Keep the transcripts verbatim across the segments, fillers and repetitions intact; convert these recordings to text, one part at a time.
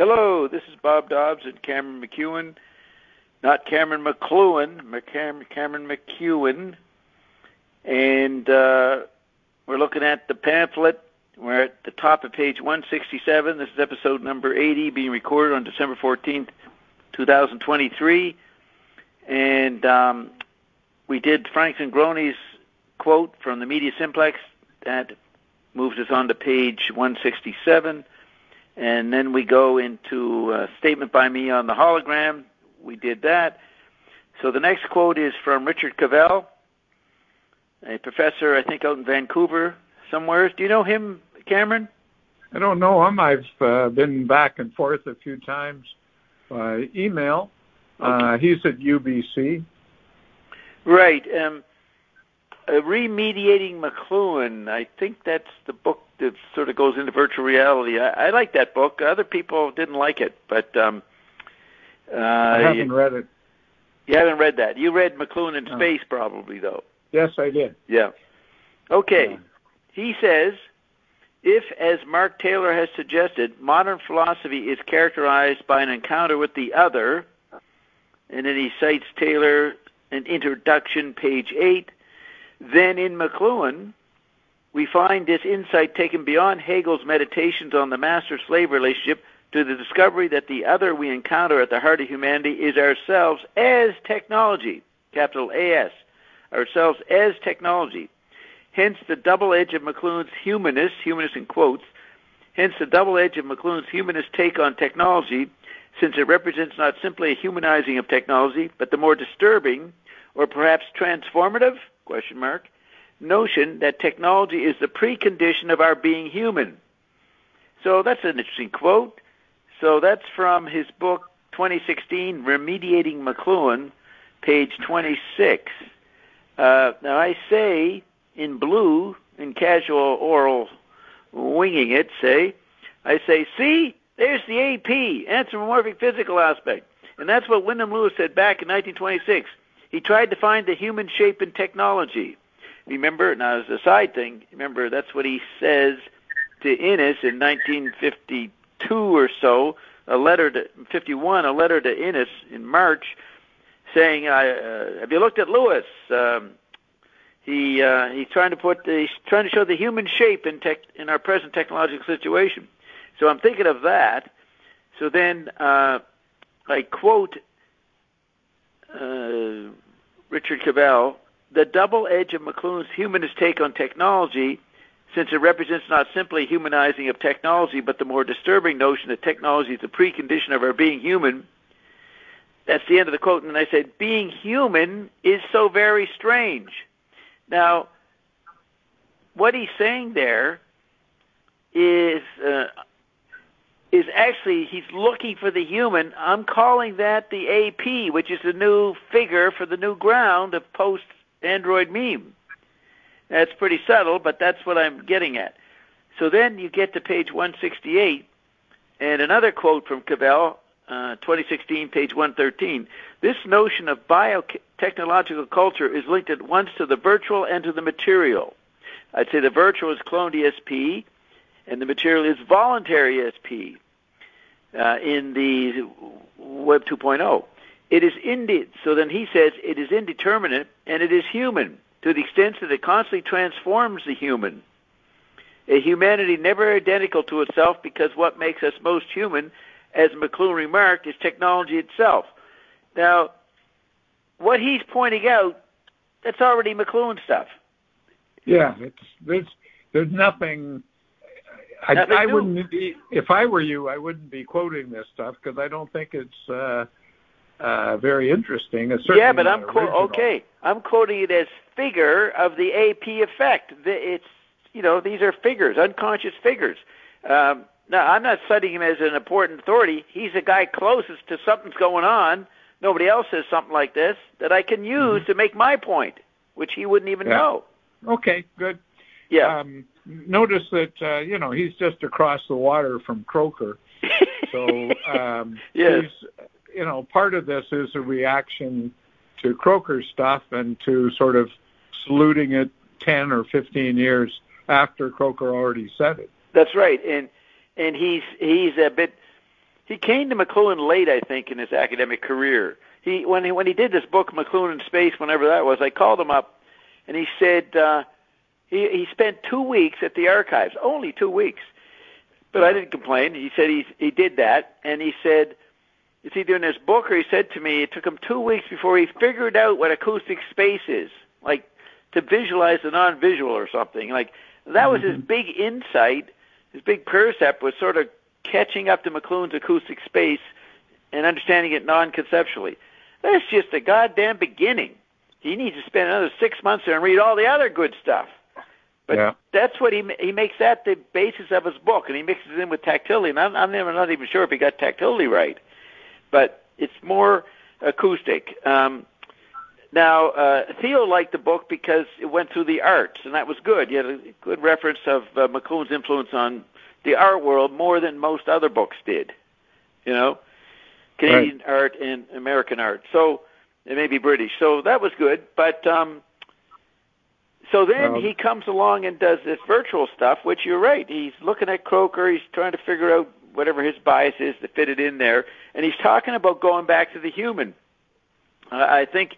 Hello, this is Bob Dobbs and Cameron McEwen. Not Cameron McLuhan, Cameron McEwen. And uh, we're looking at the pamphlet. We're at the top of page one sixty-seven. This is episode number eighty, being recorded on December fourteenth, twenty twenty-three. And um, we did Franklin Groney's quote from the Media Simplex. That moves us on to page one sixty-seven. And then we go into a statement by me on the hologram. We did that. So the next quote is from Richard Cavell, a professor, I think, out in Vancouver somewhere. Do you know him, Cameron? I don't know him. I've uh, been back and forth a few times by email. Okay. Uh, he's at U B C. Right. Um, uh, Remediating McLuhan, I think that's the book that sort of goes into virtual reality. I, I like that book. Other people didn't like it, but... Um, uh, I haven't you, read it. You haven't read that. You read McLuhan in Space, oh. probably, though. Yes, I did. Yeah. Okay. Yeah. He says, if, as Mark Taylor has suggested, modern philosophy is characterized by an encounter with the other, and then he cites Taylor, an introduction, page eight, then in McLuhan, we find this insight taken beyond Hegel's meditations on the master-slave relationship to the discovery that the other we encounter at the heart of humanity is ourselves as technology, capital A S, ourselves as technology. Hence the double edge of McLuhan's humanist, humanist in quotes, hence the double edge of McLuhan's humanist take on technology, since it represents not simply a humanizing of technology, but the more disturbing, or perhaps transformative, question mark, notion that technology is the precondition of our being human. So that's an interesting quote. So that's from his book, twenty sixteen, Remediating McLuhan, page twenty-six. Uh, now I say, in blue, in casual oral winging it, say, I say, see, there's the A P, anthropomorphic physical aspect. And that's what Wyndham Lewis said back in nineteen twenty-six. He tried to find the human shape in technology. Remember, now as a side thing, remember that's what he says to Innes in nineteen fifty-two or so, a letter to, fifty-one, a letter to Innes in March, saying, uh, have you looked at Lewis? Um, he uh, he's trying to put, the, he's trying to show the human shape in tech, in our present technological situation. So I'm thinking of that. So then uh, I quote uh, Richard Cavell, the double edge of McLuhan's humanist take on technology, since it represents not simply humanizing of technology, but the more disturbing notion that technology is the precondition of our being human. That's the end of the quote. And I said, being human is so very strange. Now, what he's saying there is uh, is actually, he's looking for the human. I'm calling that the A P, which is the new figure for the new ground of post-Android meme. That's pretty subtle, but that's what I'm getting at. So then you get to page one sixty-eight, and another quote from Cavell, uh, twenty sixteen, page one thirteen. This notion of biotechnological culture is linked at once to the virtual and to the material. I'd say the virtual is cloned E S P, and the material is voluntary E S P uh, in the Web two point oh. It is indi- so then he says it is indeterminate, and it is human, to the extent that it constantly transforms the human. A humanity never identical to itself, because what makes us most human, as McLuhan remarked, is technology itself. Now, what he's pointing out, that's already McLuhan stuff. Yeah, it's, there's, there's nothing... I, nothing I new. wouldn't be, if I were you, I wouldn't be quoting this stuff, because I don't think it's uh, uh, very interesting. It's yeah, but I'm quoting. Qu- okay. I'm quoting it as figure of the A P effect. It's, you know, these are figures, unconscious figures. Um, now, I'm not citing him as an important authority. He's the guy closest to something's going on. Nobody else says something like this that I can use mm-hmm. to make my point, which he wouldn't even yeah. know. Okay, good. Yeah. Um, notice that, uh, you know, he's just across the water from Croker. So, um, yes. he's, you know, part of this is a reaction to Croker's stuff and to sort of saluting it ten or fifteen years after Croker already said it. That's right. And and he's he's a bit he came to McLuhan late, I think, in his academic career. He when he when he did this book, McLuhan in Space, whenever that was, I called him up, and he said uh, he he spent two weeks at the archives, only two weeks. But I didn't complain. He said he he did that, and he said it's either in his book or he said to me it took him two weeks before he figured out what acoustic space is, like to visualize the non-visual or something. Like that was his big insight. His big percept was sort of catching up to McLuhan's acoustic space and understanding it non-conceptually. That's just the goddamn beginning. He needs to spend another six months there and read all the other good stuff. But yeah. that's what he he makes that the basis of his book, and he mixes it in with tactility. And I'm, I'm not even sure if he got tactility right, but it's more acoustic. Um, now, uh, Theo liked the book because it went through the arts, and that was good. You had a good reference of uh, McLuhan's influence on the art world more than most other books did. You know, Canadian right. art and American art. So, and maybe British. So that was good, but. Um, So then um, he comes along and does this virtual stuff, which you're right. He's looking at Croker. He's trying to figure out whatever his bias is to fit it in there. And he's talking about going back to the human. Uh, I think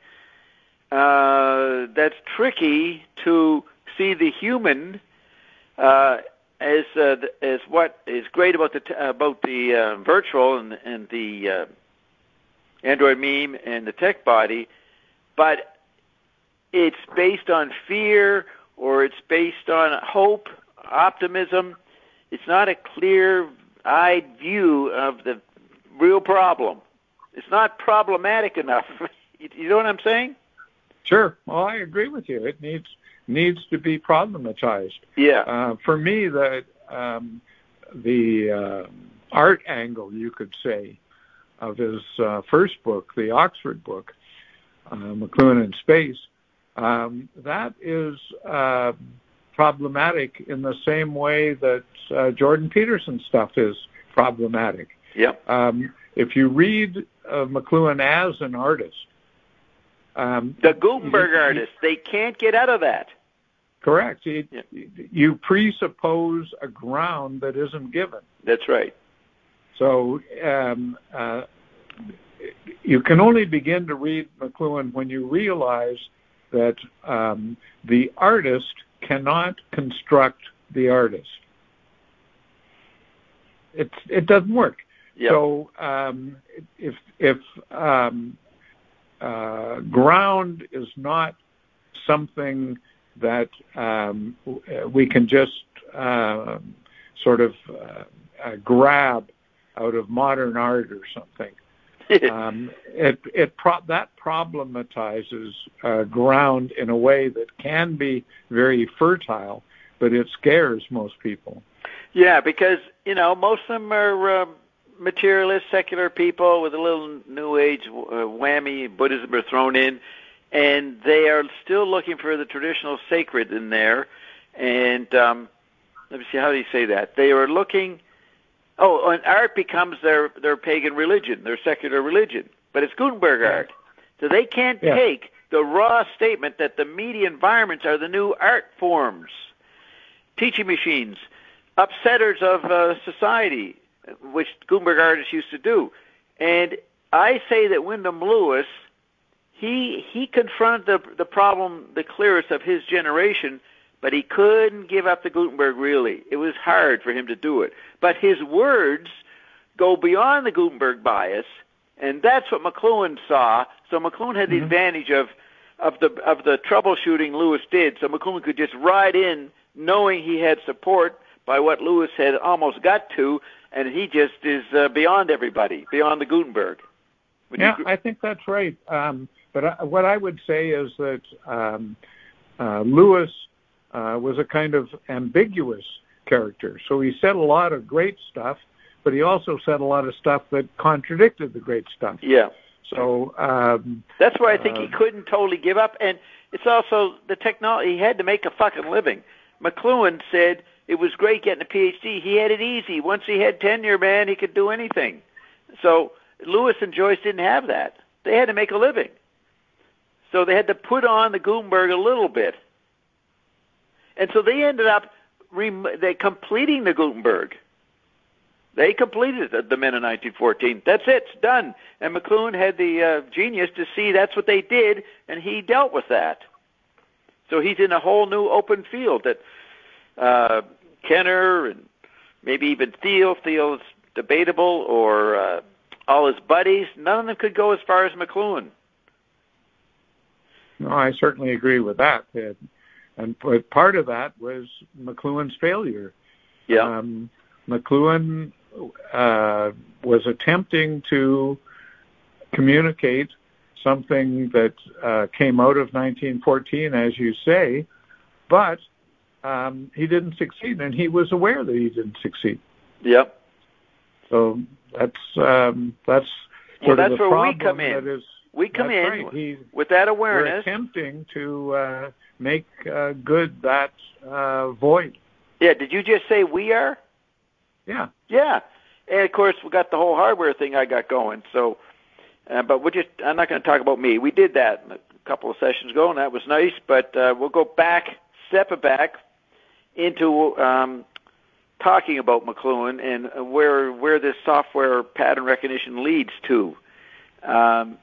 uh, that's tricky to see the human uh, as uh, as what is great about the t- about the uh, virtual and, and the uh, Android meme and the tech body, but it's based on fear or it's based on hope, optimism. It's not a clear-eyed view of the real problem. It's not problematic enough. You know what I'm saying? Sure. Well, I agree with you. It needs needs to be problematized. Yeah. Uh, for me, the um, the uh, art angle, you could say, of his uh, first book, the Oxford book, uh, McLuhan in Space, Um, that is uh, problematic in the same way that uh, Jordan Peterson stuff is problematic. Yep. Um, if you read uh, McLuhan as an artist, um, the Gutenberg you, artist, they can't get out of that. Correct. You, yeah. you presuppose a ground that isn't given. That's right. So um, uh, you can only begin to read McLuhan when you realize that um, the artist cannot construct the artist. It's, it doesn't work. Yep. So um, if if um, uh, ground is not something that um, we can just uh, sort of uh, uh, grab out of modern art or something, um, it it pro- that problematizes uh, ground in a way that can be very fertile, but it scares most people. Yeah, because you know most of them are uh, materialist, secular people with a little New Age uh, whammy. Buddhism are thrown in, and they are still looking for the traditional sacred in there. And um, let me see, how do you say that? They are looking. Oh, and art becomes their, their pagan religion, their secular religion. But it's Gutenberg art. So they can't yeah. take the raw statement that the media environments are the new art forms, teaching machines, upsetters of uh, society, which Gutenberg artists used to do. And I say that Wyndham Lewis, he he confronted the, the problem the clearest of his generation, but he couldn't give up the Gutenberg, really. It was hard for him to do it. But his words go beyond the Gutenberg bias, and that's what McLuhan saw. So McLuhan had the mm-hmm. advantage of, of the of the troubleshooting Lewis did. So McLuhan could just ride in knowing he had support by what Lewis had almost got to, and he just is uh, beyond everybody, beyond the Gutenberg. Would yeah, you... I think that's right. Um, but I, what I would say is that um, uh, Lewis Uh, was a kind of ambiguous character. So he said a lot of great stuff, but he also said a lot of stuff that contradicted the great stuff. Yeah. So um, that's why I think uh, he couldn't totally give up. And it's also the technology. He had to make a fucking living. McLuhan said it was great getting a P H D. He had it easy. Once he had tenure, man, he could do anything. So Lewis and Joyce didn't have that. They had to make a living. So they had to put on the Gutenberg a little bit. And so they ended up rem- they completing the Gutenberg. They completed the, the men in nineteen fourteen. That's it. It's done. And McLuhan had the uh, genius to see that's what they did, and he dealt with that. So he's in a whole new open field that uh, Kenner and maybe even Thiel, Thiel's debatable, or uh, all his buddies, none of them could go as far as McLuhan. No, I certainly agree with that. And, and part of that was McLuhan's failure. Yeah. Um, McLuhan uh, was attempting to communicate something that uh, came out of nineteen fourteen, as you say, but um, he didn't succeed, and he was aware that he didn't succeed. Yep. So that's um, that's well, sort that's of the where we problem come in. That is, we come in right. he, with that awareness. We're attempting to uh, make uh, good that uh, void. Yeah. Did you just say we are? Yeah. Yeah. And of course, we got the whole hardware thing I got going. So, uh, but we're just, I'm not going to talk about me. We did that a couple of sessions ago, and that was nice. But uh, we'll go back, step it back into um, talking about McLuhan and where where this software pattern recognition leads to. Um,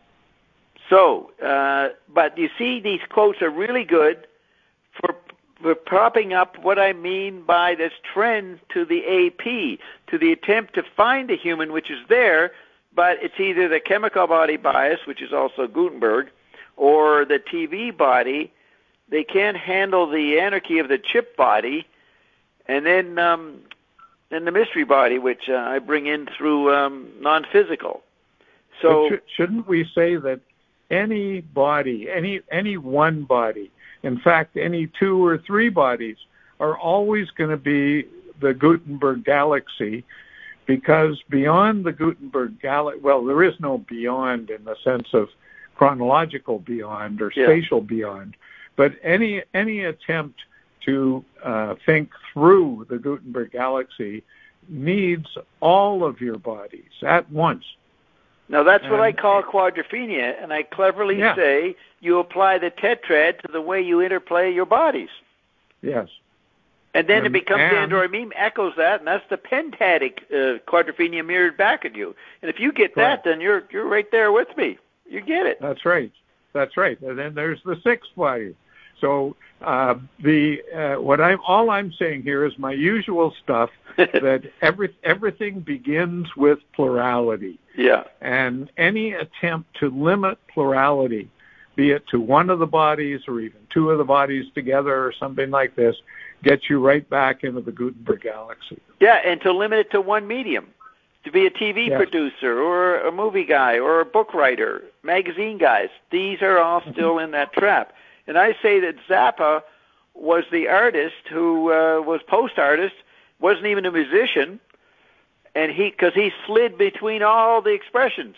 so, uh, but you see, these quotes are really good for for propping up what I mean by this trend to the A P, to the attempt to find a human which is there, but it's either the chemical body bias, which is also Gutenberg, or the T V body. They can't handle the anarchy of the chip body, and then um, then the mystery body, which uh, I bring in through um, non-physical. So sh- shouldn't we say that any body, any any one body, in fact, any two or three bodies are always going to be the Gutenberg galaxy, because beyond the Gutenberg galaxy, well, there is no beyond in the sense of chronological beyond or yeah. spatial beyond, but any any attempt to uh, think through the Gutenberg galaxy needs all of your bodies at once. Now, that's and, what I call quadrophenia, and I cleverly yeah. say you apply the tetrad to the way you interplay your bodies. Yes. And then and, it becomes and, the Android echoes that, and that's the pentatic uh, quadrophenia mirrored back at you. And if you get right. that, then you're you're right there with me. You get it. That's right. That's right. And then there's the sixth body. So uh, the uh, what I'm all I'm saying here is my usual stuff that every everything begins with plurality. Yeah. And any attempt to limit plurality, be it to one of the bodies or even two of the bodies together or something like this, gets you right back into the Gutenberg galaxy. Yeah, and to limit it to one medium, to be a T V yes. producer or a movie guy or a book writer, magazine guys. These are all still in that trap. And I say that Zappa was the artist who uh, was post-artist, wasn't even a musician, and he because he slid between all the expressions.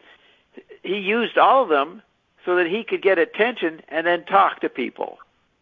He used all of them so that he could get attention and then talk to people.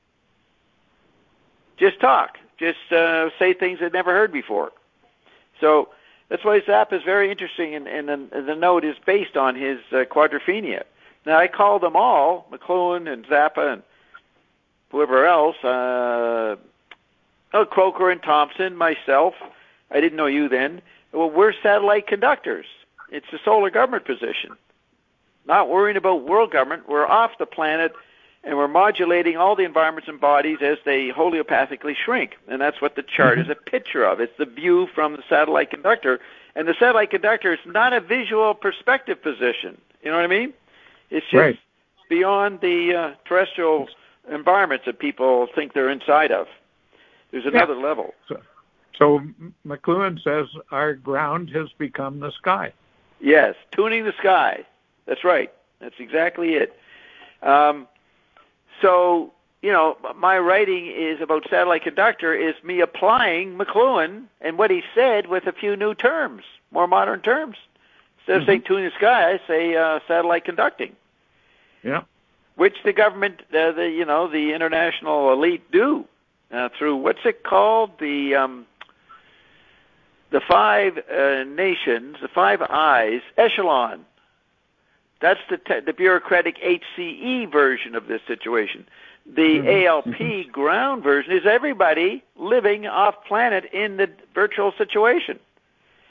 Just talk. Just uh, say things they'd never heard before. So that's why Zappa is very interesting, and, and the, the note is based on his uh, quadrophenia. Now, I call them all, McLuhan and Zappa and whoever else, uh, oh, Croker and Thompson, myself. I didn't know you then. Well, we're satellite conductors. It's a solar government position. Not worrying about world government. We're off the planet, and we're modulating all the environments and bodies as they homeopathically shrink. And that's what the chart is a picture of. It's the view from the satellite conductor. And the satellite conductor is not a visual perspective position. You know what I mean? It's just right. beyond the uh, terrestrial environments that people think they're inside of. There's another yeah. level. So, so McLuhan says our ground has become the sky. Yes, tuning the sky. That's right. That's exactly it. Um, so, you know, my writing is about satellite conductor is me applying McLuhan and what he said with a few new terms, more modern terms. Instead of mm-hmm. saying tuning the sky, I say uh, satellite conducting. Yeah. Which the government, uh, the you know, the international elite do uh, through what's it called, the um, the five uh, nations, the five eyes, echelon. That's the te- the bureaucratic H C E version of this situation. The mm-hmm. A L P mm-hmm. ground version is everybody living off planet in the virtual situation.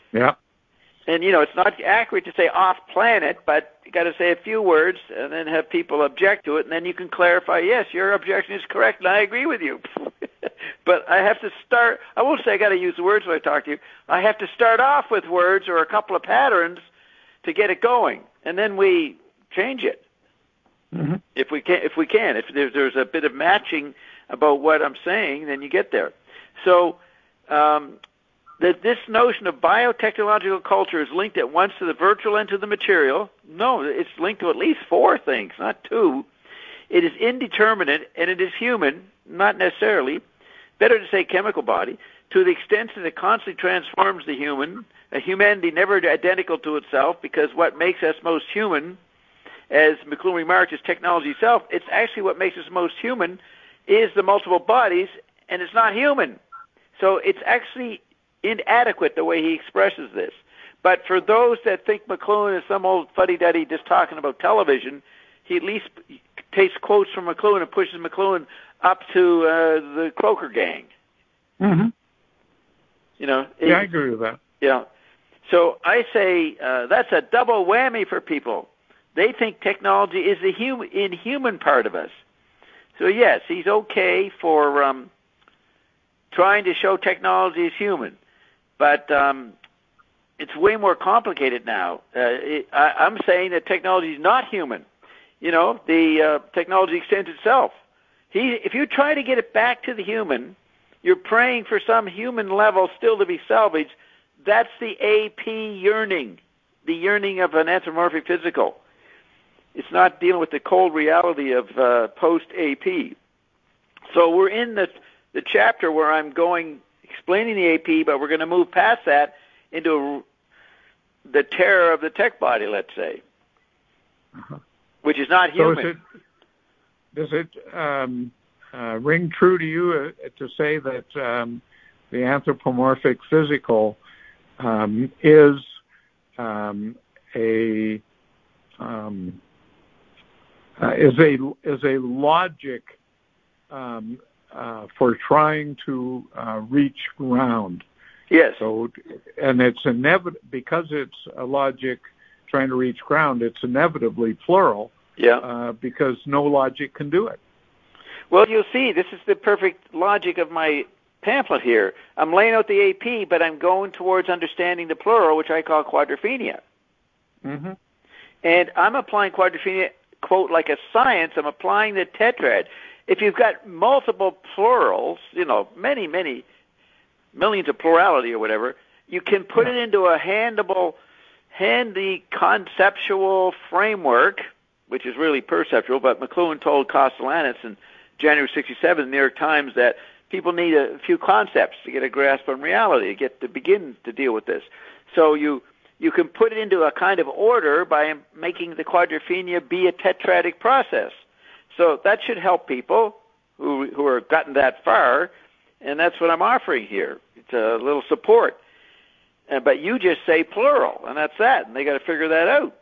Yeah. And, you know, it's not accurate to say off planet, but you got to say a few words and then have people object to it, and then you can clarify, yes, your objection is correct, and I agree with you. But I have to start, I won't say I got to use words when I talk to you. I have to start off with words or a couple of patterns to get it going, and then we change it. Mm-hmm. If we can, if we can, if there's, there's a bit of matching about what I'm saying, then you get there. So, um, that this notion of biotechnological culture is linked at once to the virtual and to the material. No, it's linked to at least four things, not two. It is indeterminate, and it is human, not necessarily. Better to say chemical body, to the extent that it constantly transforms the human, a humanity never identical to itself, because what makes us most human, as McLuhan remarked, is technology itself. It's actually what makes us most human is the multiple bodies, and it's not human. So it's actually inadequate the way he expresses this. But for those that think McLuhan is some old fuddy-duddy just talking about television, he at least takes quotes from McLuhan and pushes McLuhan up to uh, the Croker gang. Mm-hmm. You know. Yeah, I agree with that. Yeah. So I say uh, that's a double whammy for people. They think technology is the hum- inhuman part of us. So yes, he's okay for um, trying to show technology is human. But um, it's way more complicated now. Uh, it, I, I'm saying that technology is not human. You know, the uh, technology extends itself. He, if you try to get it back to the human, you're praying for some human level still to be salvaged. That's the A P yearning, the yearning of an anthropomorphic physical. It's not dealing with the cold reality of uh, post-A P. So we're in the the chapter where I'm going explaining the A P, but we're going to move past that into the terror of the tech body, let's say, uh-huh. which is not human. So is it, does it um, uh, ring true to you uh, to say that um, the anthropomorphic physical um, is um, a um, uh, is a is a logic um, Uh, for trying to uh, reach ground? Yes. So, and it's inevitable because it's a logic trying to reach ground. It's inevitably plural. Yeah. Uh, because no logic can do it. Well, you'll see. This is the perfect logic of my pamphlet here. I'm laying out the A P, but I'm going towards understanding the plural, which I call quadrophenia. Mm-hmm. And I'm applying quadrophenia, quote, like a science. I'm applying the tetrad. If you've got multiple plurals, you know, many, many millions of plurality or whatever, you can put yeah. it into a handable, handy conceptual framework, which is really perceptual, but McLuhan told Castellanos in January sixty-seven in the New York Times that people need a few concepts to get a grasp on reality, to get to begin to deal with this. So you you can put it into a kind of order by making the quadrophenia be a tetradic process. So that should help people who who are gotten that far, and that's what I'm offering here. It's a little support. Uh, but you just say plural, and that's that, and they got to figure that out.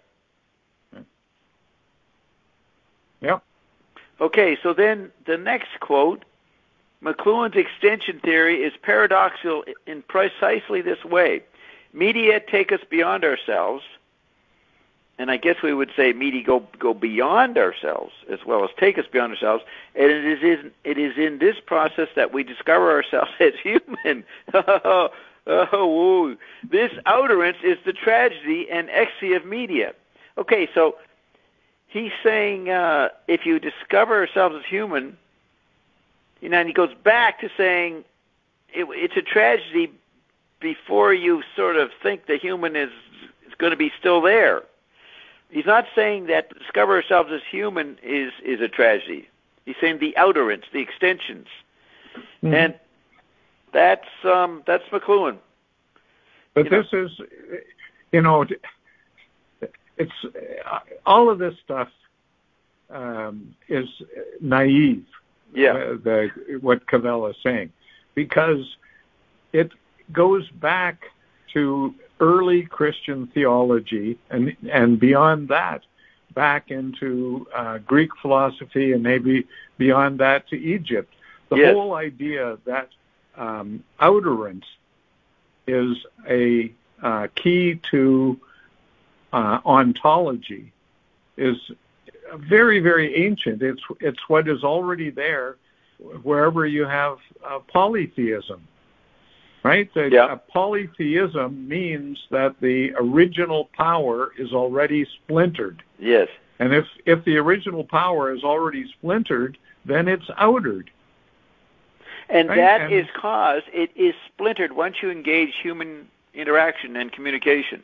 Yep. Okay, so then the next quote, McLuhan's extension theory is paradoxical in precisely this way. Media take us beyond ourselves, and I guess we would say media go go beyond ourselves as well as take us beyond ourselves. And it is in, it is in this process that we discover ourselves as human. oh, woo. This outerance is the tragedy and ecstasy of media. Okay, so he's saying uh, if you discover ourselves as human, you know, and he goes back to saying it, it's a tragedy before you sort of think the human is, is going to be still there. He's not saying that to discover ourselves as human is, is a tragedy. He's saying the outerance, the extensions. Mm-hmm. And that's um, that's McLuhan. But you this know. is, you know, it's uh, all of this stuff um, is naive. Yeah. Uh, the, what Cavell is saying, because it goes back to early Christian theology, and and beyond that, back into uh, Greek philosophy, and maybe beyond that to Egypt. The yes. whole idea that um, outerance is a uh, key to uh, ontology is very, very ancient. It's it's what is already there wherever you have uh, polytheism, right? The, yeah. uh, polytheism means that the original power is already splintered. Yes. And if, if the original power is already splintered, then it's outered. And right? that and, is cause it is splintered once you engage human interaction and communication.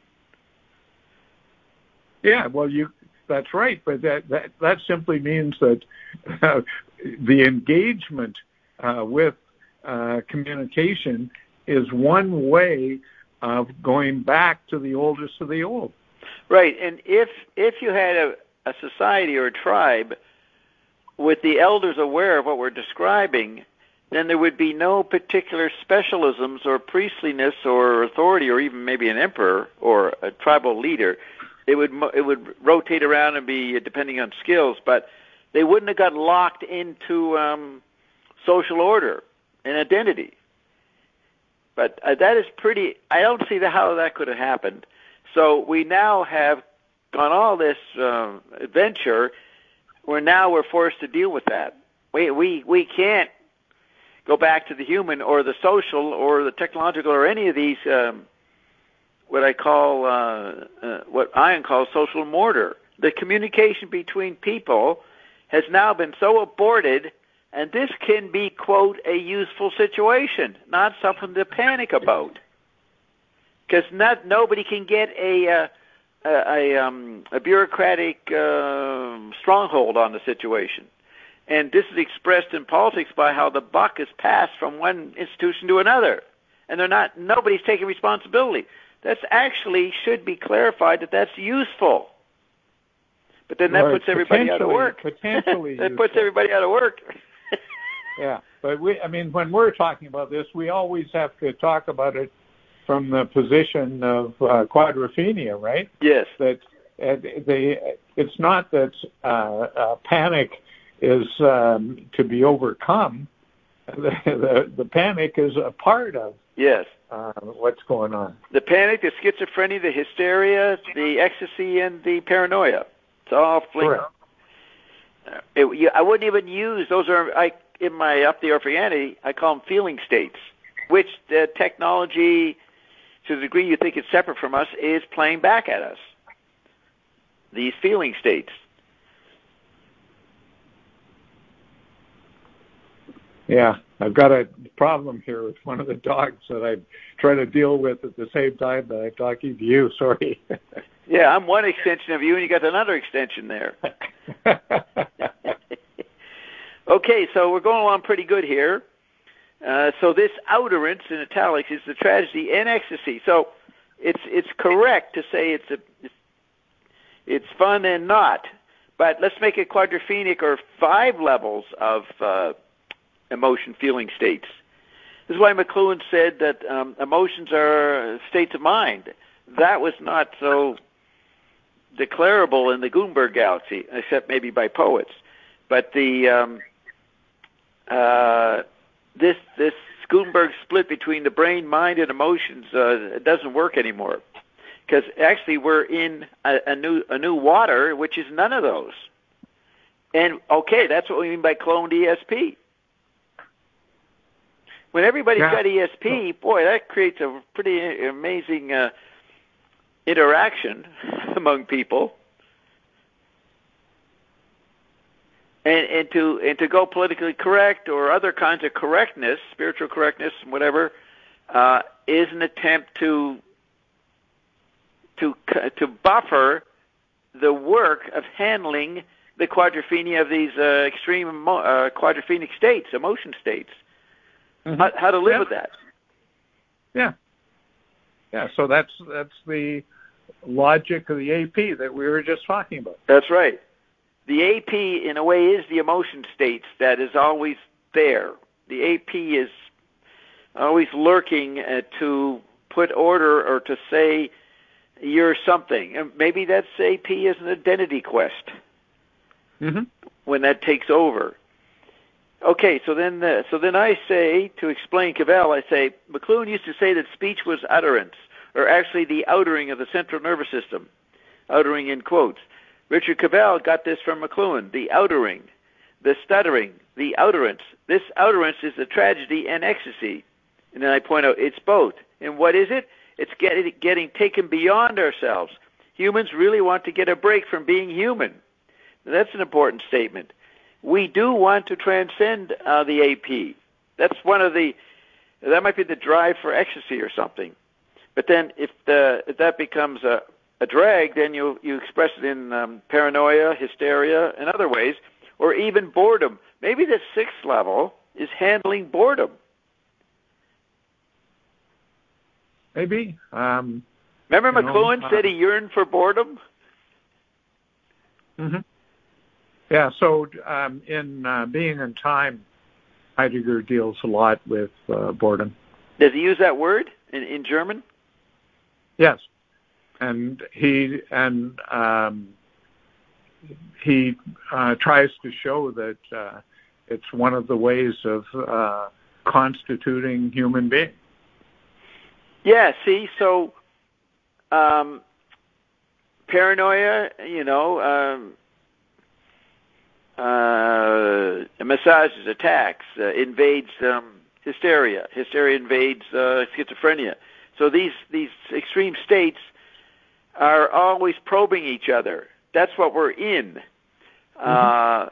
Yeah, well, you that's right, but that that, that simply means that uh, the engagement uh, with uh, communication is one way of going back to the oldest of the old. Right, and if if you had a, a society or a tribe with the elders aware of what we're describing, then there would be no particular specialisms or priestliness or authority or even maybe an emperor or a tribal leader. It would it would rotate around and be depending on skills, but they wouldn't have got locked into um, social order and identity. But uh, that is pretty. I don't see the, how that could have happened. So we now have gone all this uh, adventure, where now we're forced to deal with that. We we we can't go back to the human or the social or the technological or any of these. Um, what I call, uh, uh, what Ian calls social mortar. The communication between people has now been so aborted, and this can be, quote, a useful situation, not something to panic about. Because not nobody can get a uh, a, a, um, a bureaucratic uh, stronghold on the situation. And this is expressed in politics by how the buck is passed from one institution to another. And they're not, nobody's taking responsibility. That's actually should be clarified that that's useful. But then that right. puts everybody out of work. Potentially that useful. puts everybody out of work. Yeah, but we, I mean, when we're talking about this, we always have to talk about it from the position of uh, quadrophenia, right? Yes. That uh, they, it's not that uh, uh, panic is um, to be overcome. The, the, the panic is a part of yes. uh, what's going on. The panic, the schizophrenia, the hysteria, the ecstasy, and the paranoia. It's all flinked. Uh, it, you, I wouldn't even use, those are, I, in my Up the Orpheanity, I call them feeling states, which the technology, to the degree you think it's separate from us, is playing back at us. These feeling states. Yeah, I've got a problem here with one of the dogs that I try to deal with at the same time that I'm talking to you. Sorry. Yeah, I'm one extension of you, and you got another extension there. Okay, so we're going along pretty good here. Uh, so this outerance in italics is the tragedy and ecstasy. So it's it's correct to say it's a it's, it's fun and not, but let's make it quadrophenic or five levels of uh, emotion, feeling states. This is why McLuhan said that um, emotions are states of mind. That was not so declarable in the Gutenberg Galaxy, except maybe by poets. But the um, uh, this this Gutenberg split between the brain, mind, and emotions uh, doesn't work anymore, because actually we're in a, a new a new water, which is none of those. And okay, that's what we mean by cloned E S P. When everybody's yeah. got E S P, boy, that creates a pretty amazing uh, interaction among people. And, and to and to go politically correct or other kinds of correctness, spiritual correctness, whatever, uh, is an attempt to to to buffer the work of handling the quadrophenia of these uh, extreme emo- uh, quadrophenic states, emotion states. Mm-hmm. How, how to live yeah. with that? Yeah, yeah. So that's that's the logic of the A P that we were just talking about. That's right. The A P, in a way, is the emotion states that is always there. The A P is always lurking uh, to put order or to say you're something. And maybe that's A P is an identity quest mm-hmm. when that takes over. Okay, so then the, so then I say, to explain Cavell, I say, McLuhan used to say that speech was utterance, are actually the outering of the central nervous system. Outering in quotes. Richard Cavell got this from McLuhan. The outering, the stuttering, the outerance. This outerance is the tragedy and ecstasy. And then I point out it's both. And what is it? It's getting, getting taken beyond ourselves. Humans really want to get a break from being human. Now, that's an important statement. We do want to transcend uh, the A P. That's one of the, that might be the drive for ecstasy or something. But then if, the, if that becomes a, a drag, then you, you express it in um, paranoia, hysteria, and other ways, or even boredom. Maybe the sixth level is handling boredom. Maybe. Um, Remember McLuhan know, uh, said he yearned for boredom? Mm-hmm. Yeah, so um, in uh, Being in Time, Heidegger deals a lot with uh, boredom. Does he use that word in, in German? Yes, and he and um, he uh, tries to show that uh, it's one of the ways of uh, constituting human being. Yeah, see, so um, paranoia, you know, um, uh, massages, attacks, uh, invades um, hysteria. Hysteria invades uh, schizophrenia. So these, these extreme states are always probing each other. That's what we're in. Mm-hmm. Uh,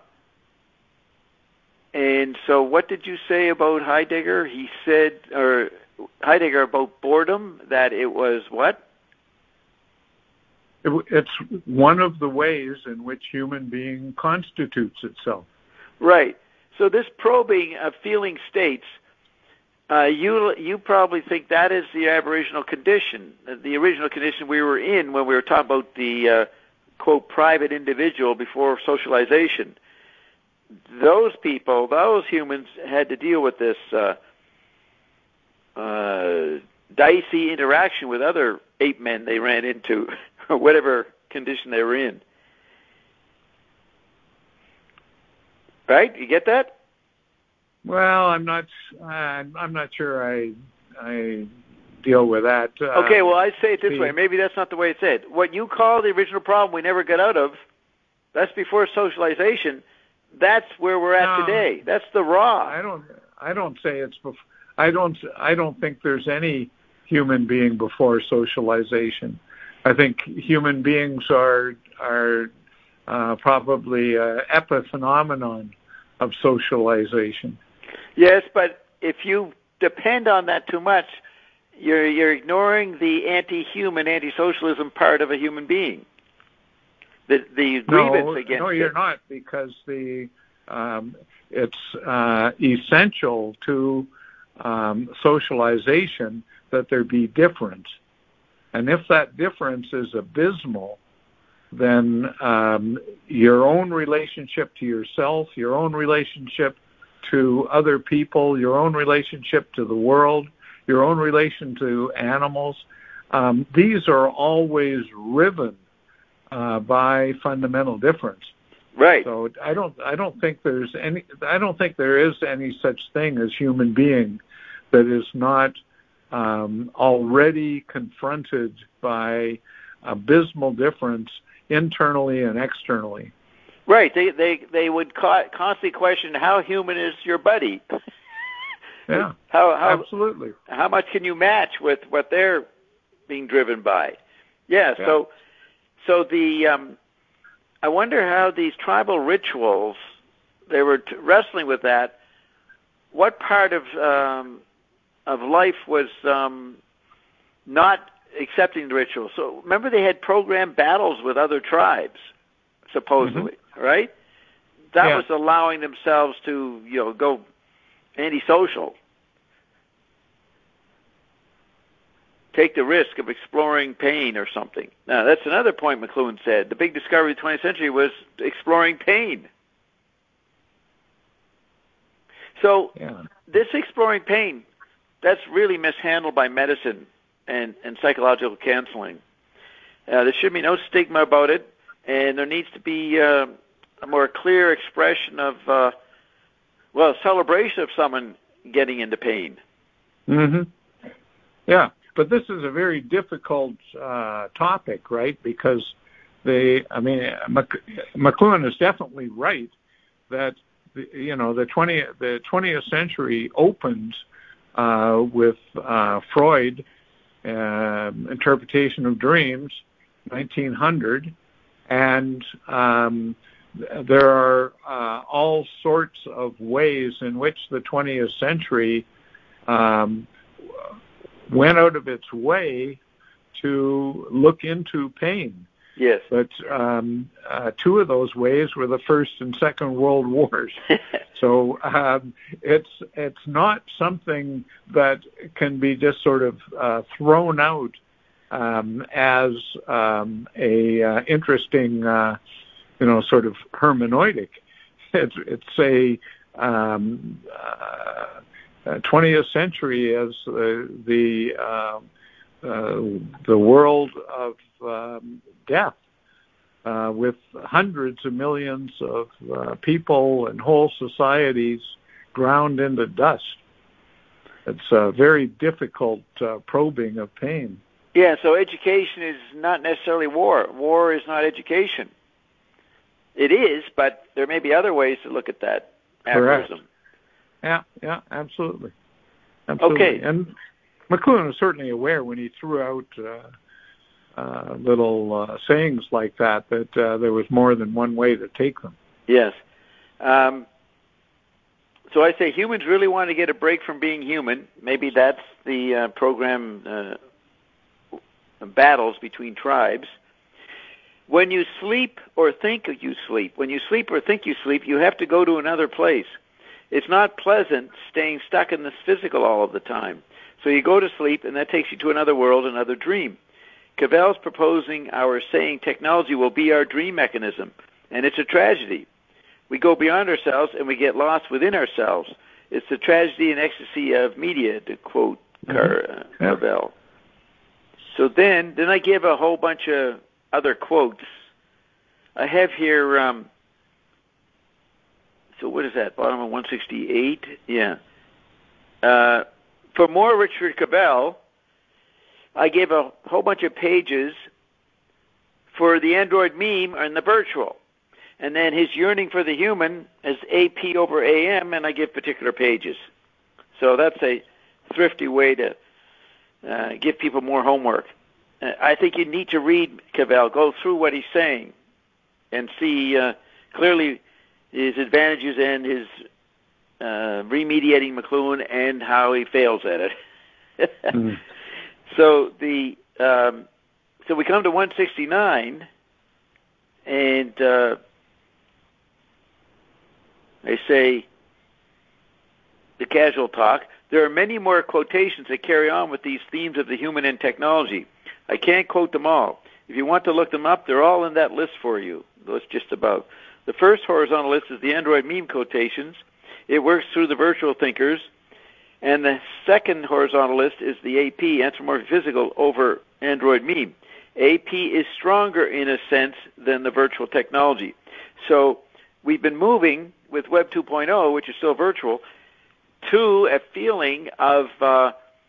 and so what did you say about Heidegger? He said, or Heidegger about boredom, that it was what? It, it's one of the ways in which human being constitutes itself. Right. So this probing of feeling states, uh, you you probably think that is the aboriginal condition, the original condition we were in when we were talking about the, uh, quote, private individual before socialization. Those people, those humans had to deal with this uh, uh, dicey interaction with other ape men they ran into, or whatever condition they were in. Right? You get that? Well, I'm not. Uh, I'm not sure. I I deal with that. Uh, okay. Well, I'd say it this way. Maybe that's not the way it's said. What you call the original problem we never got out of, that's before socialization. That's where we're at no, today. That's the raw. I don't. I don't say it's before. I don't. I don't think there's any human being before socialization. I think human beings are are uh, probably an epiphenomenon of socialization. Yes, but if you depend on that too much, you're you're ignoring the anti-human, anti-socialism part of a human being. The the grievance no, against no, you're it. not, because the um, it's uh, essential to um, socialization that there be difference, and if that difference is abysmal, then um, your own relationship to yourself, your own relationship to other people, your own relationship to the world, your own relation to animals, um, these are always riven uh, by fundamental difference. Right. So I don't, I don't think there's any, I don't think there is any such thing as human being that is not um, already confronted by abysmal difference internally and externally. Right. They they they would co- constantly question how human is your buddy. Yeah. how, how absolutely. How much can you match with what they're being driven by? Yeah. yeah. So so the um, I wonder how these tribal rituals, they were t- wrestling with that. What part of um, of life was um, not accepting the ritual? So remember, they had programmed battles with other tribes, supposedly, mm-hmm. right? That yeah. was allowing themselves to, you know, go antisocial, take the risk of exploring pain or something. Now, that's another point McLuhan said. The big discovery of the twentieth century was exploring pain. So yeah. this exploring pain, that's really mishandled by medicine and, and psychological counseling. Uh, there should be no stigma about it, and there needs to be uh, a more clear expression of, uh, well, celebration of someone getting into pain. Mm-hmm. Yeah. but this is a very difficult uh, topic, right? Because they, I mean, Mc, McLuhan is definitely right that the, you know the twentieth the twentieth century opened uh, with uh, Freud uh, interpretation of dreams, nineteen hundred, and um, there are uh, all sorts of ways in which the twentieth century um, went out of its way to look into pain. Yes. But um, uh, two of those ways were the First and Second World Wars. So um, it's it's not something that can be just sort of uh, thrown out um, as um, a uh, interesting, uh, you know, sort of hermeneutic. It's, it's a um, uh, twentieth century as uh, the uh, uh, the world of um, death, uh, with hundreds of millions of uh, people and whole societies ground into dust. It's a very difficult uh, probing of pain. Yeah, so education is not necessarily war. War is not education. It is, but there may be other ways to look at that aphorism. Yeah, yeah, absolutely. absolutely. Okay. And McLuhan was certainly aware when he threw out uh, uh, little uh, sayings like that, that uh, there was more than one way to take them. Yes. Um, so I say humans really want to get a break from being human. Maybe that's the uh, program uh, battles between tribes. When you sleep or think you sleep, when you sleep or think you sleep, you have to go to another place. It's not pleasant staying stuck in this physical all of the time. So you go to sleep, and that takes you to another world, another dream. Cavell's proposing our saying technology will be our dream mechanism, and it's a tragedy. We go beyond ourselves, and we get lost within ourselves. It's the tragedy and ecstasy of media, to quote mm-hmm. Car- uh, yeah. Cavell. So then, then I give a whole bunch of other quotes. I have here, um, so what is that, bottom of one sixty-eight? Yeah. Uh, for more Richard Cavell, I gave a whole bunch of pages for the Android meme and the virtual. And then his yearning for the human is A P over A M, and I give particular pages. So that's a thrifty way to uh, give people more homework. Uh, I think you need to read Cavell, go through what he's saying, and see uh, clearly his advantages and his uh, remediating McLuhan and how he fails at it. mm. So the um, so we come to one sixty-nine, and uh, they say the casual talk. There are many more quotations that carry on with these themes of the human and technology. I can't quote them all. If you want to look them up, they're all in that list for you. Those just above. The first horizontal list is the Android meme quotations. It works through the virtual thinkers. And the second horizontal list is the A P, anthropomorphic physical, over Android meme. A P is stronger in a sense than the virtual technology. So we've been moving with Web two point oh, which is still virtual, to a feeling of uh,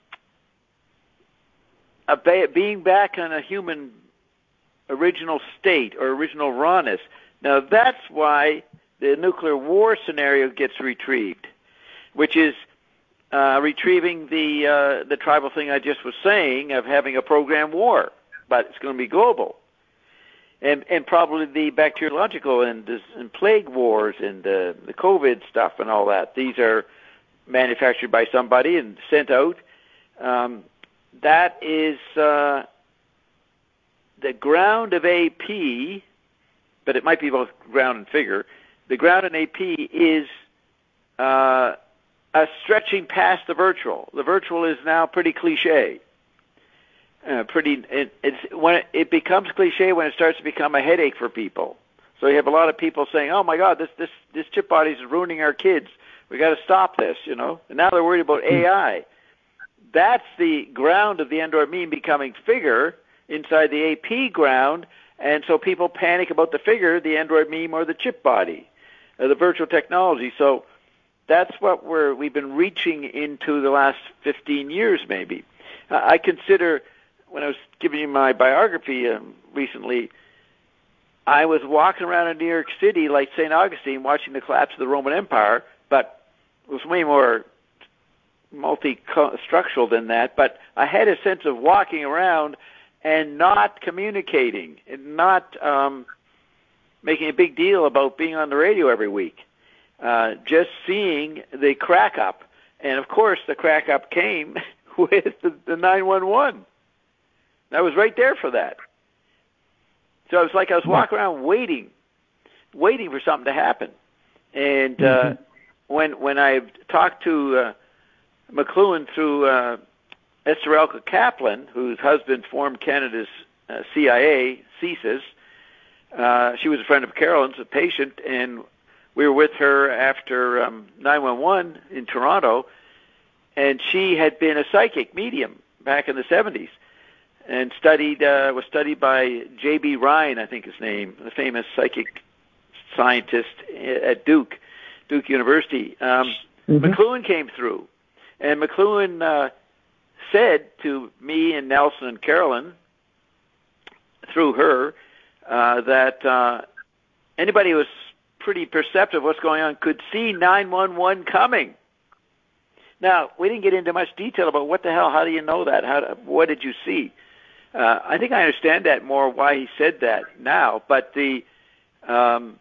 a ba- being back in a human original state or original rawness. Now that's why the nuclear war scenario gets retrieved, which is Uh, retrieving the uh, the tribal thing I just was saying of having a program war, but it's going to be global, and and probably the bacteriological and, and plague wars and uh, the COVID stuff and all that. These are manufactured by somebody and sent out. Um, that is uh, the ground of A P, but it might be both ground and figure. The ground in A P is Uh, Uh, stretching past the virtual. The virtual is now pretty cliche. Uh, pretty. It, it's when it, it becomes cliche when it starts to become a headache for people. So you have a lot of people saying, "Oh my God, this this this chip body is ruining our kids. We got to stop this," you know. And now they're worried about A I. That's the ground of the Android meme becoming figure inside the A P ground, and so people panic about the figure, the Android meme, or the chip body, or the virtual technology. So that's what we're, we've been reaching into the last fifteen years, maybe. I consider, when I was giving you my biography um, recently, I was walking around in New York City like Saint Augustine watching the collapse of the Roman Empire, but it was way more multi-structural than that. But I had a sense of walking around and not communicating and not um, making a big deal about being on the radio every week. Uh, just seeing the crack up. And, of course, the crack up came with the, the nine one one. I was right there for that. So it was like I was walking around waiting, waiting for something to happen. And uh, mm-hmm. when when I talked to uh, McLuhan through uh, Esterelka Kaplan, whose husband formed Canada's uh, C I A, C S I S, uh, she was a friend of Carolyn's, a patient, and we were with her after um, nine one one in Toronto, and she had been a psychic medium back in the seventies. And studied uh, was studied by J B Ryan, I think his name, the famous psychic scientist at Duke, Duke University. Um, mm-hmm. McLuhan came through, and McLuhan uh, said to me and Nelson and Carolyn, through her, uh, that uh, anybody who was pretty perceptive of what's going on could see nine one one coming. Now, we didn't get into much detail about what the hell, how do you know that? How, what did you see? Uh, I think I understand that more why he said that now, but the um,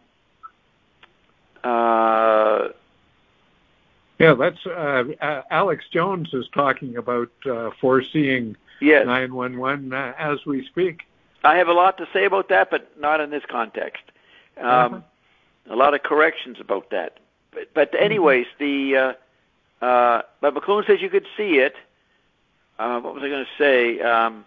uh, yeah, that's uh, uh, Alex Jones is talking about uh, foreseeing yes. nine one one uh, as we speak. I have a lot to say about that, but not in this context. Um, uh-huh. A lot of corrections about that, but, but anyways, mm-hmm. the uh, uh, but McLuhan says you could see it. Uh, what was I going to say? Um,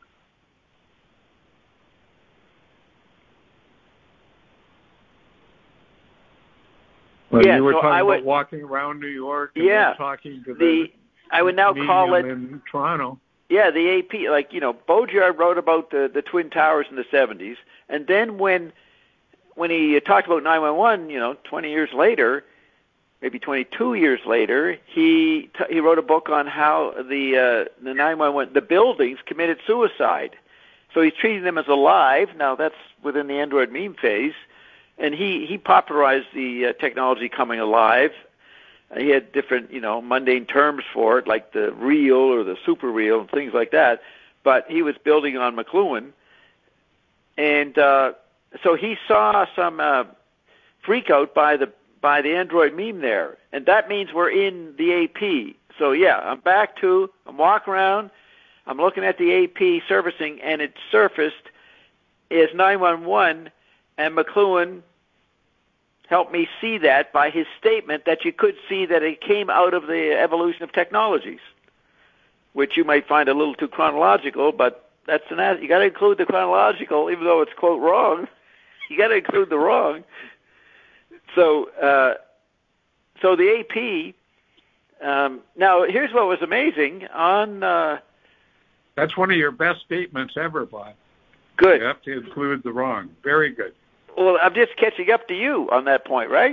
Well, yeah, you were so talking I would, about walking around New York and yeah, talking to the, the I would now call it in Toronto. Yeah, the A P, like, you know, Baudrillard wrote about the, the Twin Towers in the seventies, and then when when he talked about nine one one, you know, twenty years later, maybe twenty-two years later, he t- he wrote a book on how the uh, the nine one one, the buildings committed suicide. So he's treating them as alive. Now, that's within the Android meme phase. And he, he popularized the uh, technology coming alive. Uh, he had different, you know, mundane terms for it, like the real or the super real and things like that. But he was building on McLuhan. And uh, so he saw some uh, freak out by the, by the Android meme there. And that means we're in the A P. So, yeah, I'm back to, I'm walking around, I'm looking at the A P surfacing, and it surfaced as nine one one. And McLuhan helped me see that by his statement that you could see that it came out of the evolution of technologies, which you might find a little too chronological, but that's an you got to include the chronological, even though it's quote wrong. You got to include the wrong. So, uh, so the A P. Um, now, here's what was amazing on. Uh, that's one of your best statements ever, Bob. Good. You have to include the wrong. Very good. Well, I'm just catching up to you on that point, right?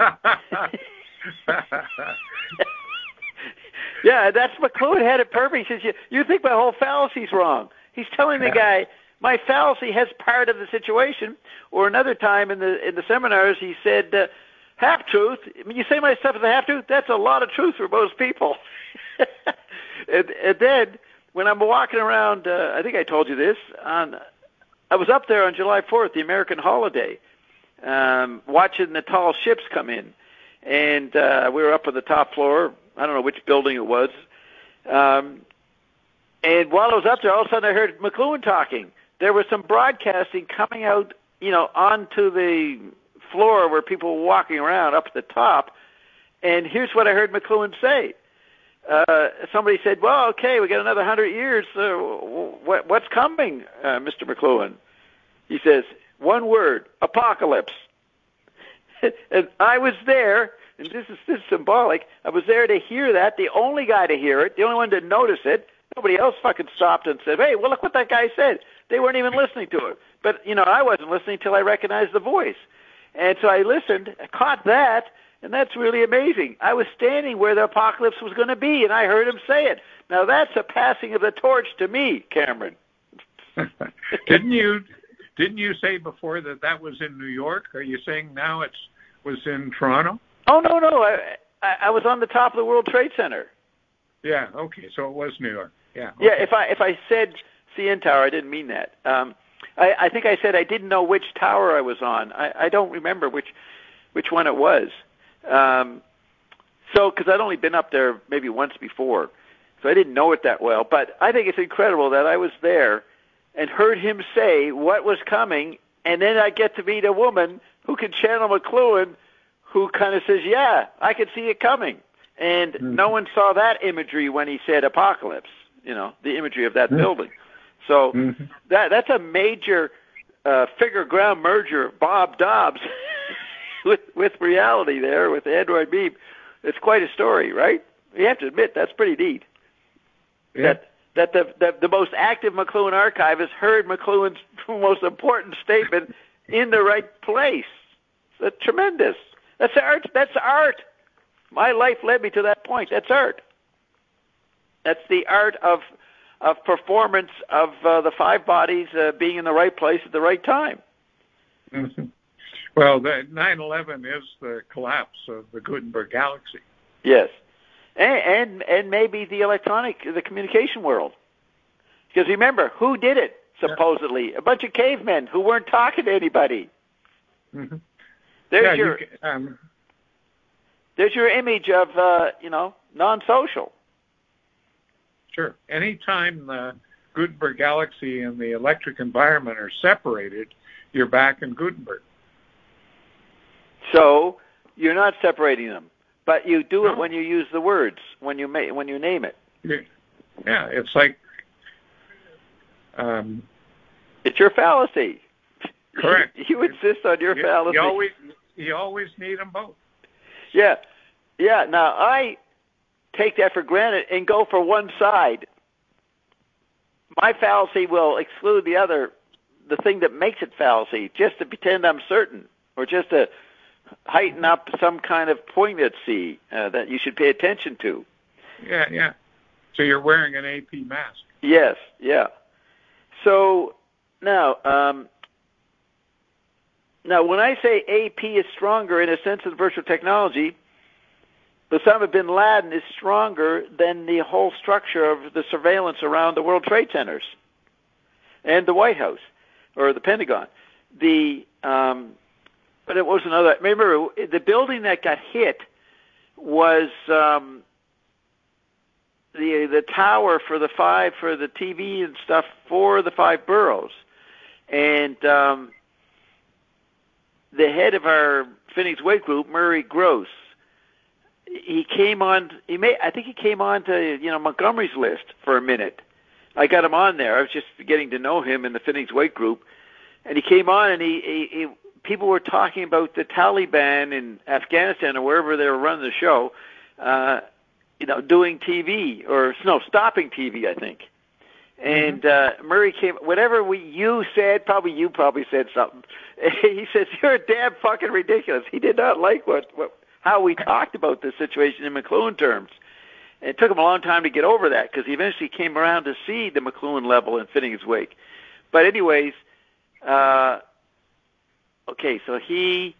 Yeah, that's McLuhan had it perfect. He says, you, you think my whole fallacy's wrong. He's telling the guy, my fallacy has part of the situation. Or another time in the in the seminars, he said, uh, half-truth. I mean, you say my stuff is a half-truth? That's a lot of truth for most people. and, and then, when I'm walking around, uh, I think I told you this, on... I was up there on July fourth, the American holiday, um, watching the tall ships come in. And uh, we were up on the top floor. I don't know which building it was. Um, and while I was up there, all of a sudden I heard McLuhan talking. There was some broadcasting coming out, you know, onto the floor where people were walking around up at the top. And here's what I heard McLuhan say. Uh, somebody said, well, okay, we got another hundred years. Uh, what, what's coming, uh, Mister McLuhan? He says, one word, apocalypse. And I was there, and this is, this is symbolic. I was there to hear that, the only guy to hear it, the only one to notice it. Nobody else fucking stopped and said, hey, well, look what that guy said. They weren't even listening to it. But, you know, I wasn't listening until I recognized the voice. And so I listened, I caught that, And that's really amazing. I was standing where the apocalypse was going to be, and I heard him say it. Now, that's a passing of the torch to me, Cameron. Didn't you didn't you say before that that was in New York? Are you saying now it was in Toronto? Oh, no, no. I, I, I was on the top of the World Trade Center. Yeah, okay. So it was New York. Yeah. Okay. Yeah, if I if I said C N Tower, I didn't mean that. Um, I, I think I said I didn't know which tower I was on. I, I don't remember which which one it was. Um, so, because I'd only been up there maybe once before, so I didn't know it that well. But I think it's incredible that I was there and heard him say what was coming, and then I get to meet a woman who can channel McLuhan, who kind of says, yeah, I could see it coming. And mm-hmm. no one saw that imagery when he said apocalypse, you know, the imagery of that mm-hmm. building. So mm-hmm. that that's a major uh, figure ground merger of Bob Dobbs with with reality there, with the Android beam. It's quite a story, right? You have to admit, that's pretty neat. Yeah. That that the, the the most active McLuhan archivist heard McLuhan's most important statement in the right place. That's tremendous. That's art. That's art. My life led me to that point. That's art. That's the art of of performance of uh, the five bodies uh, being in the right place at the right time. Mm-hmm. Well, the nine eleven is the collapse of the Gutenberg galaxy. Yes, and and, and maybe the electronic, the communication world. Because remember, who did it? Supposedly, yeah. a bunch of cavemen who weren't talking to anybody. Mm-hmm. There's yeah, your you can, um, there's your image of uh, you know non-social. Sure. Anytime the Gutenberg galaxy and the electric environment are separated, you're back in Gutenberg. So you're not separating them, but you do no. it when you use the words, when you ma- when you name it. Yeah, it's like um, it's your fallacy. Correct. you insist on your you, fallacy. You always you always need them both. Yeah, yeah. Now I take that for granted and go for one side. My fallacy will exclude the other, the thing that makes it fallacy, just to pretend I'm certain, or just to heighten up some kind of poignancy uh, that you should pay attention to. Yeah, yeah. So you're wearing an A P mask. Yes, yeah. So now, um, now when I say A P is stronger in a sense of virtual technology, Osama bin Laden is stronger than the whole structure of the surveillance around the World Trade Centers and the White House or the Pentagon. The um, but it was another. Remember, the building that got hit was um, the the tower for the five for the T V and stuff for the five boroughs, and um, the head of our Phoenix Wake group, Murray Gross. He came on. He may. I think he came on to you know Montgomery's list for a minute. I got him on there. I was just getting to know him in the Phoenix Wake group, and he came on, and he, he, he people were talking about the Taliban in Afghanistan or wherever they were running the show, uh, you know, doing T V or no, stopping T V, I think. And mm-hmm. uh, Murray came. Whatever we you said, probably you probably said something. He says you're damn fucking ridiculous. He did not like what what. how we talked about this situation in McLuhan terms. And it took him a long time to get over that because he eventually came around to see the McLuhan level in Phoenix Wake. But anyways, uh, okay, so he,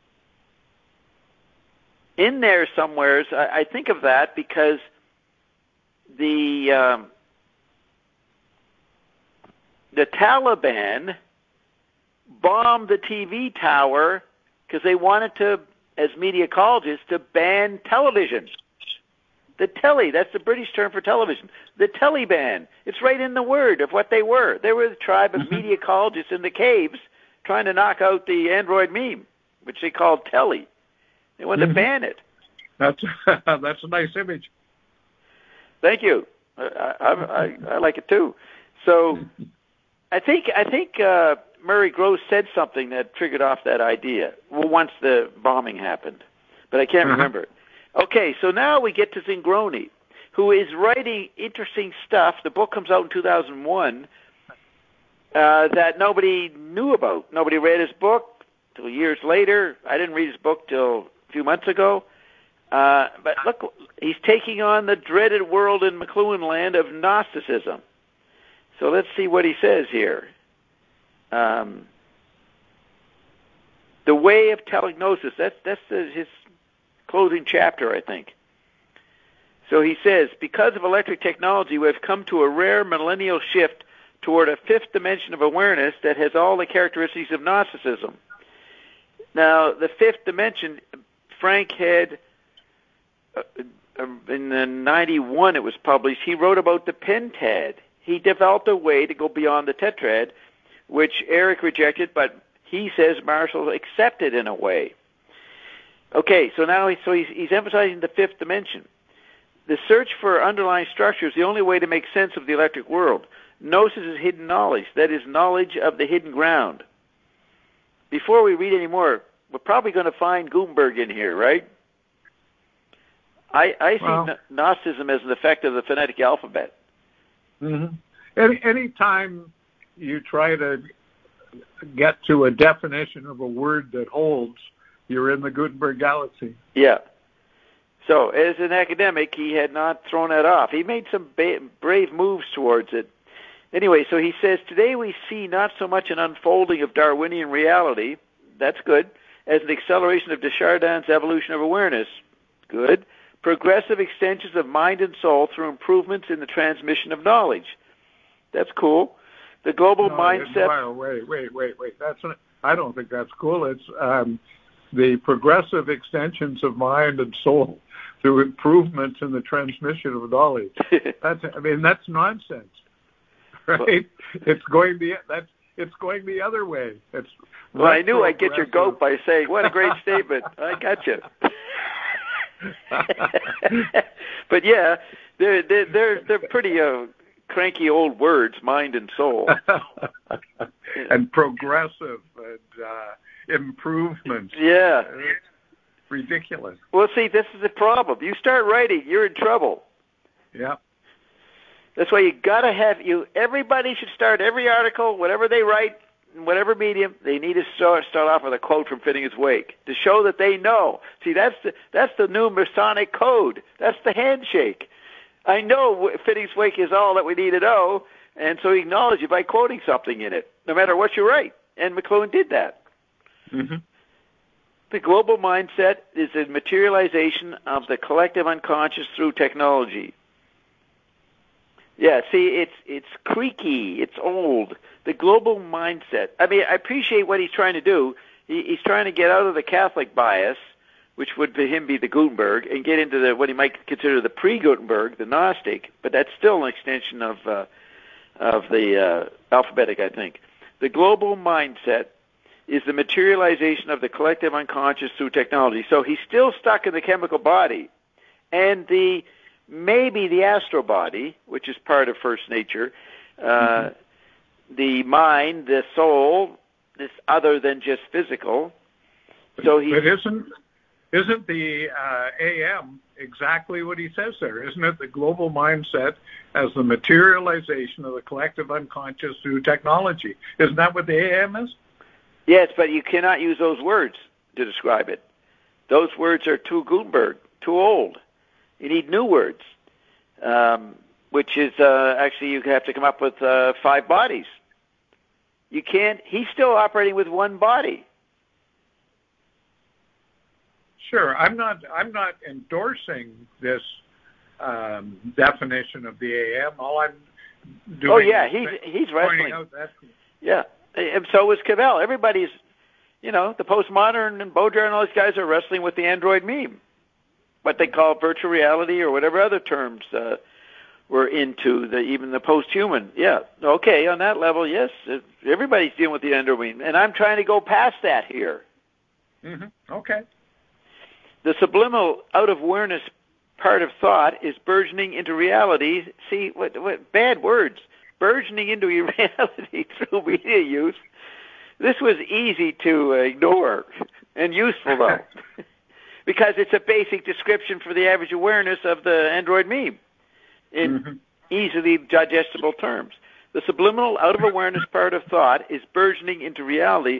in there somewheres, I, I think of that because the um, the Taliban bombed the T V tower because they wanted to, as media ecologists, to ban television. The telly, that's the British term for television. The Taliban. It's right in the word of what they were. They were the tribe of media ecologists in the caves trying to knock out the Android meme, which they called telly. They wanted mm-hmm. to ban it. That's that's a nice image. Thank you. I, I, I, I like it too. So I think I think uh, Murray Gross said something that triggered off that idea. Well, once the bombing happened, but I can't uh-huh. remember it. Okay, so now we get to Zingroni, who is writing interesting stuff. The book comes out in two thousand one uh, that nobody knew about. Nobody read his book till years later. I didn't read his book till a few months ago. Uh, but look, he's taking on the dreaded world in McLuhan land of Gnosticism. So let's see what he says here. Um, the way of telegnosis, that's, that's the, his closing chapter, I think. So he says, because of electric technology, we have come to a rare millennial shift toward a fifth dimension of awareness that has all the characteristics of Gnosticism. Now, the fifth dimension, Frank had, uh, in the ninety-one it was published, he wrote about the pentad. He developed a way to go beyond the tetrad, which Eric rejected, but he says Marshall accepted in a way. Okay, so now he, so he's, he's emphasizing the fifth dimension. The search for underlying structure is the only way to make sense of the electric world. Gnosis is hidden knowledge. That is knowledge of the hidden ground. Before we read any more, we're probably going to find Gutenberg in here, right? I, I see well, Gnosticism as an effect of the phonetic alphabet. Mm-hmm. Any any time you try to get to a definition of a word that holds, you're in the Gutenberg galaxy. Yeah. So, as an academic, he had not thrown that off. He made some ba- brave moves towards it. Anyway, so he says, today we see not so much an unfolding of Darwinian reality, that's good, as an acceleration of Desjardins' evolution of awareness, good, progressive extensions of mind and soul through improvements in the transmission of knowledge. That's cool. The global no, mindset... Wait, wait, wait, wait. That's not, I don't think that's cool. It's um, the progressive extensions of mind and soul through improvements in the transmission of knowledge. That's, I mean, that's nonsense, right? Well, it's going the that's it's going the other way. It's well, I knew I'd get your goat by saying, "What a great statement!" I got you. But yeah, they're they're they're, they're pretty uh, cranky old words, mind and soul, and progressive and uh, improvements. Yeah. It's ridiculous. Well, see, this is the problem. You start writing, you're in trouble. Yeah. That's why you gotta have you. Everybody should start every article, whatever they write, in whatever medium, they need to start start off with a quote from Phineas Wake to show that they know. See, that's the that's the new Masonic code. That's the handshake. I know Phineas Wake is all that we need to know, and so he acknowledges you by quoting something in it, no matter what you write. And McLuhan did that. Mm-hmm. The global mindset is a materialization of the collective unconscious through technology. Yeah, see, it's it's creaky, it's old. The global mindset. I mean, I appreciate what he's trying to do. He, he's trying to get out of the Catholic bias, which would for him be the Gutenberg, and get into the what he might consider the pre-Gutenberg, the Gnostic. But that's still an extension of uh, of the uh, alphabetic, I think. The global mindset is the materialization of the collective unconscious through technology. So he's still stuck in the chemical body, and the maybe the astral body, which is part of first nature, uh, mm-hmm. the mind, the soul, this other than just physical. So he. But isn't isn't the uh, A M exactly what he says there? Isn't it the global mindset as the materialization of the collective unconscious through technology? Isn't that what the A M is? Yes, but you cannot use those words to describe it. Those words are too Gutenberg, too old. You need new words, um, which is uh, actually you have to come up with uh, five bodies. You can't. He's still operating with one body. Sure, I'm not. I'm not endorsing this um, definition of the A M. All I'm doing. Oh yeah, he's he's wrestling. Out that, yeah. And so is Cavell. Everybody's, you know, the postmodern and Baudrillard and all these guys are wrestling with the android meme, what they call virtual reality or whatever other terms uh, we're into, the, even the post-human. Yeah, okay, on that level, yes, everybody's dealing with the android meme. And I'm trying to go past that here. Mm-hmm. Okay. The subliminal out-of-awareness part of thought is burgeoning into reality. See, what, what bad words. Burgeoning into reality through media use. This was easy to ignore and useful, though, because it's a basic description for the average awareness of the android meme in mm-hmm. easily digestible terms. The subliminal out-of-awareness part of thought is burgeoning into reality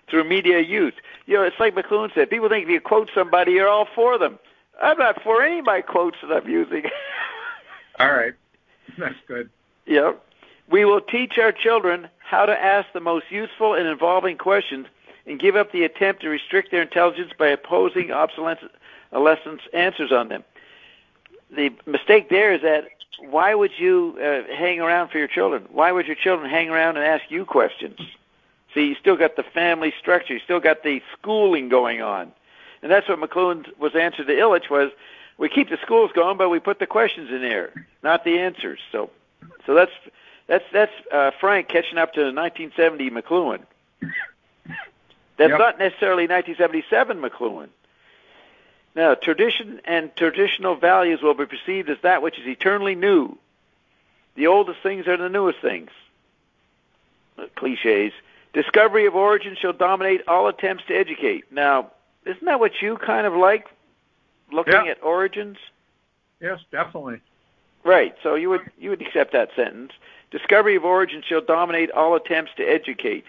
through media use. You know, it's like McLuhan said, people think if you quote somebody, you're all for them. I'm not for any of my quotes that I'm using. All right. That's good. Yeah. We will teach our children how to ask the most useful and involving questions and give up the attempt to restrict their intelligence by opposing obsolescent answers on them. The mistake there is that why would you uh, hang around for your children? Why would your children hang around and ask you questions? See, you still got the family structure. You still got the schooling going on. And that's what McLuhan was answer to Illich was, we keep the schools going, but we put the questions in there, not the answers. So so that's that's that's uh, Frank catching up to nineteen seventy McLuhan. That's yep. not necessarily nineteen seventy-seven McLuhan. Now, tradition and traditional values will be perceived as that which is eternally new. The oldest things are the newest things. Uh, cliches. Discovery of origin shall dominate all attempts to educate. Now, isn't that what you kind of like, looking yeah. at origins? Yes, definitely. Right. So you would you would accept that sentence. Discovery of origin shall dominate all attempts to educate.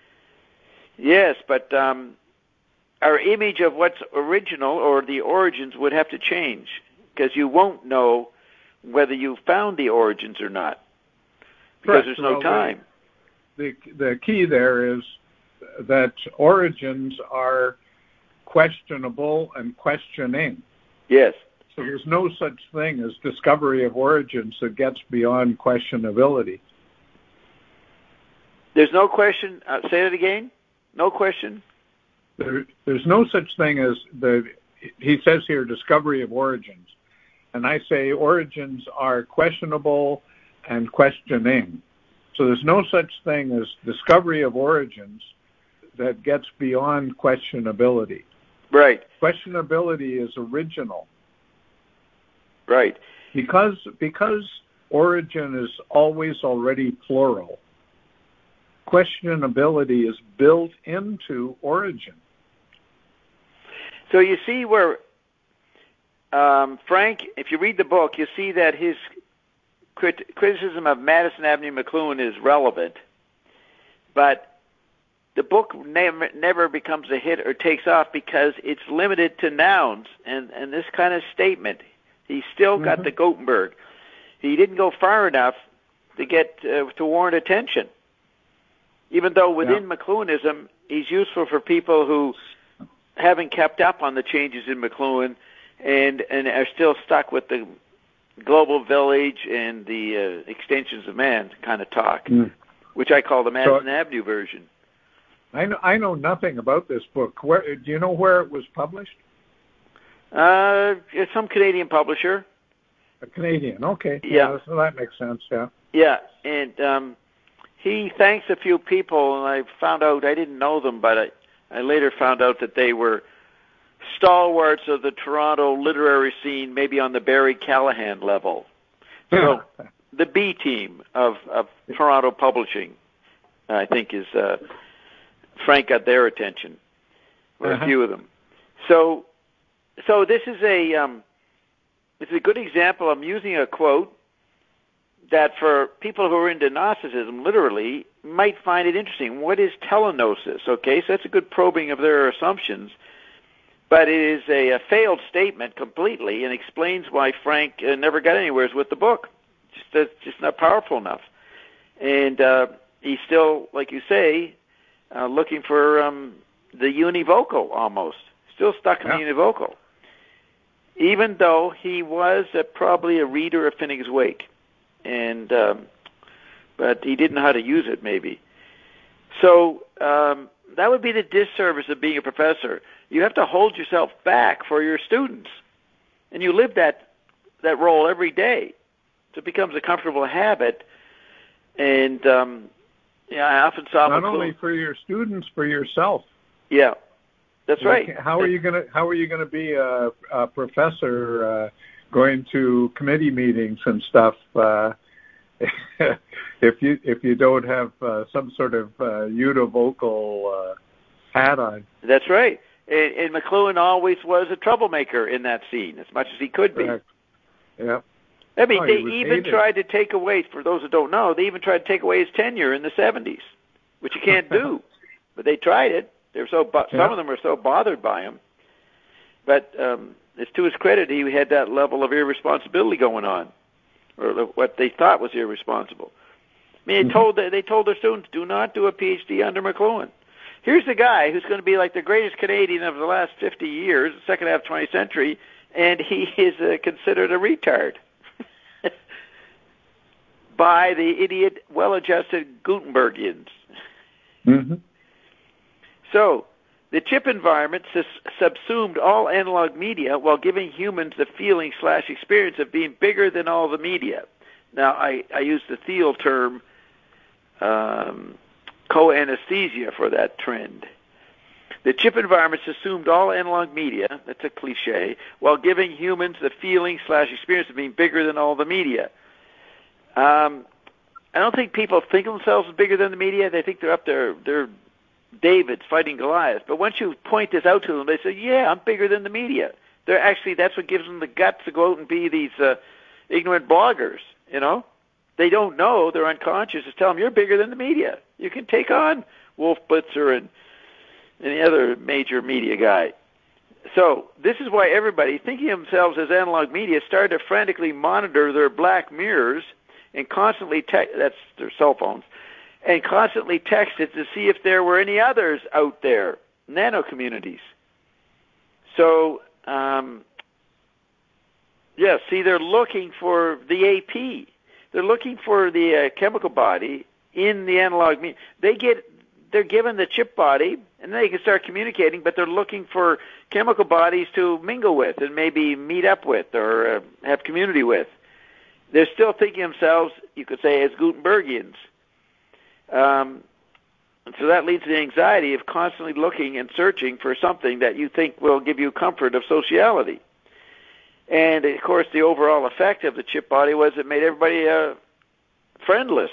Yes, but um, our image of what's original or the origins would have to change because you won't know whether you found the origins or not because Correct. there's no well, time. The, the key there is that origins are questionable and questioning. Yes. So there's no such thing as discovery of origins that gets beyond questionability. There's no question. Uh, say it again. No question. There, there's no such thing as the. He says here discovery of origins, and I say origins are questionable and questioning. So there's no such thing as discovery of origins that gets beyond questionability. Right. Questionability is original. Right. Because because origin is always already plural, questionability is built into origin. So you see where um, Frank, if you read the book, you see that his crit- criticism of Madison Avenue McLuhan is relevant, but the book never, never becomes a hit or takes off because it's limited to nouns and, and this kind of statement. He's still got mm-hmm. the Gutenberg. He didn't go far enough to get uh, to warrant attention. Even though within yeah. McLuhanism, he's useful for people who haven't kept up on the changes in McLuhan and, and are still stuck with the global village and the uh, extensions of man kind of talk, mm. which I call the Madison so, Avenue version. I know, I know nothing about this book. Where, do you know where it was published? Uh, it's some Canadian publisher. A Canadian, okay. Yeah. yeah so that makes sense, yeah. Yeah, and um, he thanks a few people, and I found out, I didn't know them, but I, I later found out that they were stalwarts of the Toronto literary scene, maybe on the Barry Callahan level. So the B team of, of Toronto publishing, I think, is uh, Frank got their attention, or uh-huh. a few of them. So, so this is a um, it's a good example. I'm using a quote that for people who are into Gnosticism, literally, might find it interesting. What is telenosis? Okay, so that's a good probing of their assumptions, but it is a, a failed statement completely and explains why Frank uh, never got anywhere with the book. Just, that's just not powerful enough. And uh, he's still, like you say, uh, looking for um, the univocal almost, still stuck in yeah. the univocal, even though he was uh, probably a reader of Finneg's Wake. And um, but he didn't know how to use it, maybe. So um, that would be the disservice of being a professor. You have to hold yourself back for your students, and you live that that role every day. So it becomes a comfortable habit. And um, yeah, I often saw not only for your students, for yourself. Yeah, that's right. How are you gonna How are you gonna be a, a professor? Uh, going to committee meetings and stuff, uh, if you if you don't have uh, some sort of uh, univocal uh, hat on. That's right. And, and McLuhan always was a troublemaker in that scene, as much as he could be. Correct. Yeah. I mean, oh, they even hated. tried to take away, for those who don't know, they even tried to take away his tenure in the seventies, which you can't do. But they tried it. They were so bo- yeah. some of them were so bothered by him, but um, it's to his credit he had that level of irresponsibility going on, or what they thought was irresponsible. I mean, they mm-hmm. told they told their students, do not do a P H D under McLuhan. Here's the guy who's going to be like the greatest Canadian of the last fifty years, the second half of the twentieth century, and he is uh, considered a retard by the idiot, well-adjusted Gutenbergians. Mm-hmm. So, the chip environment sus- subsumed all analog media while giving humans the feeling slash experience of being bigger than all the media. Now, I, I use the Thiel term um, co-anesthesia for that trend. The chip environment assumed all analog media, that's a cliche, while giving humans the feeling slash experience of being bigger than all the media. Um, I don't think people think of themselves as bigger than the media. They think they're up there, they're Davids fighting Goliath. But once you point this out to them, they say, yeah, I'm bigger than the media. They're actually, that's what gives them the guts to go out and be these uh, ignorant bloggers, you know? They don't know, they're unconscious. Just tell them, you're bigger than the media. You can take on Wolf Blitzer and any other major media guy. So this is why everybody, thinking of themselves as analog media, started to frantically monitor their black mirrors and constantly, te- that's their cell phones, and constantly texted to see if there were any others out there, nano communities. So, um, yeah, see, they're looking for the A P. They're looking for the uh, chemical body in the analog media. They get, they're given the chip body, and they can start communicating, but they're looking for chemical bodies to mingle with and maybe meet up with or uh, have community with. They're still thinking of themselves, you could say, as Gutenbergians. Um, and so that leads to the anxiety of constantly looking and searching for something that you think will give you comfort of sociality. And, of course, the overall effect of the chip body was it made everybody uh, friendless.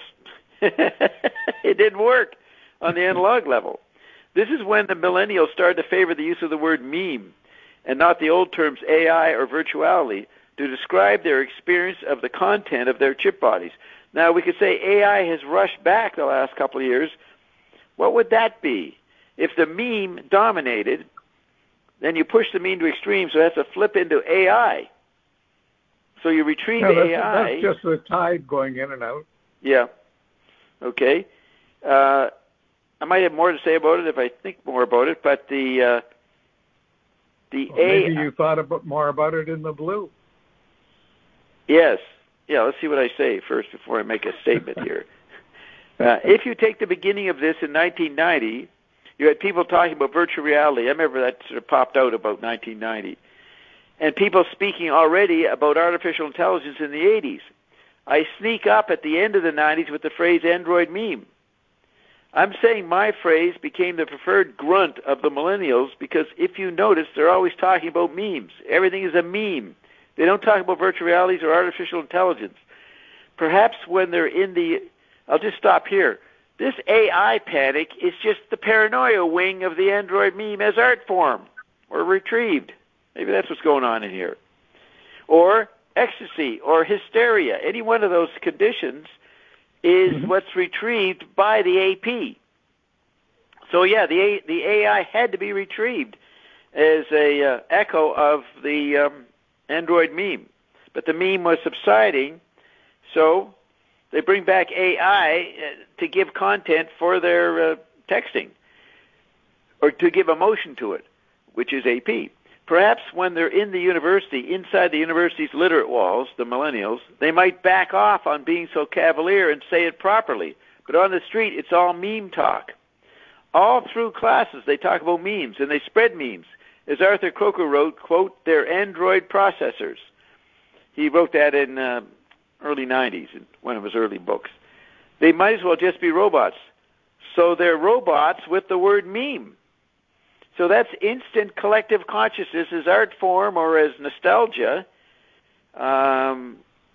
It didn't work on the analog level. This is when the millennials started to favor the use of the word meme and not the old terms A I or virtuality to describe their experience of the content of their chip bodies. Now, we could say A I has rushed back the last couple of years. What would that be? If the meme dominated, then you push the meme to extreme, so it has to flip into A I. So you retrieve no, that's, A I. That's just the tide going in and out. Yeah. Okay. Uh, I might have more to say about it if I think more about it, but the uh, the well, maybe A I. you thought about more about it in the blue. Yes. Yeah, let's see what I say first before I make a statement here. Uh, if you take the beginning of this in nineteen ninety, you had people talking about virtual reality. I remember that sort of popped out about nineteen ninety. And people speaking already about artificial intelligence in the eighties. I sneak up at the end of the nineties with the phrase Android meme. I'm saying my phrase became the preferred grunt of the millennials because if you notice, they're always talking about memes. Everything is a meme. They don't talk about virtual realities or artificial intelligence. Perhaps when they're in the... I'll just stop here. This A I panic is just the paranoia wing of the Android meme as art form or retrieved. Maybe that's what's going on in here. Or ecstasy or hysteria. Any one of those conditions is mm-hmm. what's retrieved by the A P. So, yeah, the A, the A I had to be retrieved as a uh, echo of the... Um, Android meme. But the meme was subsiding, so they bring back A I to give content for their uh, texting, or to give emotion to it, which is A P. Perhaps when they're in the university, inside the university's literate walls, the millennials, they might back off on being so cavalier and say it properly. But on the street, it's all meme talk. All through classes, they talk about memes, and they spread memes. As Arthur Croker wrote, quote, they're Android processors. He wrote that in uh, early nineties, in one of his early books. They might as well just be robots. So they're robots with the word meme. So that's instant collective consciousness as art form or as nostalgia. Um,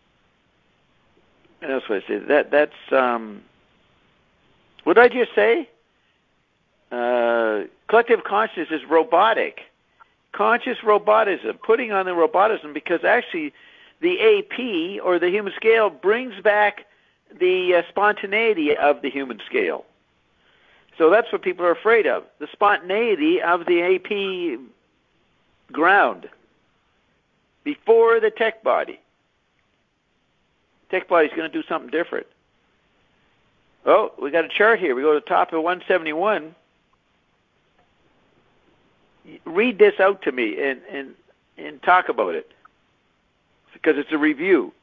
what else would I say? That, that's, um, what did I just say? Uh, collective consciousness is robotic. Conscious robotism, putting on the robotism, because actually the A P, or the human scale, brings back the uh, spontaneity of the human scale. So that's what people are afraid of, the spontaneity of the A P ground before the tech body. Tech body is going to do something different. Oh, we got a chart here. We go to the top of one seventy-one. Read this out to me and, and, and talk about it, because it's a review.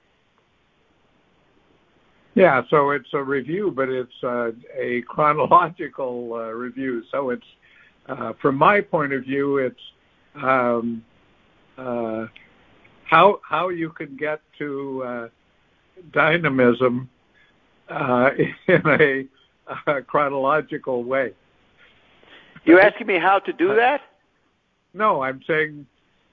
Yeah, so it's a review, but it's uh, a chronological uh, review. So it's, uh, from my point of view, it's um, uh, how how you can get to uh, dynamism uh, in a, a chronological way. You're asking me how to do that? No, I'm saying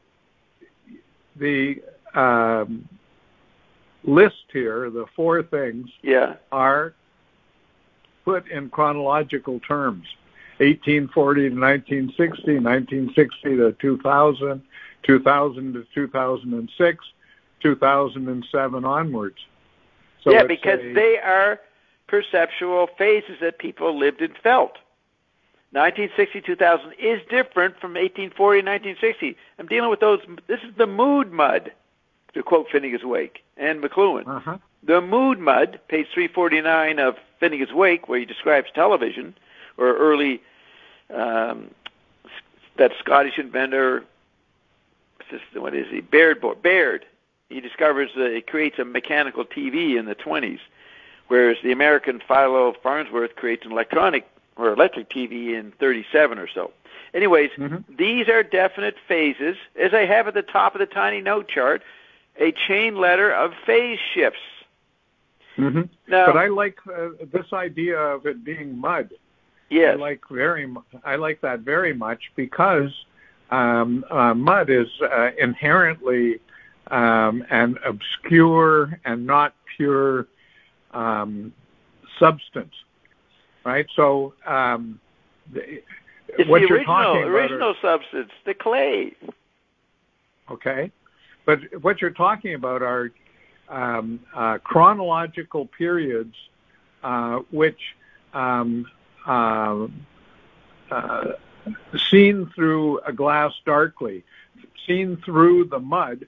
the um, list here, the four things, yeah. are put in chronological terms. eighteen forty to nineteen sixty, nineteen sixty to two thousand, two thousand to two thousand six, two thousand seven onwards. So yeah, because a, they are perceptual phases that people lived and felt. nineteen sixty, two thousand is different from eighteen forty, nineteen sixty. I'm dealing with those. This is the mood mud, to quote Finnegan's Wake and McLuhan. Uh-huh. The mood mud, page three forty-nine of Finnegan's Wake, where he describes television, or early, um, that Scottish inventor, what is he, Baird, Baird. He discovers that it creates a mechanical T V in the twenties, whereas the American Philo Farnsworth creates an electronic or electric T V in thirty-seven or so. Anyways, mm-hmm. These are definite phases, as I have at the top of the tiny note chart, a chain letter of phase shifts. Mm-hmm. Now, but I like uh, this idea of it being mud. Yes. I like very. I like that very much because um, uh, mud is uh, inherently um, an obscure and not pure um, substance. Right, so um, the, it's what the you're original, talking about original are, substance, the clay. Okay, but what you're talking about are um, uh, chronological periods, uh, which, um, uh, uh, seen through a glass darkly, seen through the mud,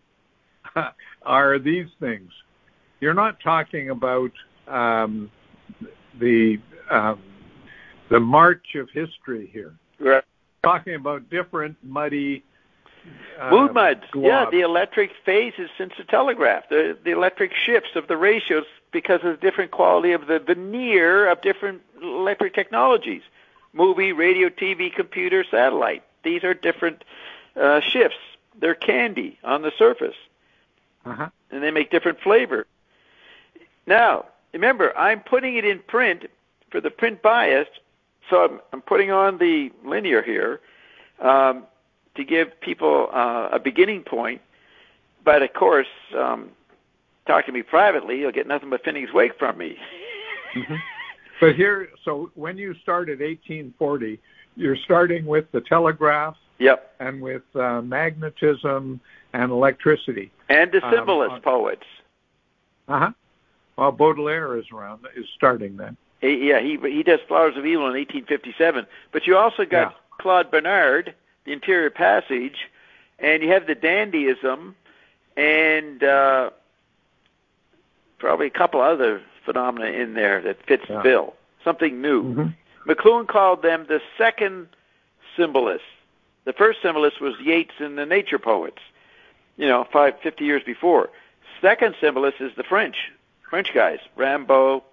are these things. You're not talking about um, the Um, the march of history here. Right. Talking about different muddy uh, mood muds. globs. Yeah, the electric phases since the telegraph, the, the electric shifts of the ratios because of the different quality of the veneer of different electric technologies. Movie, radio, T V, computer, satellite. These are different uh, shifts. They're candy on the surface. Uh-huh. And they make different flavor. Now, remember, I'm putting it in print for the print bias, so I'm, I'm putting on the linear here um, to give people uh, a beginning point. But, of course, um, talk to me privately, you'll get nothing but Finnegan's Wake from me. Mm-hmm. But here, so when you start at eighteen forty, you're starting with the telegraph yep. and with uh, magnetism and electricity. And the symbolist um, uh, poets. Uh-huh. Well, Baudelaire is around, is starting then. He, yeah, he he does Flowers of Evil in eighteen fifty-seven. But you also got yeah. Claude Bernard, The Interior Passage, and you have the dandyism, and uh, probably a couple other phenomena in there that fits yeah. the bill. Something new. Mm-hmm. McLuhan called them the second symbolists. The first symbolist was Yeats and the nature poets, you know, five, fifty years before. Second symbolist is the French, French guys, Rimbaud,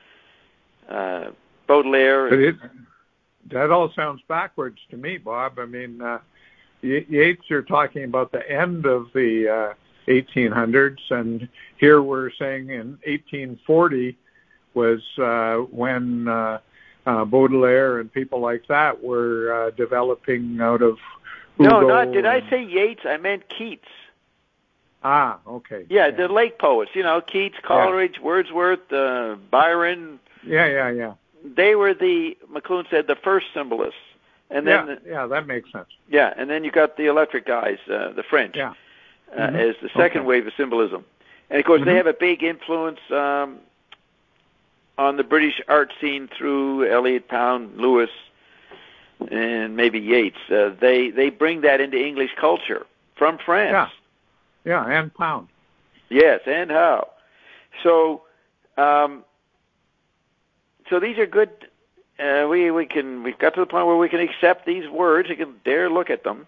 Uh, Baudelaire. But it, that all sounds backwards to me, Bob. I mean, uh, Yeats, you're talking about the end of the uh, eighteen hundreds, and here we're saying in eighteen forty was uh, when uh, uh, Baudelaire and people like that were uh, developing out of Hugo. No, not, did I say Yeats? I meant Keats. Ah, okay. Yeah, yeah. The lake poets, you know, Keats, Coleridge, yeah. Wordsworth, uh, Byron. Yeah, yeah, yeah. They were the, McLuhan said, the first symbolists. And then, yeah, yeah, that makes sense. Yeah, and then you got the electric guys, uh, the French, yeah. uh, mm-hmm. as the second okay. wave of symbolism. And, of course, mm-hmm. they have a big influence um, on the British art scene through Eliot, Pound, Lewis, and maybe Yeats. Uh, they they bring that into English culture from France. Yeah, yeah, and Pound. Yes, and how. So, um, so these are good. Uh, we we can we've got to the point where we can accept these words. We can dare look at them.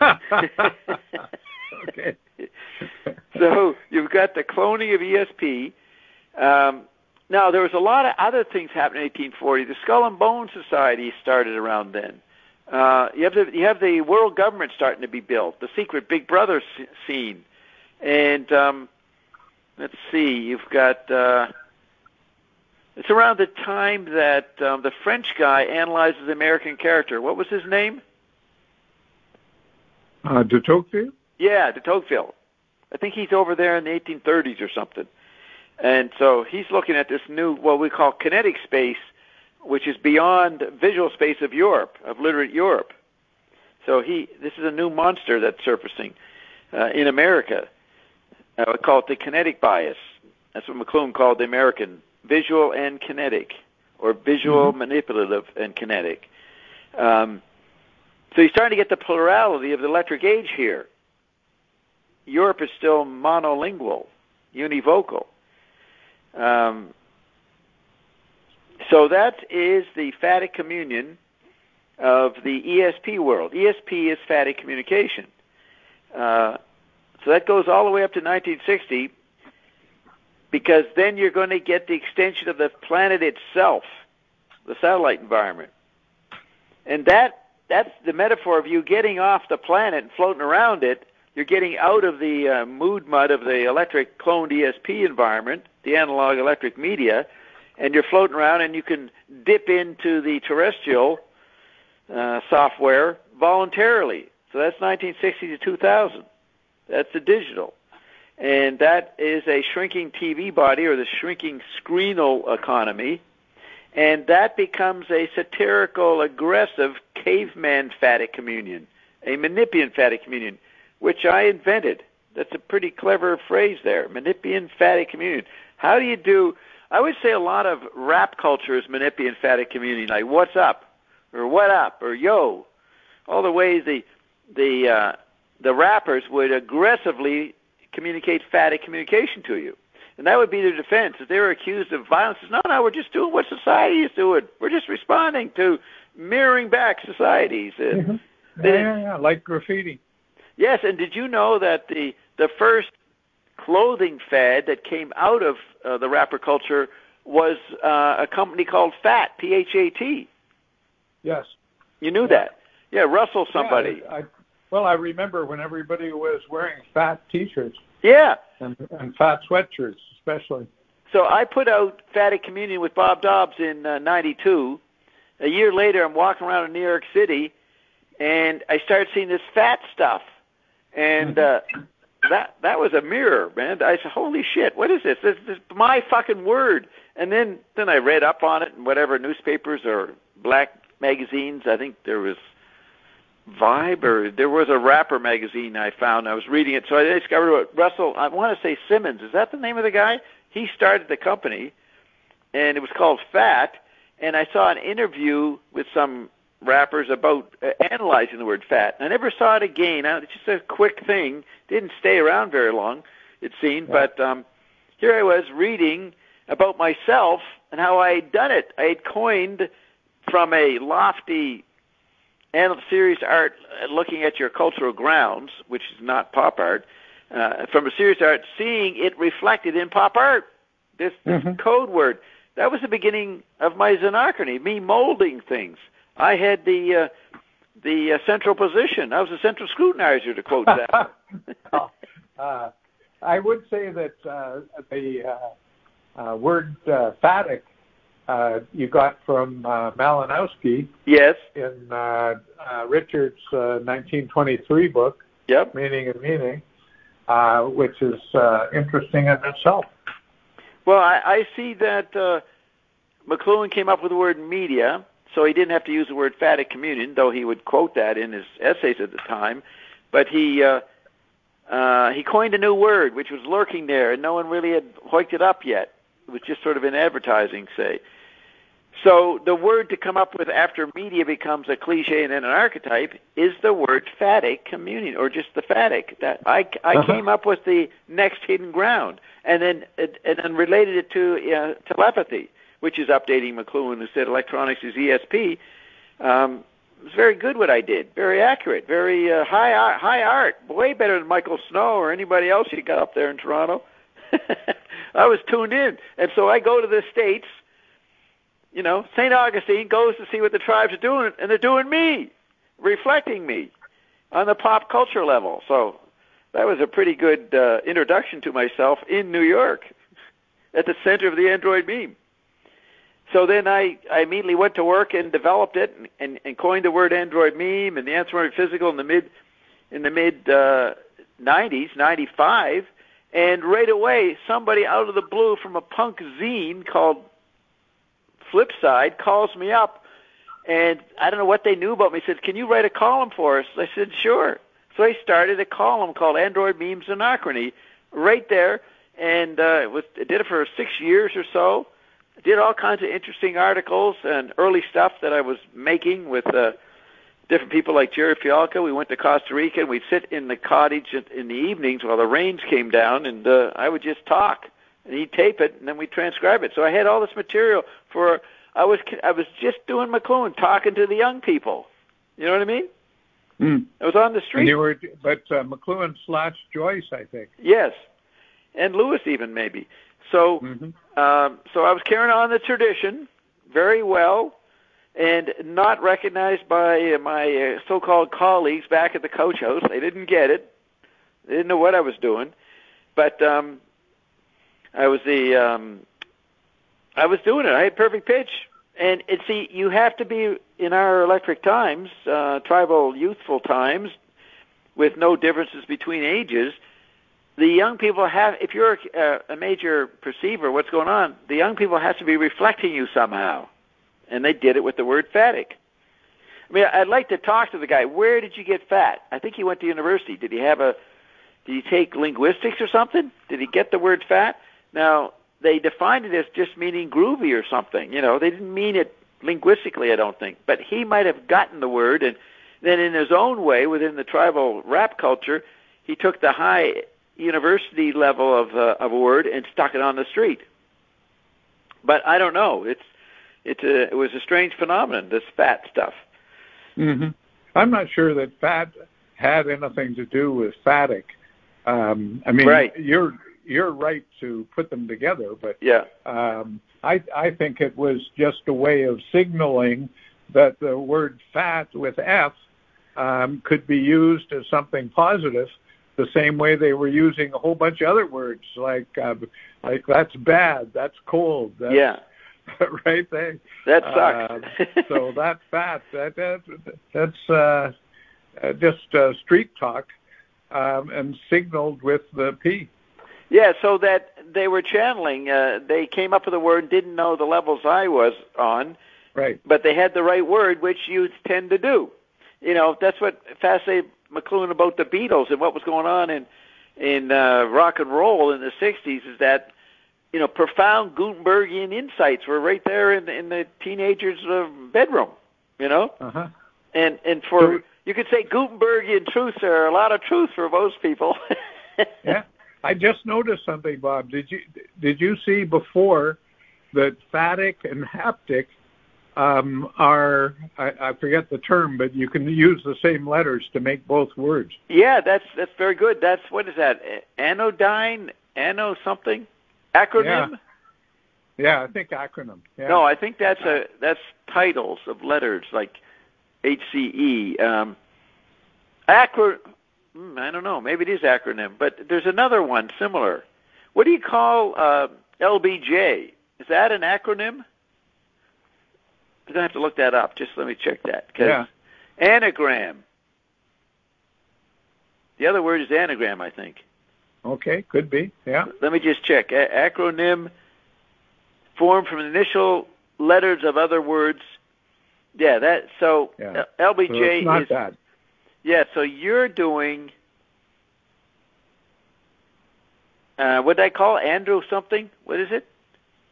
Okay. So you've got the cloning of E S P. Um, now there was a lot of other things happening in eighteen forty. The Skull and Bone Society started around then. Uh, you have the you have the world government starting to be built. The secret Big Brother c- scene, and um, let's see, you've got. Uh, it's around the time that um, the French guy analyzes the American character. What was his name? Uh, de Tocqueville? Yeah, de Tocqueville. I think he's over there in the eighteen thirties or something. And so he's looking at this new, what we call kinetic space, which is beyond visual space of Europe, of literate Europe. So he, this is a new monster that's surfacing uh, in America. Uh, we call it the kinetic bias. That's what McLuhan called the American, visual and kinetic, or visual, mm-hmm. manipulative, and kinetic. Um, so you're starting to get the plurality of the electric age here. Europe is still monolingual, univocal. Um, so that is the phatic communion of the E S P world. E S P is phatic communication. Uh, so that goes all the way up to nineteen sixty, because then you're going to get the extension of the planet itself, the satellite environment. And that that's the metaphor of you getting off the planet and floating around it. You're getting out of the uh, mood mud of the electric cloned E S P environment, the analog electric media, and you're floating around, and you can dip into the terrestrial uh, software voluntarily. So that's nineteen sixty to two thousand. That's the digital. And that is a shrinking T V body, or the shrinking screenal economy, and that becomes a satirical, aggressive caveman phatic communion, a Menippean phatic communion, which I invented. That's a pretty clever phrase there, Menippean phatic communion. How do you do, I would say a lot of rap culture is Menippean phatic communion, like what's up, or what up, or yo. All the ways the the uh, the rappers would aggressively communicate phatic communication to you. And that would be their defense. If they were accused of violence, no, no, we're just doing what society is doing. We're just responding to mirroring back societies. And mm-hmm. yeah, yeah, yeah, like graffiti. Yes, and did you know that the the first clothing fad that came out of uh, the rapper culture was uh, a company called Phat, P H A T? Yes. You knew yeah. that? Yeah, Russell somebody. Yeah, I, well, I remember when everybody was wearing fat T-shirts. Yeah. And, and fat sweatshirts, especially. So I put out Phatic Communion with Bob Dobbs in uh, ninety-two. A year later, I'm walking around in New York City, and I started seeing this fat stuff. And uh, that that was a mirror, man. I said, holy shit, what is this? This, this is my fucking word. And then, then I read up on it in whatever newspapers or black magazines. I think there was Vibe, or there was a rapper magazine I found. I was reading it, so I discovered what Russell, I want to say Simmons, is that the name of the guy? He started the company, and it was called Phat, and I saw an interview with some rappers about uh, analyzing the word fat. I never saw it again. Uh, it's just a quick thing. Didn't stay around very long, it seemed. Yeah. But um, here I was reading about myself and how I had done it. I had coined from a lofty and serious art, uh, looking at your cultural grounds, which is not pop art, uh, from a serious art, seeing it reflected in pop art. This, this mm-hmm. code word. That was the beginning of my xenochrony, me molding things. I had the uh, the uh, central position. I was a central scrutinizer, to quote that. uh, I would say that uh, the uh, uh, word uh, phatic uh, you got from uh, Malinowski. Yes. In uh, uh, Richard's uh, nineteen twenty-three book, yep. Meaning and Meaning, uh, which is uh, interesting in itself. Well, I, I see that uh, McLuhan came up with the word media, so he didn't have to use the word phatic communion, though he would quote that in his essays at the time. But he uh, uh, he coined a new word, which was lurking there, and no one really had hoiked it up yet. It was just sort of in advertising, say. So the word to come up with after media becomes a cliche and then an archetype is the word phatic communion, or just the phatic. That I, I uh-huh. came up with the next hidden ground, and then and then related it to uh, telepathy, which is updating McLuhan, who said electronics is E S P. Um, it was very good what I did, very accurate, very uh, high art, high art, way better than Michael Snow or anybody else you got up there in Toronto. I was tuned in, and so I go to the States. You know, Saint Augustine goes to see what the tribes are doing, and they're doing me, reflecting me on the pop culture level. So that was a pretty good uh, introduction to myself in New York, at the center of the Android meme. So then I, I immediately went to work and developed it and, and, and coined the word Android meme and the anthropomorphic physical in the mid in the mid uh, nineties, ninety-five, and right away somebody out of the blue from a punk zine called Flipside calls me up, and I don't know what they knew about me. Said, "Can you write a column for us?" I said, "Sure." So I started a column called Android Memes Anachrony right there, and uh, it was, I did it for six years or so. I did all kinds of interesting articles and early stuff that I was making with uh, different people like Jerry Fialka. We went to Costa Rica, and we'd sit in the cottage in the evenings while the rains came down, and uh, I would just talk. And he'd tape it, and then we'd transcribe it. So I had all this material for, I was I was just doing McLuhan, talking to the young people. You know what I mean? Mm. I was on the street. And you were, but uh, McLuhan slash Joyce, I think. Yes, and Lewis even maybe. So, mm-hmm. um, so I was carrying on the tradition very well, and not recognized by my uh, so-called colleagues back at the coach house. They didn't get it. They didn't know what I was doing, but. Um, I was the, um, I was doing it. I had perfect pitch, and it. See, you have to be in our electric times, uh, tribal youthful times, with no differences between ages. The young people have. If you're a, a major perceiver, what's going on? The young people have to be reflecting you somehow, and they did it with the word phatic. I mean, I'd like to talk to the guy. Where did you get fat? I think he went to university. Did he have a? Did he take linguistics or something? Did he get the word fat? Now, they defined it as just meaning groovy or something. You know, they didn't mean it linguistically, I don't think. But he might have gotten the word, and then in his own way, within the tribal rap culture, he took the high university level of uh, of a word and stuck it on the street. But I don't know. It's it's a, it was a strange phenomenon, this fat stuff. Mm-hmm. I'm not sure that fat had anything to do with phatic. Um, I mean, right. you're you're right to put them together, but yeah. um, I I think it was just a way of signaling that the word fat with F um, could be used as something positive, the same way they were using a whole bunch of other words like uh, like that's bad, that's cold, that's, yeah, right. They, that sucks. uh, so that fat that, that that's uh, uh, just uh, street talk, um, and signaled with the P. Yeah, so that they were channeling. Uh, they came up with a word, didn't know the levels I was on, right? But they had the right word, which youth tend to do. You know, that's what fascinated McLuhan about the Beatles and what was going on in in uh, rock and roll in the sixties. Is that, you know, profound Gutenbergian insights were right there in, in the teenagers' uh, bedroom. You know, uh-huh. and and for you could say Gutenbergian truths are a lot of truth for most people. Yeah. I just noticed something, Bob. Did you did you see before that phatic and haptic um, are, I, I forget the term, but you can use the same letters to make both words. Yeah, that's that's very good. That's, what is that, anodyne, ano something? Acronym? Yeah, yeah I think acronym. Yeah. No, I think that's a that's titles of letters, like H C E. Um, acro... I don't know. Maybe it is acronym, but there's another one similar. What do you call uh, L B J? Is that an acronym? I'm going to have to look that up. Just let me check that. Yeah. Anagram. The other word is anagram, I think. Okay, could be. Yeah. Let me just check. A- acronym formed from initial letters of other words. Yeah, that. So yeah. L B J so it's not is that. Yeah, so you're doing, uh, what did I call Andrew something? What is it?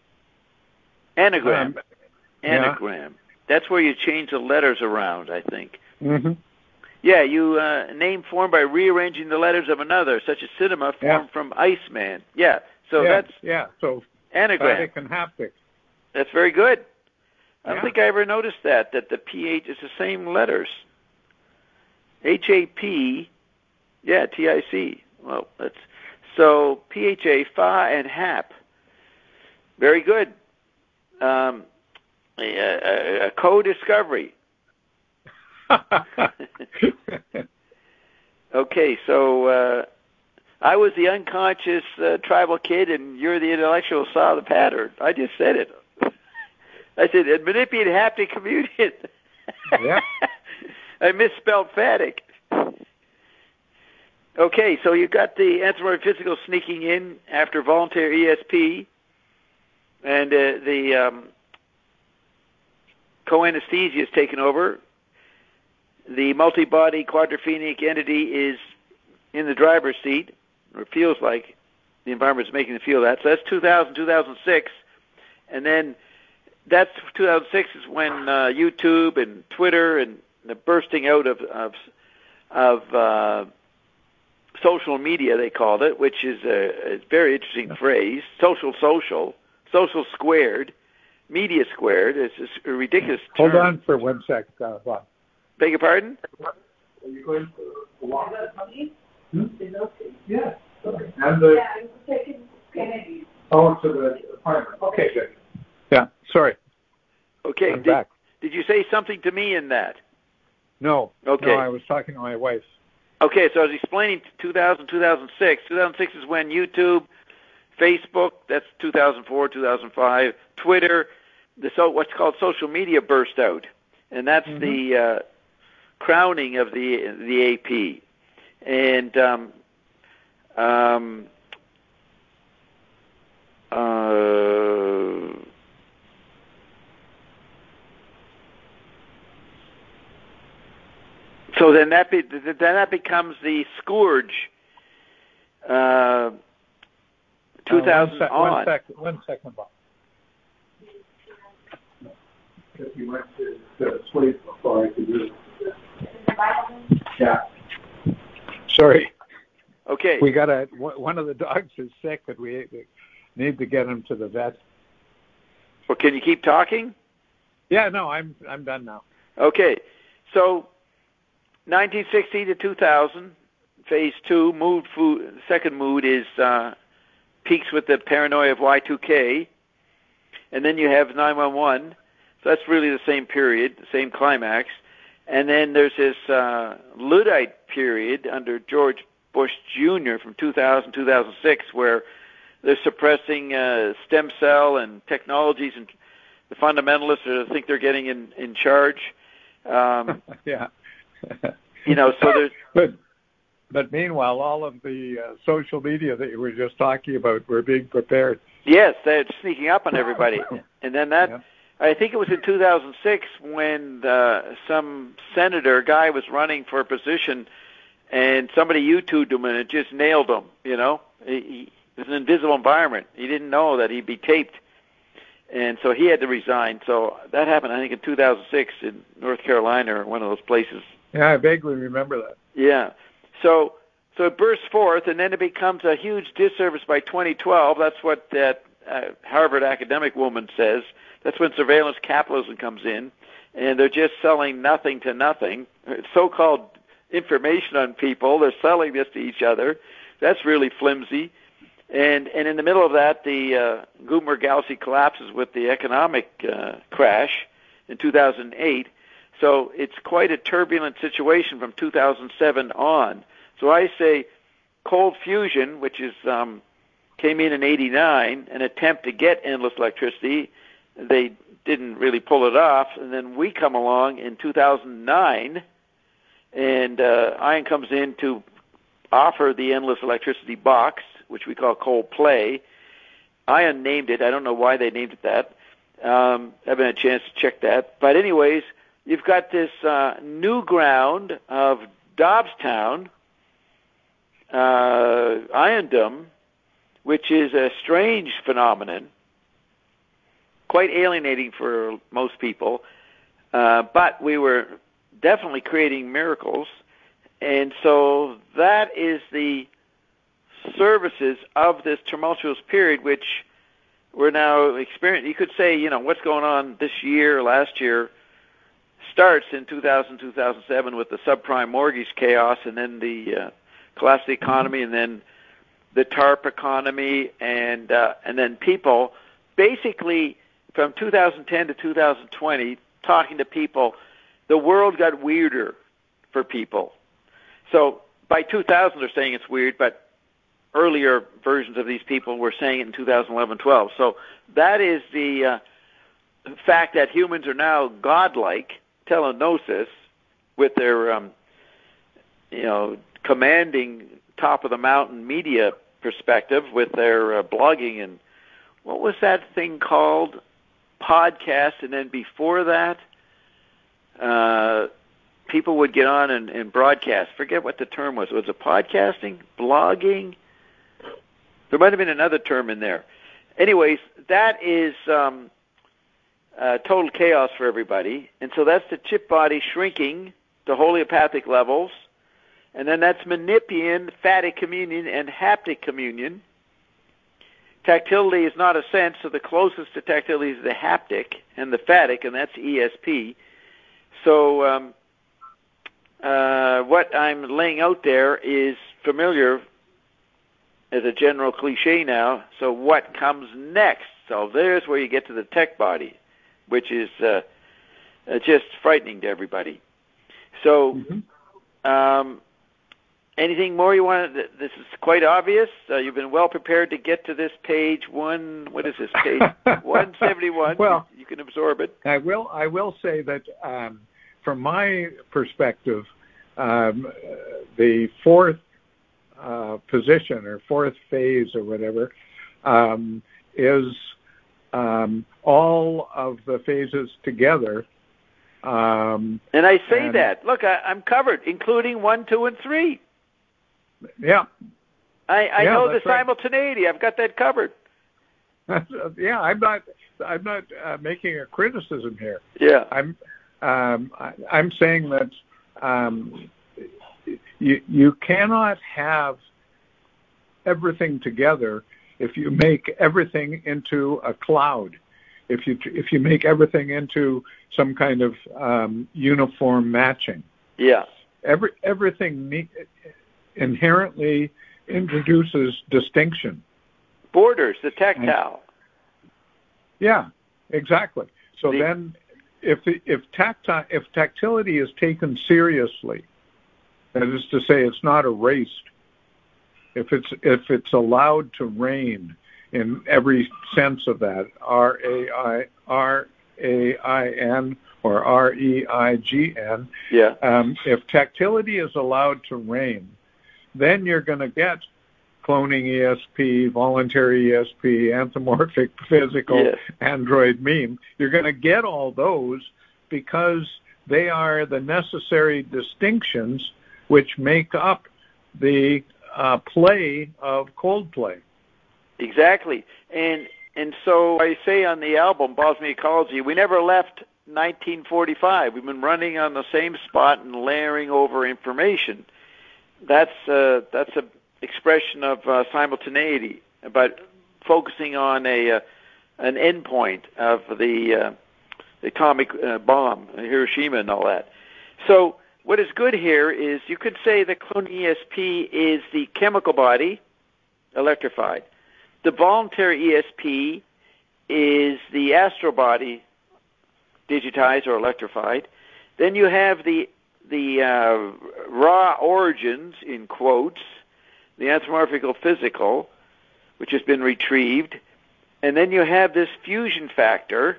Anagram. Um, Anagram. Yeah. That's where you change the letters around, I think. Mm-hmm. Yeah, you uh, name formed by rearranging the letters of another, such as cinema formed yeah. from Iceman. Yeah, so yeah, that's yeah. So anagram. phatic and haptic. That's very good. I don't yeah. think I ever noticed that, that the P H is the same letters. H A P, yeah, T I C. Well, that's so P H A, Pha, and Hap. Very good. Um, a, a, a co-discovery. Okay, so uh, I was the unconscious uh, tribal kid, and you're the intellectual saw the pattern. I just said it. I said, manipulated haptic communion. Yeah. I misspelled phatic. Okay, so you got the anthropophysical sneaking in after voluntary E S P, and uh, the um, co-anesthesia is taken over. The multi-body quadrophenic entity is in the driver's seat, or feels like the environment's making it feel that. So that's two thousand, two thousand six. And then that's two thousand six is when uh, YouTube and Twitter and the bursting out of of, of uh, social media, they called it, which is a, a very interesting phrase. Social, social, social squared, media squared. It's just a ridiculous Hold term. on for one sec, uh, Bob. Beg your pardon? Are you going to walk? Hmm? Yeah. And the, yeah, I'm taking Kennedy. Oh, to the apartment. Okay, good. Yeah, sorry. Okay, I'm did, back. Did you say something to me in that? No. Okay. No, I was talking to my wife. Okay, so I was explaining two thousand, two thousand six. two thousand six is when YouTube, Facebook, that's two thousand four, two thousand five, Twitter, the so what's called social media burst out. And that's mm-hmm. the uh, crowning of the the A P. And um, um, uh, so then that be, then that becomes the scourge. Uh, two thousand uh, one sec, on. One second, one second, Bob. Because he went to, to sleep before I could do it. Yeah. Sorry. Okay. We got a one of the dogs is sick, and we need to get him to the vet. Well, can you keep talking? Yeah. No, I'm I'm done now. Okay. So, nineteen sixty to two thousand, phase two, mood food. The second mood is uh, peaks with the paranoia of Y two K, and then you have nine one one. So that's really the same period, the same climax. And then there's this uh, Luddite period under George Bush Junior from two thousand, two thousand six, where they're suppressing uh, stem cell and technologies, and the fundamentalists are, think they're getting in, in charge. Um, yeah. You know, so there's... But, but meanwhile, all of the uh, social media that you were just talking about were being prepared. Yes, they're sneaking up on everybody. And then that... Yeah. I think it was in two thousand six when uh, some senator guy was running for a position, and somebody YouTubed him, and it just nailed him. You know, he, he, it was an invisible environment. He didn't know that he'd be taped, and so he had to resign. So that happened, I think, in two thousand six in North Carolina or one of those places. Yeah, I vaguely remember that. Yeah. So so it bursts forth, and then it becomes a huge disservice by twenty twelve. That's what that uh, Harvard academic woman says. That's when surveillance capitalism comes in, and they're just selling nothing to nothing. So-called information on people, they're selling this to each other. That's really flimsy. And and in the middle of that, the uh, Gutenberg Galaxy collapses with the economic uh, crash in two thousand eight. So it's quite a turbulent situation from two thousand seven on. So I say cold fusion, which is um, came in in eighty-nine, an attempt to get endless electricity. They didn't really pull it off, and then we come along in two thousand nine, and uh, Ion comes in to offer the endless electricity box, which we call cold play. Ion named it. I don't know why they named it that. Um, I haven't had a chance to check that. But anyways, you've got this uh, new ground of Dobbstown, uh, Iondom, which is a strange phenomenon. quite alienating for most people. Uh, but we were definitely creating miracles. And so that is the services of this tumultuous period, which we're now experiencing. You could say, you know, what's going on this year, last year, starts in two thousand, two thousand seven with the subprime mortgage chaos, and then the uh, collapse of the economy, and then the TARP economy, and uh, and then people basically from two thousand ten to two thousand twenty talking to people, the world got weirder for people. So by two thousand they're saying it's weird, but earlier versions of these people were saying it in two thousand eleven, twelve. So that is the uh, fact that humans are now godlike, telenosis, with their, um, you know, commanding top of the mountain media perspective, with their uh, blogging and what was that thing called? Podcast, and then before that, uh, people would get on and, and broadcast. Forget what the term was. Was it podcasting? Blogging? There might have been another term in there. Anyways, that is um, uh, total chaos for everybody. And so that's the chip body shrinking to homeopathic levels. And then that's Menippean, phatic communion, and haptic communion. Tactility is not a sense, so the closest to tactility is the haptic and the phatic, and that's E S P. So um, uh, what I'm laying out there is familiar as a general cliche now. So what comes next? So there's where you get to the tech body, which is uh, uh, just frightening to everybody. So mm-hmm. um, anything more you want to, this is quite obvious. Uh, you've been well prepared to get to this page one, what is this page? one seventy-one. Well, you, you can absorb it. I will, I will say that um, from my perspective, um, the fourth uh, position or fourth phase or whatever um, is um, all of the phases together. Um, and I say and, that. Look, I, I'm covered, including one, two, and three. Yeah. I, I yeah, know the right. simultaneity. I've got that covered. yeah, I'm not. I'm not uh, making a criticism here. Yeah. I'm. Um, I, I'm saying that um, you you cannot have everything together if you make everything into a cloud. If you if you make everything into some kind of um, uniform matching. Yeah. Every everything ne- inherently introduces distinction. Borders, the tactile. And, yeah, exactly. So the, then, if the, if tacti- if tactility is taken seriously, that is to say, it's not erased. If it's if it's allowed to reign in every sense of that, R A I R A I N or R E I G N. Yeah. Um, if tactility is allowed to reign, then you're going to get cloning E S P, voluntary E S P, anthropomorphic physical, yes. android meme. You're going to get all those because they are the necessary distinctions which make up the uh, play of Coldplay. Exactly. And and so I say on the album, Bosnia Ecology, we never left nineteen forty-five. We've been running on the same spot and layering over information. That's uh, that's a expression of uh, simultaneity, but focusing on a uh, an endpoint of the, uh, the atomic uh, bomb, Hiroshima, and all that. So what is good here is you could say the clone E S P is the chemical body, electrified. The voluntary E S P is the astral body, digitized or electrified. Then you have the the uh, raw origins, in quotes, the anthropomorphical physical, which has been retrieved. And then you have this fusion factor,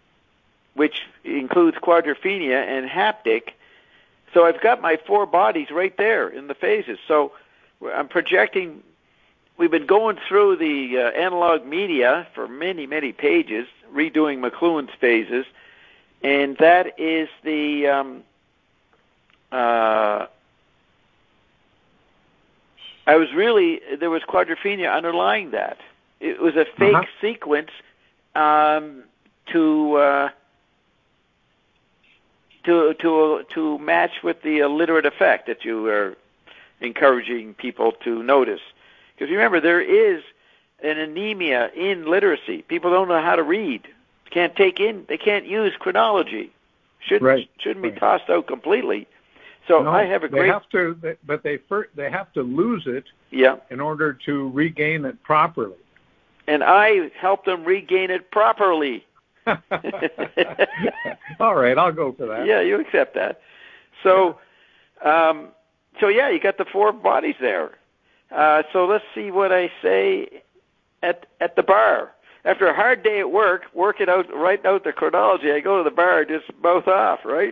which includes quadrophenia and haptic. So I've got my four bodies right there in the phases. So I'm projecting. We've been going through the uh, analog media for many, many pages, redoing McLuhan's phases, and that is the um, uh, I was really, there was quadrophenia underlying that. It was a fake uh-huh. sequence um, to uh, to to to match with the illiterate effect that you are encouraging people to notice. Because remember, there is an anemia in literacy. People don't know how to read. Can't take in. They can't use chronology. Shouldn't right. shouldn't right. be tossed out completely. So no, I have a great. They have to, they, but they first, they have to lose it. Yeah. In order to regain it properly. And I help them regain it properly. All right, I'll go for that. Yeah, you accept that. So, yeah. um, so yeah, you got the four bodies there. Uh, so let's see what I say at at the bar. After a hard day at work, work it out, write out the chronology, I go to the bar, just mouth off, right?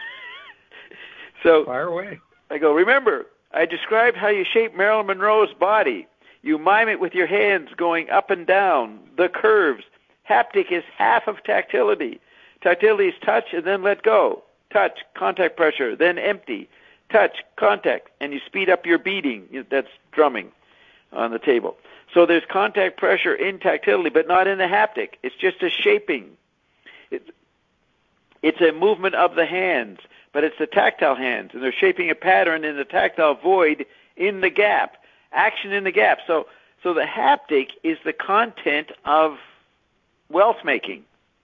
So fire away. I go, remember, I described how you shape Marilyn Monroe's body. You mime it with your hands going up and down, the curves. Haptic is half of tactility. Tactility is touch and then let go. Touch, contact pressure, then empty. Touch, contact, and you speed up your beating. That's drumming on the table. So there's contact pressure in tactility, but not in the haptic. It's just a shaping. It's, it's a movement of the hands, but it's the tactile hands, and they're shaping a pattern in the tactile void in the gap. Action in the gap. So, so the haptic is the content of wealth making.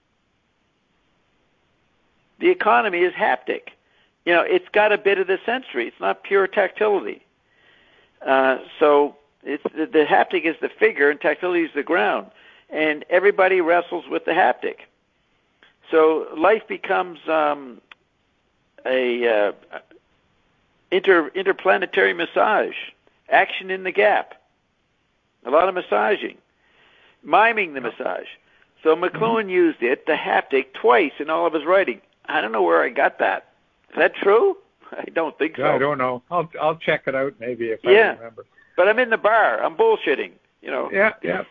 The economy is haptic. You know, it's got a bit of the sensory. It's not pure tactility. Uh, so it's, the, the haptic is the figure, and tactility is the ground. And everybody wrestles with the haptic. So life becomes um, a uh, inter, interplanetary massage. Action in the gap. A lot of massaging. Miming the massage. So McLuhan used it, the haptic, twice in all of his writing. I don't know where I got that. Is that true? I don't think so. I don't know. I'll I'll check it out maybe if yeah. I remember. But I'm in the bar. I'm bullshitting, you know. Yeah, yeah.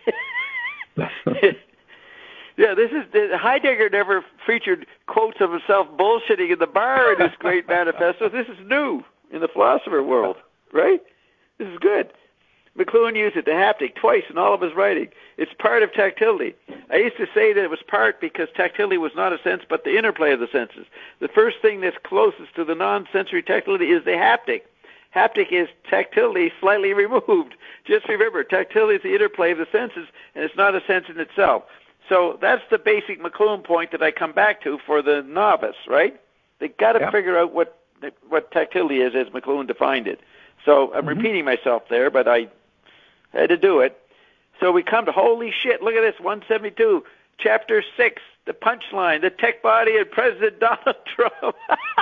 Yeah, this is the, Heidegger never featured quotes of himself bullshitting in the bar in his great manifesto. This is new in the philosopher world, right? This is good. McLuhan used it, the haptic, twice in all of his writing. It's part of tactility. I used to say that it was part because tactility was not a sense, but the interplay of the senses. The first thing that's closest to the non-sensory tactility is the haptic. Haptic is tactility slightly removed. Just remember, tactility is the interplay of the senses, and it's not a sense in itself. So that's the basic McLuhan point that I come back to for the novice, right? They got to yep. figure out what what tactility is as McLuhan defined it. So I'm mm-hmm. repeating myself there, but I had to do it. So we come to, holy shit, look at this, one seventy-two, chapter six, the punchline, the tech body of President Donald Trump.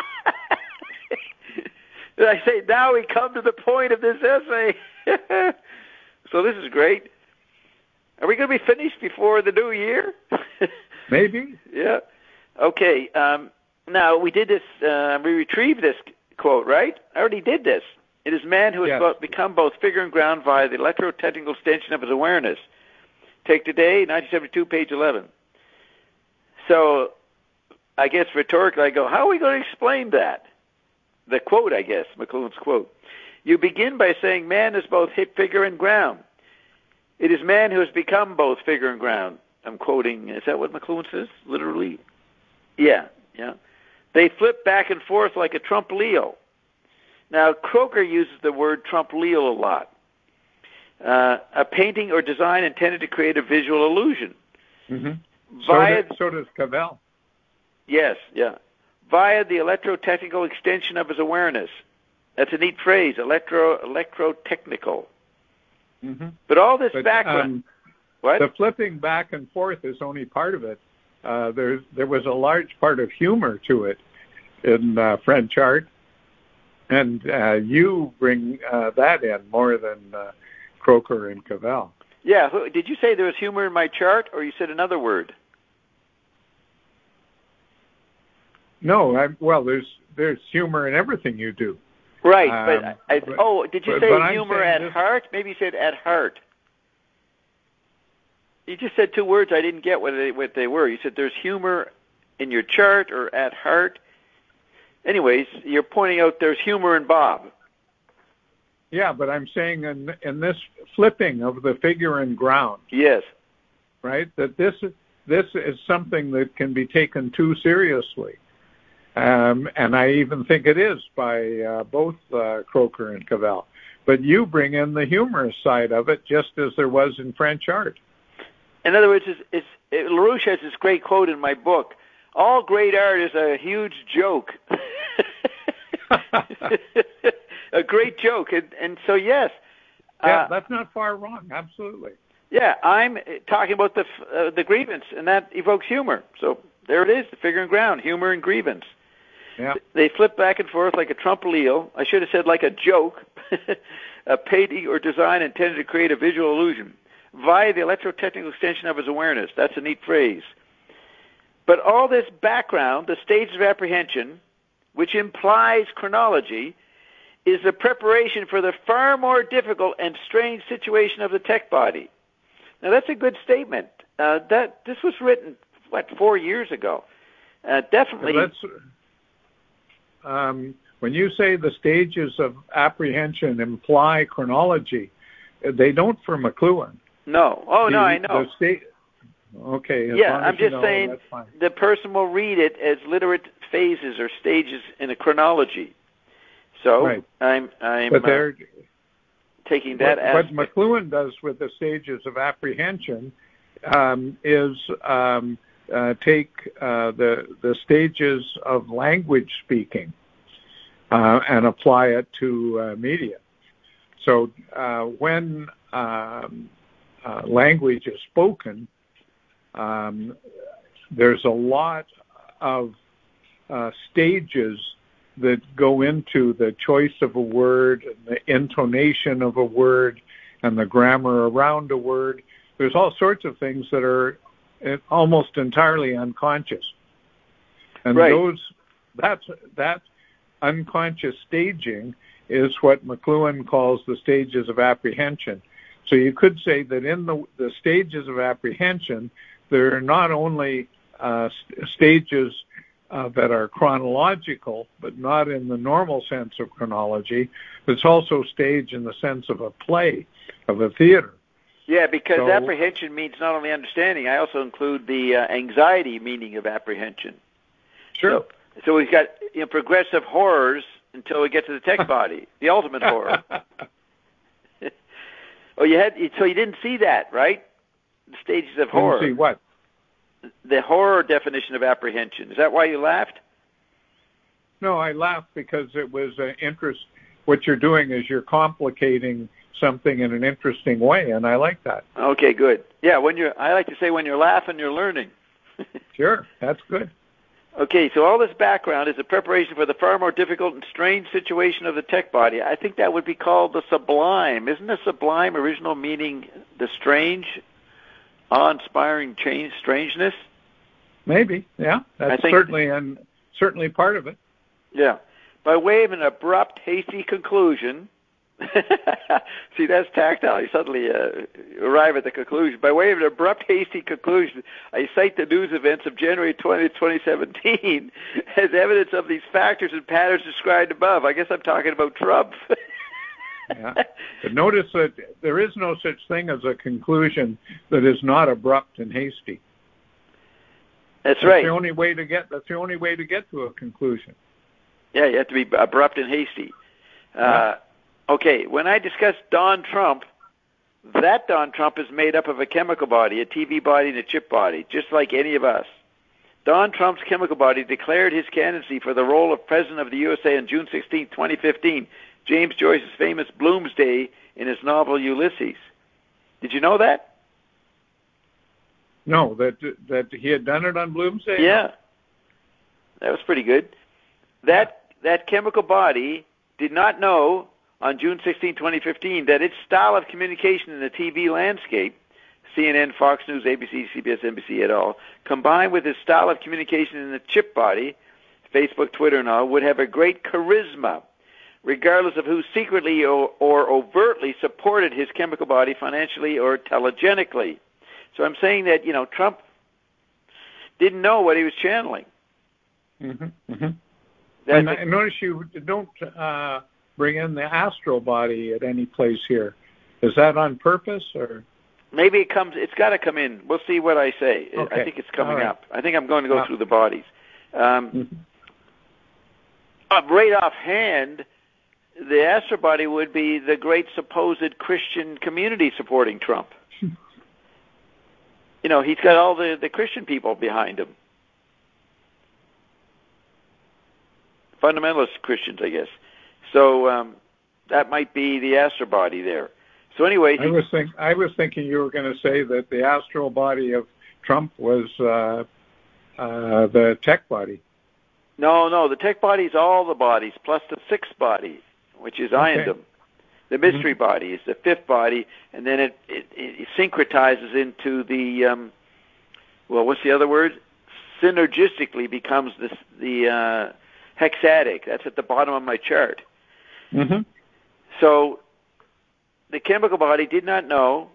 And I say, now we come to the point of this essay. So this is great. Are we going to be finished before the new year? Maybe. Yeah. Okay. Um, now, we did this, uh, we retrieved this quote, right? I already did this. It is man who has yes. both become both figure and ground via the electrotechnical extension of his awareness. Take today, nineteen seventy-two, page eleven. So, I guess rhetorically I go, how are we going to explain that? The quote, I guess, McLuhan's quote. You begin by saying man is both figure and ground. It is man who has become both figure and ground. I'm quoting, is that what McLuhan says, literally? Yeah, yeah. They flip back and forth like a Trump Leo. Now, Croker uses the word Trump Leo a lot. Uh, a painting or design intended to create a visual illusion. Mm-hmm. Via, so, does, so does Cavell. Yes, yeah. Via the electrotechnical extension of his awareness. That's a neat phrase, electro electrotechnical. Mm-hmm. But all this but, background... Um, what? The flipping back and forth is only part of it. Uh, there, there was a large part of humor to it in uh, French art. And uh, you bring uh, that in more than uh, Croker and Cavell. Yeah. Did you say there was humor in my chart, or you said another word? No. I, well, there's there's humor in everything you do. Right. Um, but, I, but oh, did you but, say but humor at this, heart? Maybe you said at heart. You just said two words. I didn't get what they, what they were. You said there's humor in your chart or at heart. Anyways, you're pointing out there's humor in Bob. Yeah, but I'm saying in, in this flipping of the figure and ground. Yes. Right? That this this is something that can be taken too seriously. Um, and I even think it is by uh, both uh, Croker and Cavell. But you bring in the humorous side of it, just as there was in French art. In other words, it's, it's, it, LaRouche has this great quote in my book: all great art is a huge joke. A great joke. And, and so, yes. Yeah, uh, that's not far wrong. Absolutely. Yeah, I'm talking about the uh, the grievance, and that evokes humor. So there it is, the figure and ground, humor and grievance. Yeah. They flip back and forth like a trumpeter eel. I should have said like a joke, a painting or design intended to create a visual illusion via the electrotechnical extension of his awareness. That's a neat phrase. But all this background, the stages of apprehension, which implies chronology, is the preparation for the far more difficult and strange situation of the tech body. Now, that's a good statement. Uh, that this was written, what, four years ago. Uh, definitely. Let's, um, when you say the stages of apprehension imply chronology, they don't for McLuhan. No. Oh, the, no, I know. The state, okay. Yeah, I'm just know, saying the person will read it as literate phases or stages in a chronology. So right. I'm, I'm but they're, uh, taking that what, aspect. What McLuhan does with the stages of apprehension um, is um, uh, take uh, the the stages of language speaking uh, and apply it to uh, media. So uh, when um, uh, language is spoken, um, there's a lot of uh, stages that go into the choice of a word, and the intonation of a word, and the grammar around a word. There's all sorts of things that are almost entirely unconscious. And right. those that's that unconscious staging is what McLuhan calls the stages of apprehension. So you could say that in the, the stages of apprehension, there are not only uh, st- stages Uh, that are chronological, but not in the normal sense of chronology. It's also staged in the sense of a play, of a theater. Yeah, because so, apprehension means not only understanding. I also include the uh, anxiety meaning of apprehension. Sure. So, so we've got you know, progressive horrors until we get to the tech body, the ultimate horror. oh, you had so you didn't see that, right? The stages of horror. Didn't see what? The horror definition of apprehension. Is that why you laughed? No, I laughed because it was an interest. What you're doing is you're complicating something in an interesting way, and I like that. Okay, good. Yeah, when you're, I like to say when you're laughing, you're learning. Sure, that's good. Okay, so all this background is a preparation for the far more difficult and strange situation of the tech body. I think that would be called the sublime. Isn't the sublime original meaning the strange? Awe-inspiring change, strangeness? Maybe, yeah. That's certainly and certainly part of it. Yeah. By way of an abrupt, hasty conclusion, see, that's tactile. You suddenly uh, arrive at the conclusion. By way of an abrupt, hasty conclusion, I cite the news events of January twentieth, twenty seventeen as evidence of these factors and patterns described above. I guess I'm talking about Trump. Yeah. But notice that there is no such thing as a conclusion that is not abrupt and hasty. That's, that's right. The only way to get that's the only way to get to a conclusion. Yeah, you have to be abrupt and hasty. Yeah. Uh, okay, when I discuss Don Trump, that Don Trump is made up of a chemical body, a T V body, and a chip body, just like any of us. Don Trump's chemical body declared his candidacy for the role of President of the U S A on June sixteenth, twenty fifteen. James Joyce's famous Bloomsday in his novel Ulysses. Did you know that? No, that that he had done it on Bloomsday? Yeah. That was pretty good. That that chemical body did not know on June sixteenth, twenty fifteen, that its style of communication in the T V landscape, C N N, Fox News, A B C, C B S, N B C et al., combined with its style of communication in the chip body, Facebook, Twitter and all, would have a great charisma, regardless of who secretly or, or overtly supported his chemical body financially or telegenically. So I'm saying that, you know, Trump didn't know what he was channeling. Mm-hmm, mm-hmm. And I notice you don't uh, bring in the astral body at any place here. Is that on purpose? Or maybe it comes. It's got to come in. We'll see what I say. Okay. I think it's coming right. up. I think I'm going to go yeah. through the bodies. Um, mm-hmm. uh, right offhand, the astral body would be the great supposed Christian community supporting Trump. You know, he's got all the, the Christian people behind him. Fundamentalist Christians, I guess. So um, that might be the astral body there. So anyway, I was think I was thinking you were going to say that the astral body of Trump was uh, uh, the tech body. No, no, the tech body is all the bodies plus the sixth body, which is okay. Iondom. The mystery mm-hmm. body is the fifth body, and then it, it, it syncretizes into the, um, well, what's the other word? Synergistically becomes this, the uh, hexatic. That's at the bottom of my chart. Mm-hmm. So the chemical body did not know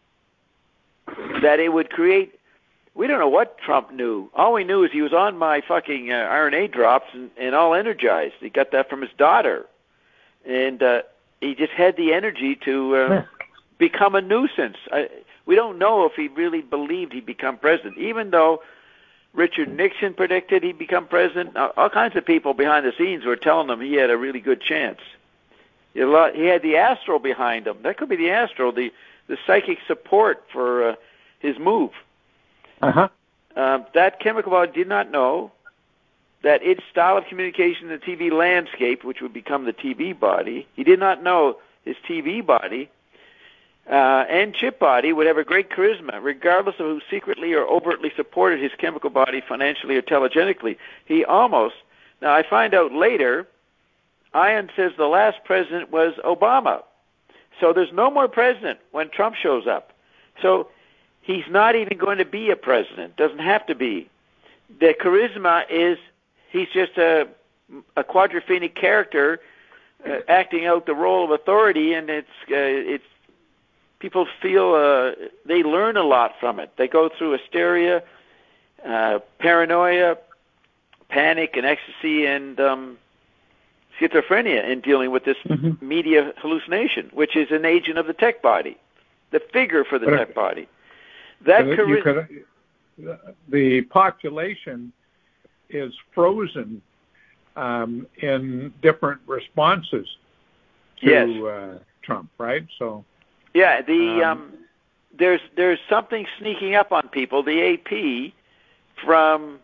that it would create, we don't know what Trump knew. All we knew is he was on my fucking uh, R N A drops and, and all energized. He got that from his daughter. And uh, he just had the energy to uh, yeah. become a nuisance. I, we don't know if he really believed he'd become president, even though Richard Nixon predicted he'd become president. All kinds of people behind the scenes were telling him he had a really good chance. He had the astral behind him. That could be the astral, the, the psychic support for uh, his move. Uh-huh. Uh, that chemical body did not know that its style of communication in the T V landscape, which would become the T V body, he did not know his T V body uh, and chip body would have a great charisma, regardless of who secretly or overtly supported his chemical body financially or telegenically. He almost, now I find out later, Ion says the last president was Obama. So there's no more president when Trump shows up. So he's not even going to be a president, doesn't have to be. The charisma is, he's just a, a quadrophenic character uh, acting out the role of authority, and it's, uh, it's people feel uh, they learn a lot from it. They go through hysteria, uh, paranoia, panic, and ecstasy, and um, schizophrenia in dealing with this mm-hmm. media hallucination, which is an agent of the tech body, the figure for the but tech body. That chari- could, the population is frozen um, in different responses to yes. uh, Trump, right? So yeah, the um, um, there's there's something sneaking up on people. The A P from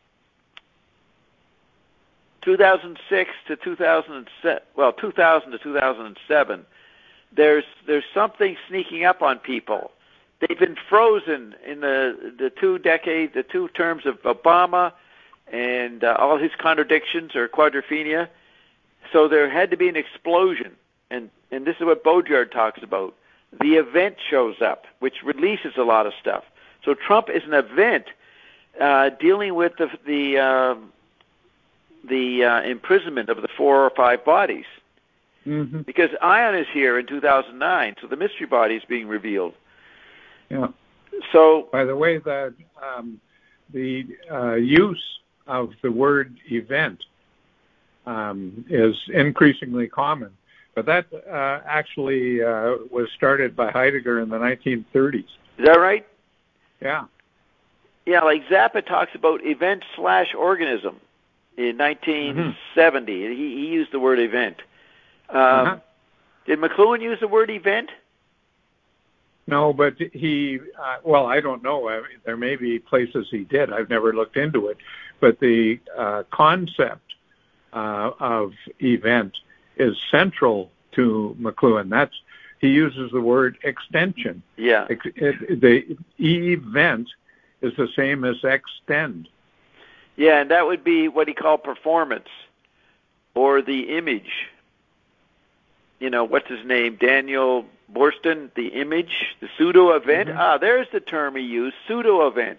two thousand six to two thousand seven, well, two thousand to two thousand seven. There's there's something sneaking up on people. They've been frozen in the the two decades, the two terms of Obama and uh, all his contradictions or quadrophenia. So there had to be an explosion, and and this is what Baudrillard talks about. The event shows up, which releases a lot of stuff. So Trump is an event uh, dealing with the the uh, the uh, imprisonment of the four or five bodies. Mm-hmm. Because Ion is here in two thousand nine, so the mystery body is being revealed. Yeah. So, by the way, the um, the uh, use of the word event um, is increasingly common, but that uh, actually uh, was started by Heidegger in the nineteen thirties. Is that right? Yeah. Yeah, like Zappa talks about event slash organism in nineteen seventy. Mm-hmm. He, he used the word event. Um, uh-huh. Did McLuhan use the word event? No, but he, uh, well, I don't know. I mean, there may be places he did. I've never looked into it. But the uh, concept uh, of event is central to McLuhan. That's, he uses the word extension. Yeah. It, it, the event is the same as extend. Yeah, and that would be what he called performance or the image. You know, what's his name? Daniel Boorstin, the image, the pseudo-event. Mm-hmm. Ah, there's the term he used, pseudo-event.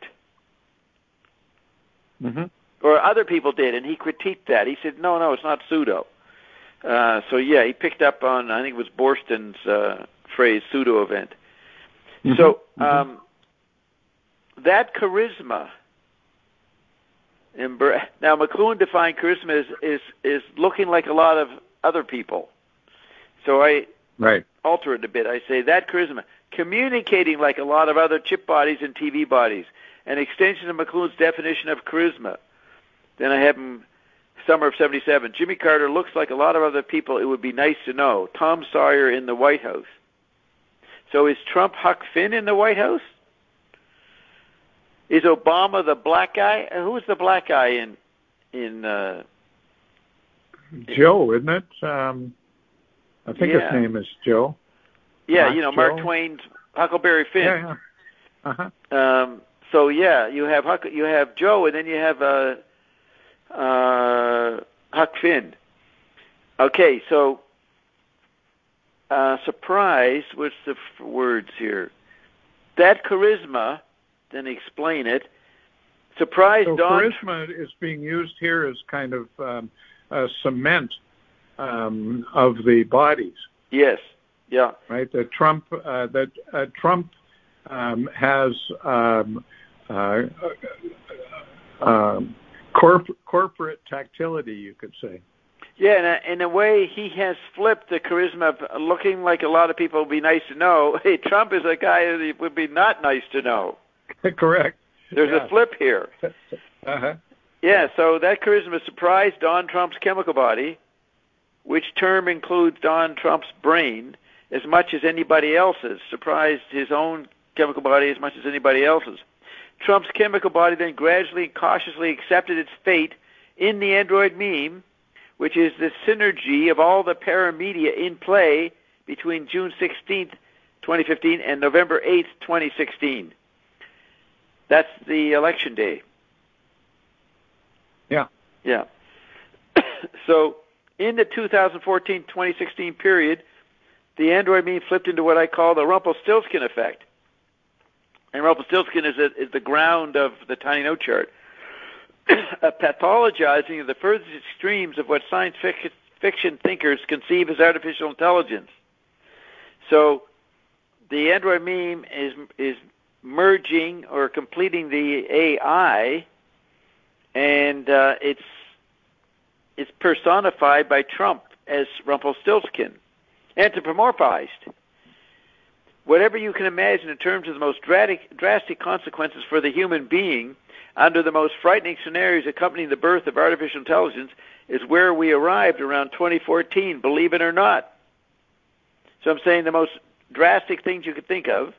Mm-hmm. Or other people did, and he critiqued that. He said, no, no, it's not pseudo. Uh, so, yeah, he picked up on, I think it was Boorstin's uh, phrase, pseudo-event. Mm-hmm. So, um, mm-hmm. that charisma, now McLuhan defined charisma as is, is looking like a lot of other people. So I right. alter it a bit. I say that charisma communicating like a lot of other chip bodies and T V bodies, an extension of McLuhan's definition of charisma. Then I have him, summer of seventy-seven. Jimmy Carter looks like a lot of other people it would be nice to know. Tom Sawyer in the White House. So is Trump Huck Finn in the White House? Is Obama the black guy? Who is the black guy in in? Uh, Joe, isn't it? Um, I think yeah. his name is Joe. Yeah, Black you know, Joe. Mark Twain's Huckleberry Finn. Yeah, yeah. Uh-huh. Um, so yeah, you have Huck, you have Joe, and then you have uh, uh, Huck Finn. Okay, so uh, surprise. What's the f- words here? That charisma. Then explain it. Surprise, so Don. Charisma is being used here as kind of um, a cement um, of the bodies. Yes. Yeah. Right. That Trump. Uh, that uh, Trump um, has um, uh, uh, um, corp- corporate tactility, you could say. Yeah, in a, in a way, he has flipped the charisma of looking like a lot of people would be nice to know. Hey, Trump is a guy that would be not nice to know. Correct. There's yeah. a flip here. uh-huh. Yeah, so that charisma surprised Don Trump's chemical body, which term includes Don Trump's brain, as much as anybody else's, surprised his own chemical body as much as anybody else's. Trump's chemical body then gradually and cautiously accepted its fate in the android meme, which is the synergy of all the paramedia in play between June sixteenth, twenty fifteen and November eighth, twenty sixteen. That's the election day. Yeah. Yeah. So in the two thousand fourteen twenty sixteen period, the android meme flipped into what I call the Rumpelstiltskin effect. And Rumpelstiltskin is, a, is the ground of the tiny note chart. A pathologizing of the furthest extremes of what science fic- fiction thinkers conceive as artificial intelligence. So the android meme is is merging or completing the A I, and uh, it's it's personified by Trump as Rumpelstiltskin, anthropomorphized. Whatever you can imagine in terms of the most drastic, drastic consequences for the human being under the most frightening scenarios accompanying the birth of artificial intelligence is where we arrived around twenty fourteen, believe it or not. So I'm saying the most drastic things you could think of.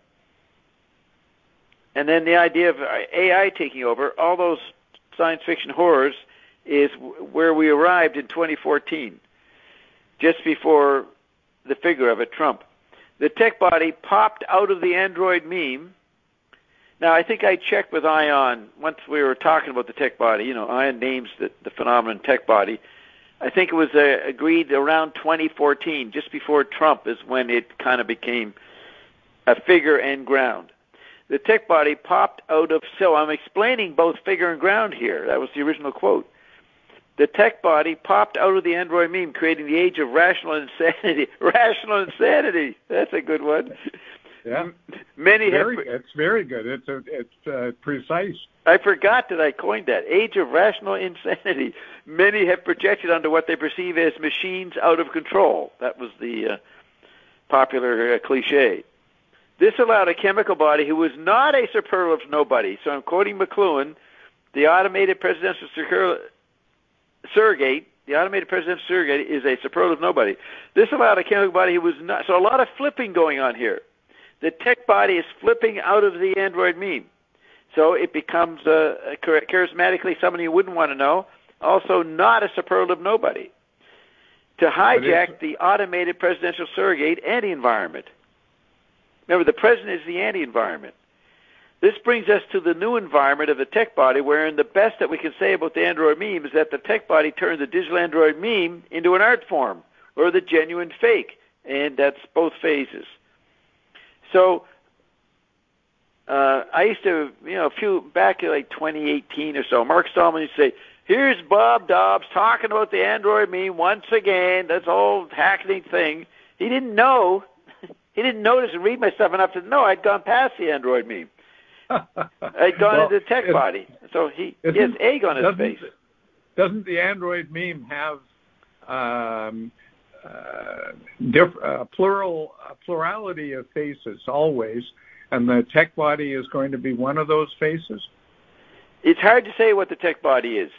And then the idea of A I taking over, all those science fiction horrors, is where we arrived in twenty fourteen, just before the figure of it, Trump. The tech body popped out of the android meme. Now, I think I checked with Ion once we were talking about the tech body. You know, Ion names the, the phenomenon tech body. I think it was uh, agreed around twenty fourteen, just before Trump is when it kind of became a figure and ground. The tech body popped out of, so I'm explaining both figure and ground here. That was the original quote. The tech body popped out of the android meme, creating the age of rational insanity. Rational insanity. That's a good one. Yeah. Many very, have, it's very good. It's a, it's uh, precise. I forgot that I coined that. Age of rational insanity. Many have projected onto what they perceive as machines out of control. That was the uh, popular uh, cliche. This allowed a chemical body who was not a superlative nobody. So I'm quoting McLuhan, the automated presidential surrogate. The automated presidential surrogate is a superlative nobody. This allowed a chemical body who was not. So a lot of flipping going on here. The tech body is flipping out of the android meme. So it becomes uh, charismatically somebody you wouldn't want to know, also not a superlative nobody. To hijack the automated presidential surrogate anti-environment. Remember, the president is the anti-environment. This brings us to the new environment of the tech body, wherein the best that we can say about the android meme is that the tech body turned the digital android meme into an art form, or the genuine fake, and that's both phases. So uh, I used to, you know, a few back in like twenty eighteen or so, Mark Stallman used to say, here's Bob Dobbs talking about the android meme once again, this old hackneying thing. He didn't know. He didn't notice and read my stuff enough to know I'd gone past the android meme. I'd gone well, into the tech body. So he, he has egg on his face. Doesn't the android meme have um, uh, diff- uh, plural uh, plurality of faces always, and the tech body is going to be one of those faces? It's hard to say what the tech body is.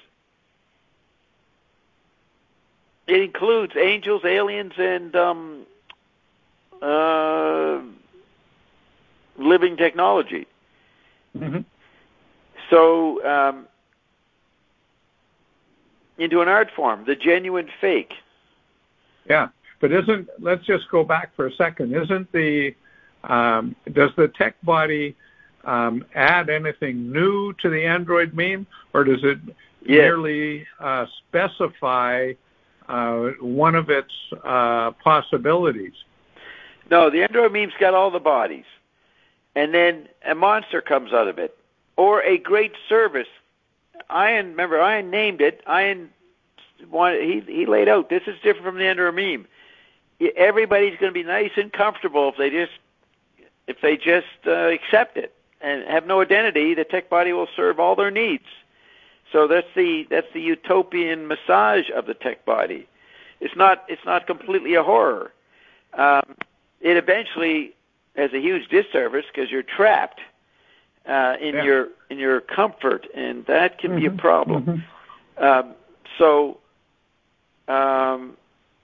It includes angels, aliens, and um, uh, living technology. Mm-hmm. So, um, into an art form, the genuine fake. Yeah, but isn't, let's just go back for a second. Isn't the, um, does the tech body um, add anything new to the android meme, or does it yes. merely uh, specify uh, one of its uh, possibilities? No, the android meme's got all the bodies. And then a monster comes out of it. Or a great service. Ian, remember, Ian named it. Ian wanted, he, he laid out, this is different from the android meme. Everybody's going to be nice and comfortable if they just if they just uh, accept it and have no identity. The tech body will serve all their needs. So that's the that's the utopian massage of the tech body. It's not it's not completely a horror. Um, it eventually has a huge disservice because you're trapped uh, in yeah. your in your comfort, and that can mm-hmm. be a problem. Mm-hmm. Um, so. Um,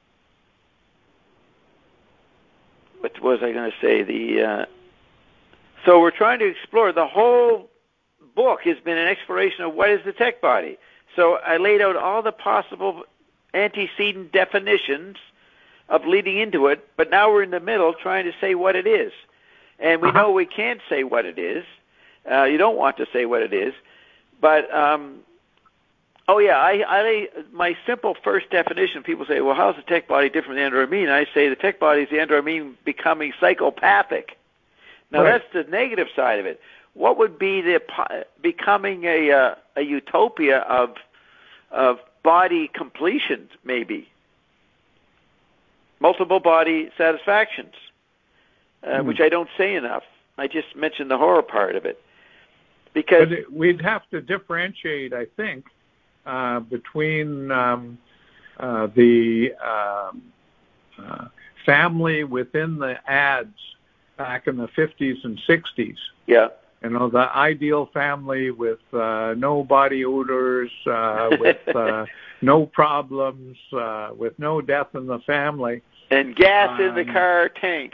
What was I going to say? The uh, so we're trying to explore. The whole book has been an exploration of what is the tech body. So I laid out all the possible antecedent definitions of leading into it, but now we're in the middle trying to say what it is. And we uh-huh. know we can't say what it is. Uh, you don't want to say what it is. But, um, oh yeah, I, I my simple first definition, people say, well, how's the tech body different from the android meme? I say the tech body is the android meme becoming psychopathic. Now right. That's the negative side of it. What would be the becoming a uh, a utopia of of body completions, maybe multiple body satisfactions, uh, mm. which I don't say enough. I just mentioned the horror part of it because but it, we'd have to differentiate, I think, uh, between um, uh, the um, uh, family within the ads back in the fifties and sixties. Yeah. You know, the ideal family with uh, no body odors, uh, with uh, no problems, uh, with no death in the family. And gas um, in the car tank.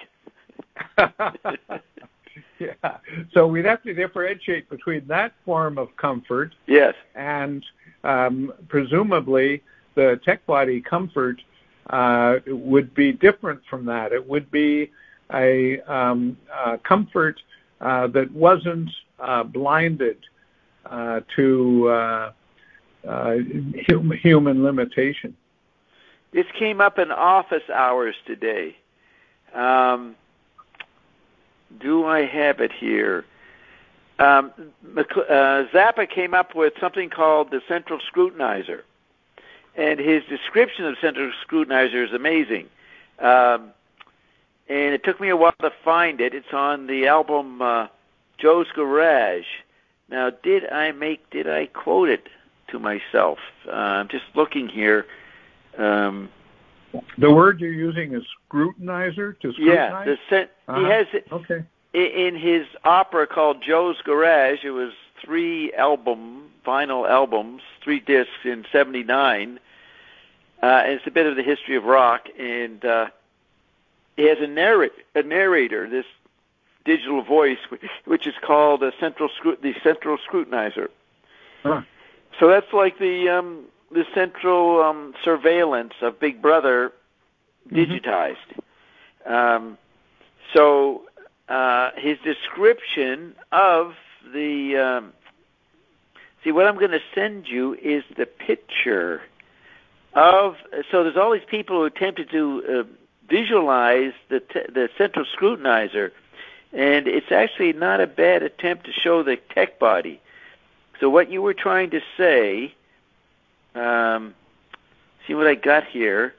Yeah. So we'd have to differentiate between that form of comfort yes. and um, presumably the tech body comfort uh, would be different from that. It would be a um, uh, comfort Uh, that wasn't uh, blinded uh, to uh, uh, hum- human limitation. This came up in office hours today. Um, do I have it here? Um, uh, Zappa came up with something called the Central Scrutinizer, and his description of Central Scrutinizer is amazing. Um, And it took me a while to find it. It's on the album uh, Joe's Garage. Now, did I make, did I quote it to myself? Uh, I'm just looking here. Um, the word you're using is scrutinizer, to scrutinize? Yeah. The sen- uh-huh. He has it okay. in his opera called Joe's Garage. It was three album, vinyl albums, three discs in seventy-nine. Uh, and it's a bit of the history of rock. And... Uh, He has a, narr- a narrator, this digital voice, which is called a central scru- the Central Scrutinizer. Huh. So that's like the um, the central um, surveillance of Big Brother digitized. Mm-hmm. Um, so uh, his description of the um, see what I'm going to send you is the picture of. So there's all these people who attempted to. Uh, visualize the te- the Central Scrutinizer, and it's actually not a bad attempt to show the tech body. So what you were trying to say, um, see what I got here.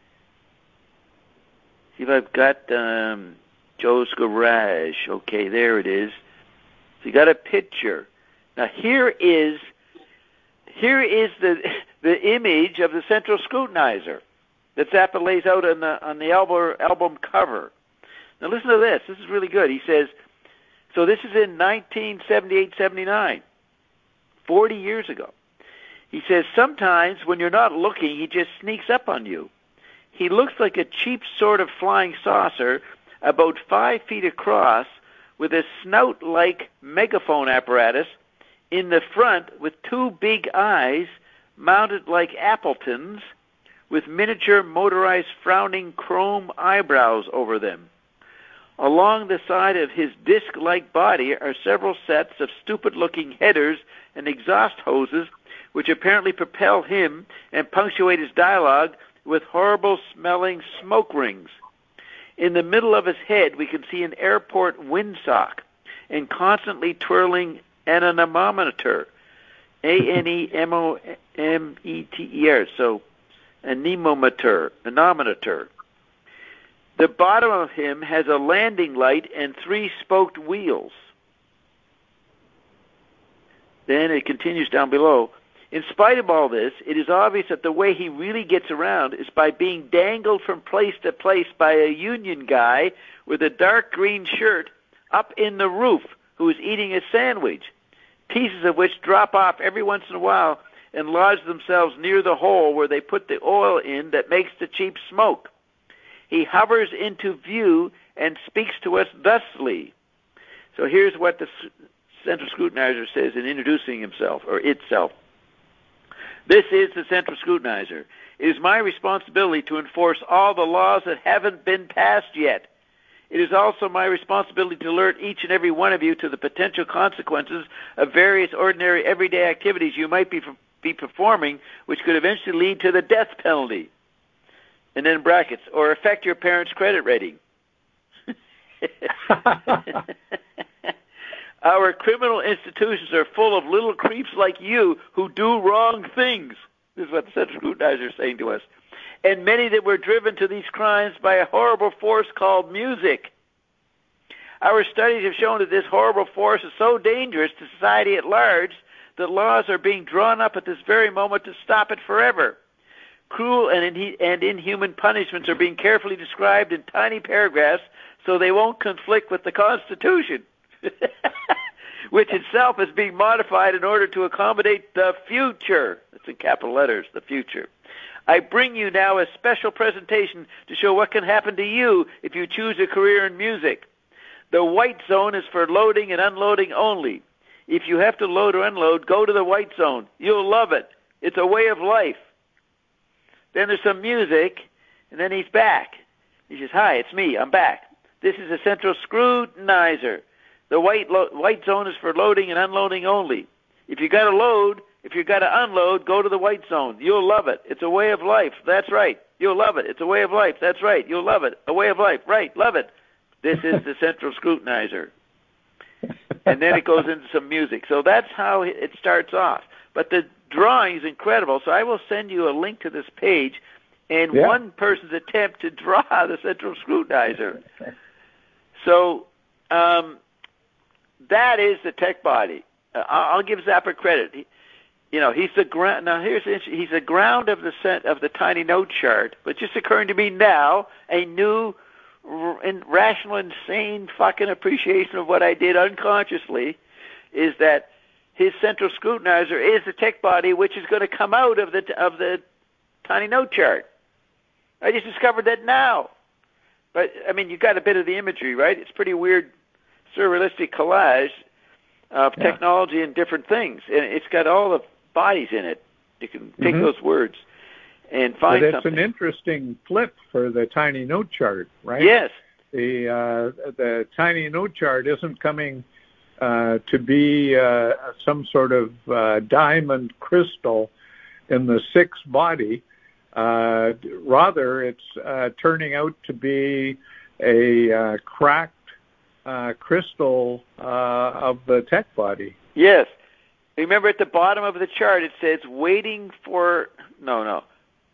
See if I've got um, Joe's Garage. Okay, there it is. So you got a picture. Now here is here is the the image of the Central Scrutinizer. that Zappa lays out on the on the album album cover. Now listen to this. This is really good. He says, so this is in nineteen seventy-eight seventy-nine, forty years ago. He says, sometimes when you're not looking, he just sneaks up on you. He looks like a cheap sort of flying saucer, about five feet across, with a snout-like megaphone apparatus in the front with two big eyes mounted like Appletons with miniature motorized frowning chrome eyebrows over them. Along the side of his disc-like body are several sets of stupid-looking headers and exhaust hoses which apparently propel him and punctuate his dialogue with horrible-smelling smoke rings. In the middle of his head, we can see an airport windsock and constantly twirling anemometer, A N E M O M E T E R, so anemometer, anemometer. The bottom of him has a landing light and three spoked wheels. Then it continues down below. In spite of all this, it is obvious that the way he really gets around is by being dangled from place to place by a union guy with a dark green shirt up in the roof who is eating a sandwich, pieces of which drop off every once in a while and lodge themselves near the hole where they put the oil in that makes the cheap smoke. He hovers into view and speaks to us thusly. So here's what the Central Scrutinizer says in introducing himself, or itself. This is the Central Scrutinizer. It is my responsibility to enforce all the laws that haven't been passed yet. It is also my responsibility to alert each and every one of you to the potential consequences of various ordinary everyday activities you might be, be performing, which could eventually lead to the death penalty. And then brackets, or affect your parents' credit rating. Our criminal institutions are full of little creeps like you who do wrong things. This is what the Central Scrutinizer is saying to us. And many that were driven to these crimes by a horrible force called music. Our studies have shown that this horrible force is so dangerous to society at large that laws are being drawn up at this very moment to stop it forever. Cruel and, in- and inhuman punishments are being carefully described in tiny paragraphs so they won't conflict with the Constitution, which itself is being modified in order to accommodate the future. It's in capital letters, the future. I bring you now a special presentation to show what can happen to you if you choose a career in music. The white zone is for loading and unloading only. If you have to load or unload, go to the white zone. You'll love it. It's a way of life. Then there's some music, and then he's back. He says, hi, it's me. I'm back. This is the Central Scrutinizer. The white lo- white zone is for loading and unloading only. If you got to load, if you got to unload, go to the white zone. You'll love it. It's a way of life. That's right. You'll love it. It's a way of life. That's right. You'll love it. A way of life. Right. Love it. This is the Central Scrutinizer. And then it goes into some music. So that's how it starts off. But the drawing is incredible. So I will send you a link to this page and yeah. one person's attempt to draw the Central Scrutinizer. So um, that is the tech body. Uh, I'll give Zappa credit. He, you know, he's the ground. Now here's the, he's the ground of the set of the tiny note chart. But just occurring to me now, a new, r- rational, insane fucking appreciation of what I did unconsciously is that his Central Scrutinizer is the tech body, which is going to come out of the of the tiny note chart. I just discovered that now. But I mean, you got a bit of the imagery, right? It's pretty weird, surrealistic collage of yeah. technology and different things, and it's got all the bodies in it. You can take mm-hmm. those words and find but it's something. It's an interesting flip for the tiny note chart, right? Yes. The uh, the tiny note chart isn't coming uh, to be uh, some sort of uh, diamond crystal in the sixth body. Uh, rather, it's uh, turning out to be a uh, cracked uh, crystal uh, of the tech body. Yes. Remember at the bottom of the chart it says waiting for, no, no.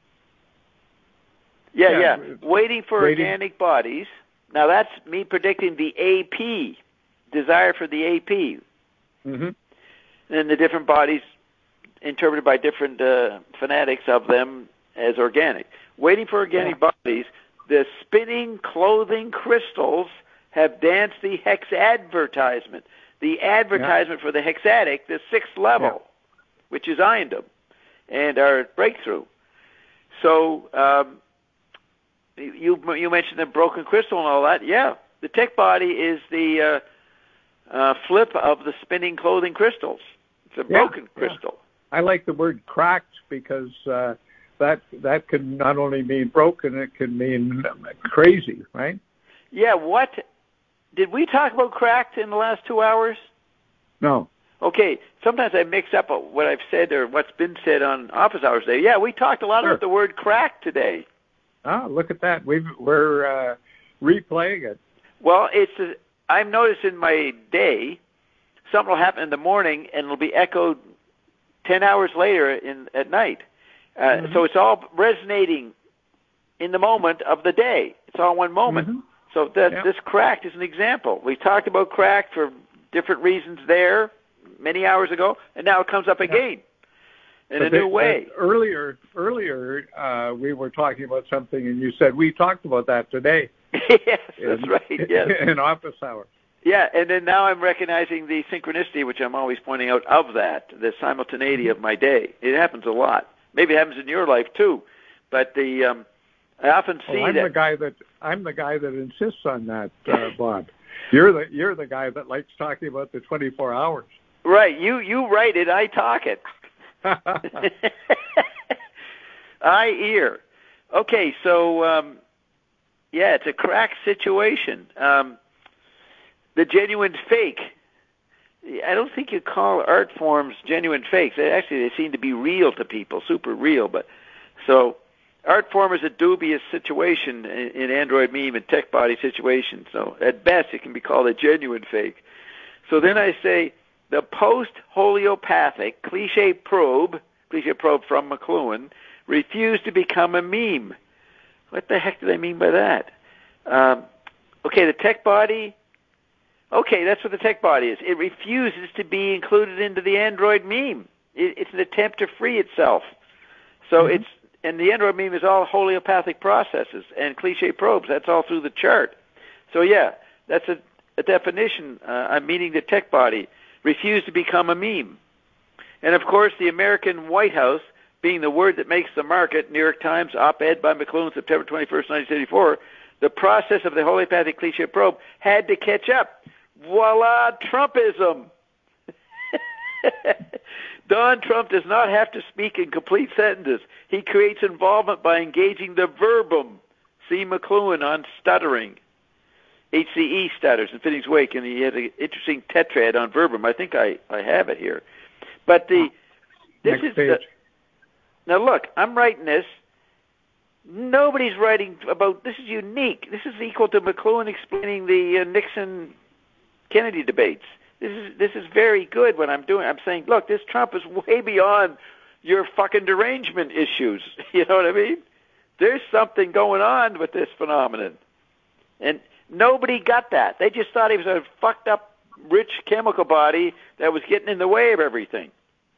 Yeah, yeah, yeah. waiting for waiting. organic bodies. Now that's me predicting the A P, desire for the A P. Mm-hmm. And the different bodies interpreted by different uh, fanatics of them as organic. Waiting for organic yeah. bodies, the spinning clothing crystals have danced the hex advertisement. The advertisement yeah. for the hexatic, the sixth level, yeah. which is Iondom, and our breakthrough. So um, you you mentioned the broken crystal and all that. Yeah, the tech body is the uh, uh, flip of the spinning clothing crystals. It's a yeah, broken crystal. Yeah. I like the word cracked because uh, that that can not only mean broken, it can mean crazy, right? Yeah. What did we talk about cracked in the last two hours? No. Okay, sometimes I mix up what I've said or what's been said on Office Hours Day. Yeah, we talked a lot sure. about the word crack today. Ah, look at that. We've, we're uh, replaying it. Well, it's a, I've noticed in my day, something will happen in the morning and it'll be echoed ten hours later in at night. Uh, mm-hmm. So it's all resonating in the moment of the day. It's all one moment. Mm-hmm. So that, yeah. this cracked is an example. We talked about cracked for different reasons there many hours ago, and now it comes up again yeah. in but a they, new way. Earlier, earlier uh, we were talking about something, and you said, we talked about that today. yes, in, that's right, yes. In office hours. Yeah, and then now I'm recognizing the synchronicity, which I'm always pointing out, of that, the simultaneity of my day. It happens a lot. Maybe it happens in your life, too. But the um, I often see well, I'm that... The guy that I'm the guy that insists on that, uh, Bob. You're the you're the guy that likes talking about the twenty-four hours. Right. You you write it, I talk it. I ear. Okay, so um, yeah, it's a crack situation. Um, the genuine fake. I don't think you call art forms genuine fakes. Actually, they seem to be real to people, super real. But so. Art form is a dubious situation in, in Android meme and tech body situations. So at best, it can be called a genuine fake. So then I say the post-holeopathic cliche probe, cliche probe from McLuhan, refused to become a meme. What the heck do I mean by that? Um, okay, the tech body. Okay, that's what the tech body is. It refuses to be included into the Android meme. It, it's an attempt to free itself. So mm-hmm. it's And the Android meme is all holeopathic processes and cliche probes. That's all through the chart. So, yeah, that's a, a definition. Uh, I'm meaning the tech body refused to become a meme. And, of course, the American White House, being the word that makes the market, New York Times op-ed by McLuhan, September twenty-first, nineteen eighty-four, the process of the holeopathic cliche probe had to catch up. Voila, Trumpism. Don Trump does not have to speak in complete sentences. He creates involvement by engaging the verbum. See McLuhan on stuttering. H C E stutters in Finney's Wake, and he has an interesting tetrad on verbum. I think I, I have it here. But the this Next is page. The, now look, I'm writing this. Nobody's writing about this. Is unique. This is equal to McLuhan explaining the uh, Nixon Kennedy debates. This is this is very good what I'm doing. I'm saying, look, this Trump is way beyond your fucking derangement issues. You know what I mean? There's something going on with this phenomenon. And nobody got that. They just thought he was a fucked up, rich chemical body that was getting in the way of everything.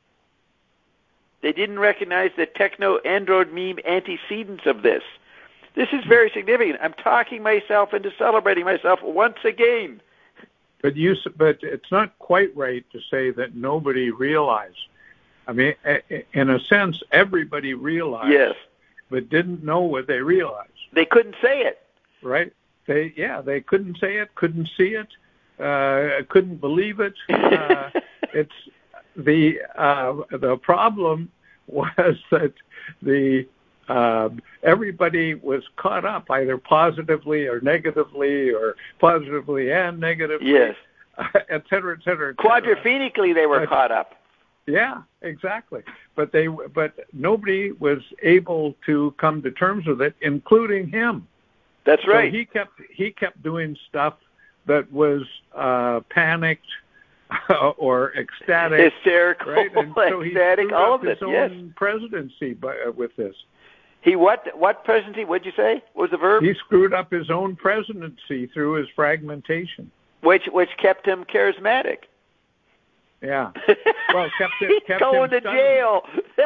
They didn't recognize the techno-android meme antecedents of this. This is very significant. I'm talking myself into celebrating myself once again. But you, but it's not quite right to say that nobody realized. I mean, in a sense, everybody realized, yes, but didn't know what they realized. They couldn't say it, right? They, yeah, they couldn't say it, couldn't see it, uh, couldn't believe it. Uh, it's the uh, the problem was that the Uh, everybody was caught up either positively or negatively or positively and negatively. Yes. et cetera, et cetera, et cetera. Quadrophenically they were but, caught up. Yeah, exactly. But they, but nobody was able to come to terms with it, including him. That's right. So he kept, he kept doing stuff that was uh, panicked or ecstatic. Hysterical, right? And so he ecstatic, screwed all up of his it, own yes. presidency by, uh, with this. He what? What presidency? What'd you say? What was the verb? He screwed up his own presidency through his fragmentation, which which kept him charismatic. Yeah. Well, kept him, kept going him to jail.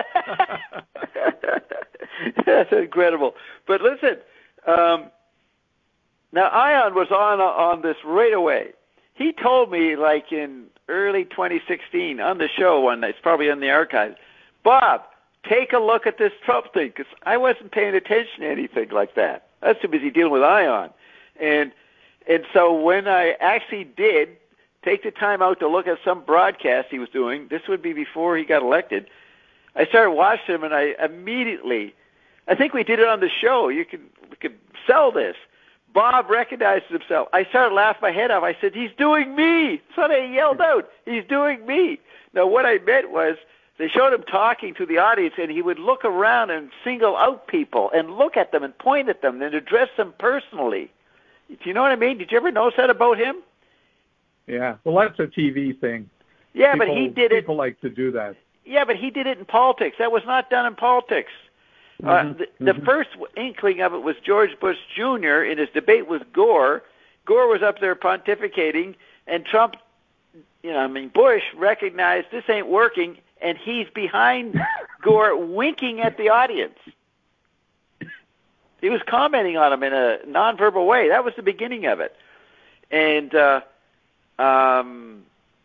That's incredible. But listen, um, now Ion was on on this right away. He told me, like in early twenty sixteen, on the show one night. It's probably in the archives. Bob, take a look at this Trump thing, because I wasn't paying attention to anything like that. I was too busy dealing with Ion, and and so when I actually did take the time out to look at some broadcast he was doing, this would be before he got elected, I started watching him, and I immediately, I think we did it on the show. You could we could sell this. Bob recognized himself. I started laughing my head off. I said, "He's doing me!" So I yelled out, "He's doing me!" Now, what I meant was they showed him talking to the audience, and he would look around and single out people and look at them and point at them and address them personally. Do you know what I mean? Did you ever notice that about him? Yeah. Well, that's a T V thing. Yeah, people, but he did it. People like to do that. Yeah, but he did it in politics. That was not done in politics. Mm-hmm. Uh, the, the mm-hmm. first inkling of it was George Bush Junior in his debate with Gore. Gore was up there pontificating, and Trump, you know, I mean, Bush recognized this ain't working, and he's behind Gore winking at the audience. He was commenting on him in a nonverbal way. That was the beginning of it. And uh, um,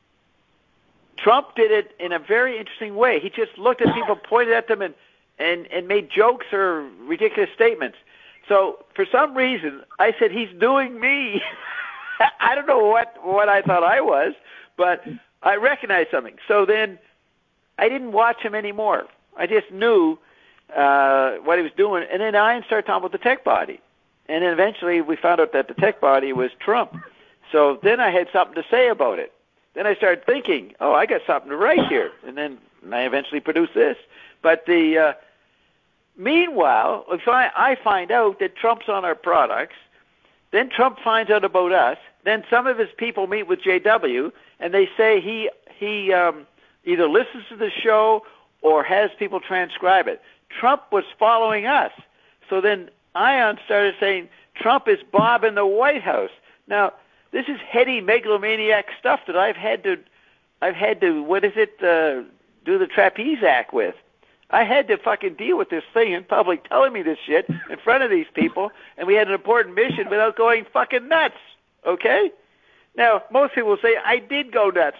Trump did it in a very interesting way. He just looked at people, pointed at them, and And, and made jokes or ridiculous statements. So for some reason, I said, he's doing me. I don't know what, what I thought I was, but I recognized something. So then I didn't watch him anymore. I just knew uh, what he was doing. And then Ian started talking about the tech body. And then eventually we found out that the tech body was Trump. So then I had something to say about it. Then I started thinking, oh, I got something to write here. And then I eventually produced this. But the uh, meanwhile, if I, I find out that Trump's on our products, then Trump finds out about us. Then some of his people meet with J W, and they say he he um, either listens to the show or has people transcribe it. Trump was following us. So then Ion started saying, Trump is Bob in the White House. Now, this is heady megalomaniac stuff that I've had to, I've had to, what is it, uh, do the trapeze act with. I had to fucking deal with this thing in public telling me this shit in front of these people, and we had an important mission without going fucking nuts, okay? Now, most people say, I did go nuts.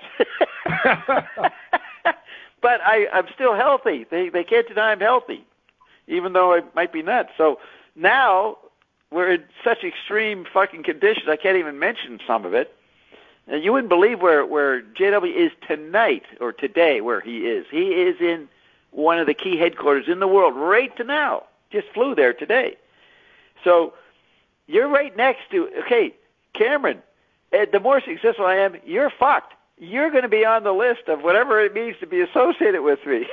But I, I'm still healthy. They, they can't deny I'm healthy, even though I might be nuts. So now we're in such extreme fucking conditions, I can't even mention some of it. And you wouldn't believe where, where J W is tonight, or today, where he is. He is in one of the key headquarters in the world right to now. Just flew there today. So you're right next to, okay, Cameron, the more successful I am, you're fucked. You're going to be on the list of whatever it means to be associated with me.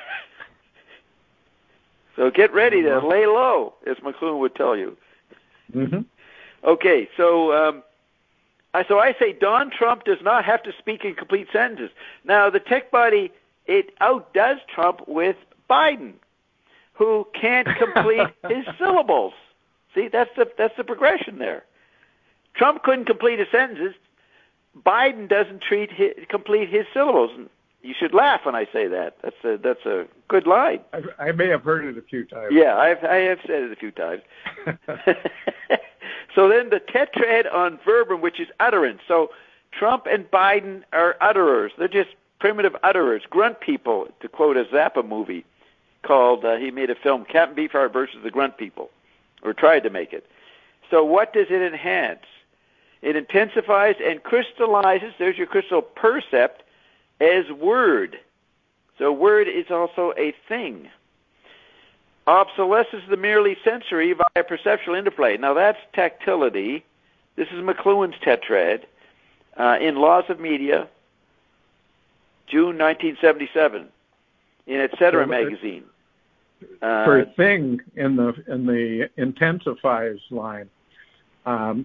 So get ready to lay low, as McLuhan would tell you. Mm-hmm. Okay, so um, I, so I say Don Trump does not have to speak in complete sentences. Now, the tech body, it outdoes Trump with Biden, who can't complete his syllables. See, that's the that's the progression there. Trump couldn't complete his sentences. Biden doesn't treat his, complete his syllables. You should laugh when I say that. That's a that's a good line. I, I may have heard it a few times. Yeah, I've I have said it a few times. So then the tetrad on verbum, which is utterance. So Trump and Biden are utterers. They're just primitive utterers, grunt people, to quote a Zappa movie called, uh, he made a film, Captain Beefheart versus the Grunt People, or tried to make it. So what does it enhance? It intensifies and crystallizes, there's your crystal percept, as word. So word is also a thing. Obsolesces the merely sensory via perceptual interplay. Now that's tactility. This is McLuhan's tetrad uh, in Laws of Media, June nineteen seventy-seven, in Et Cetera magazine. Uh, For thing in the in the intensifies line, um,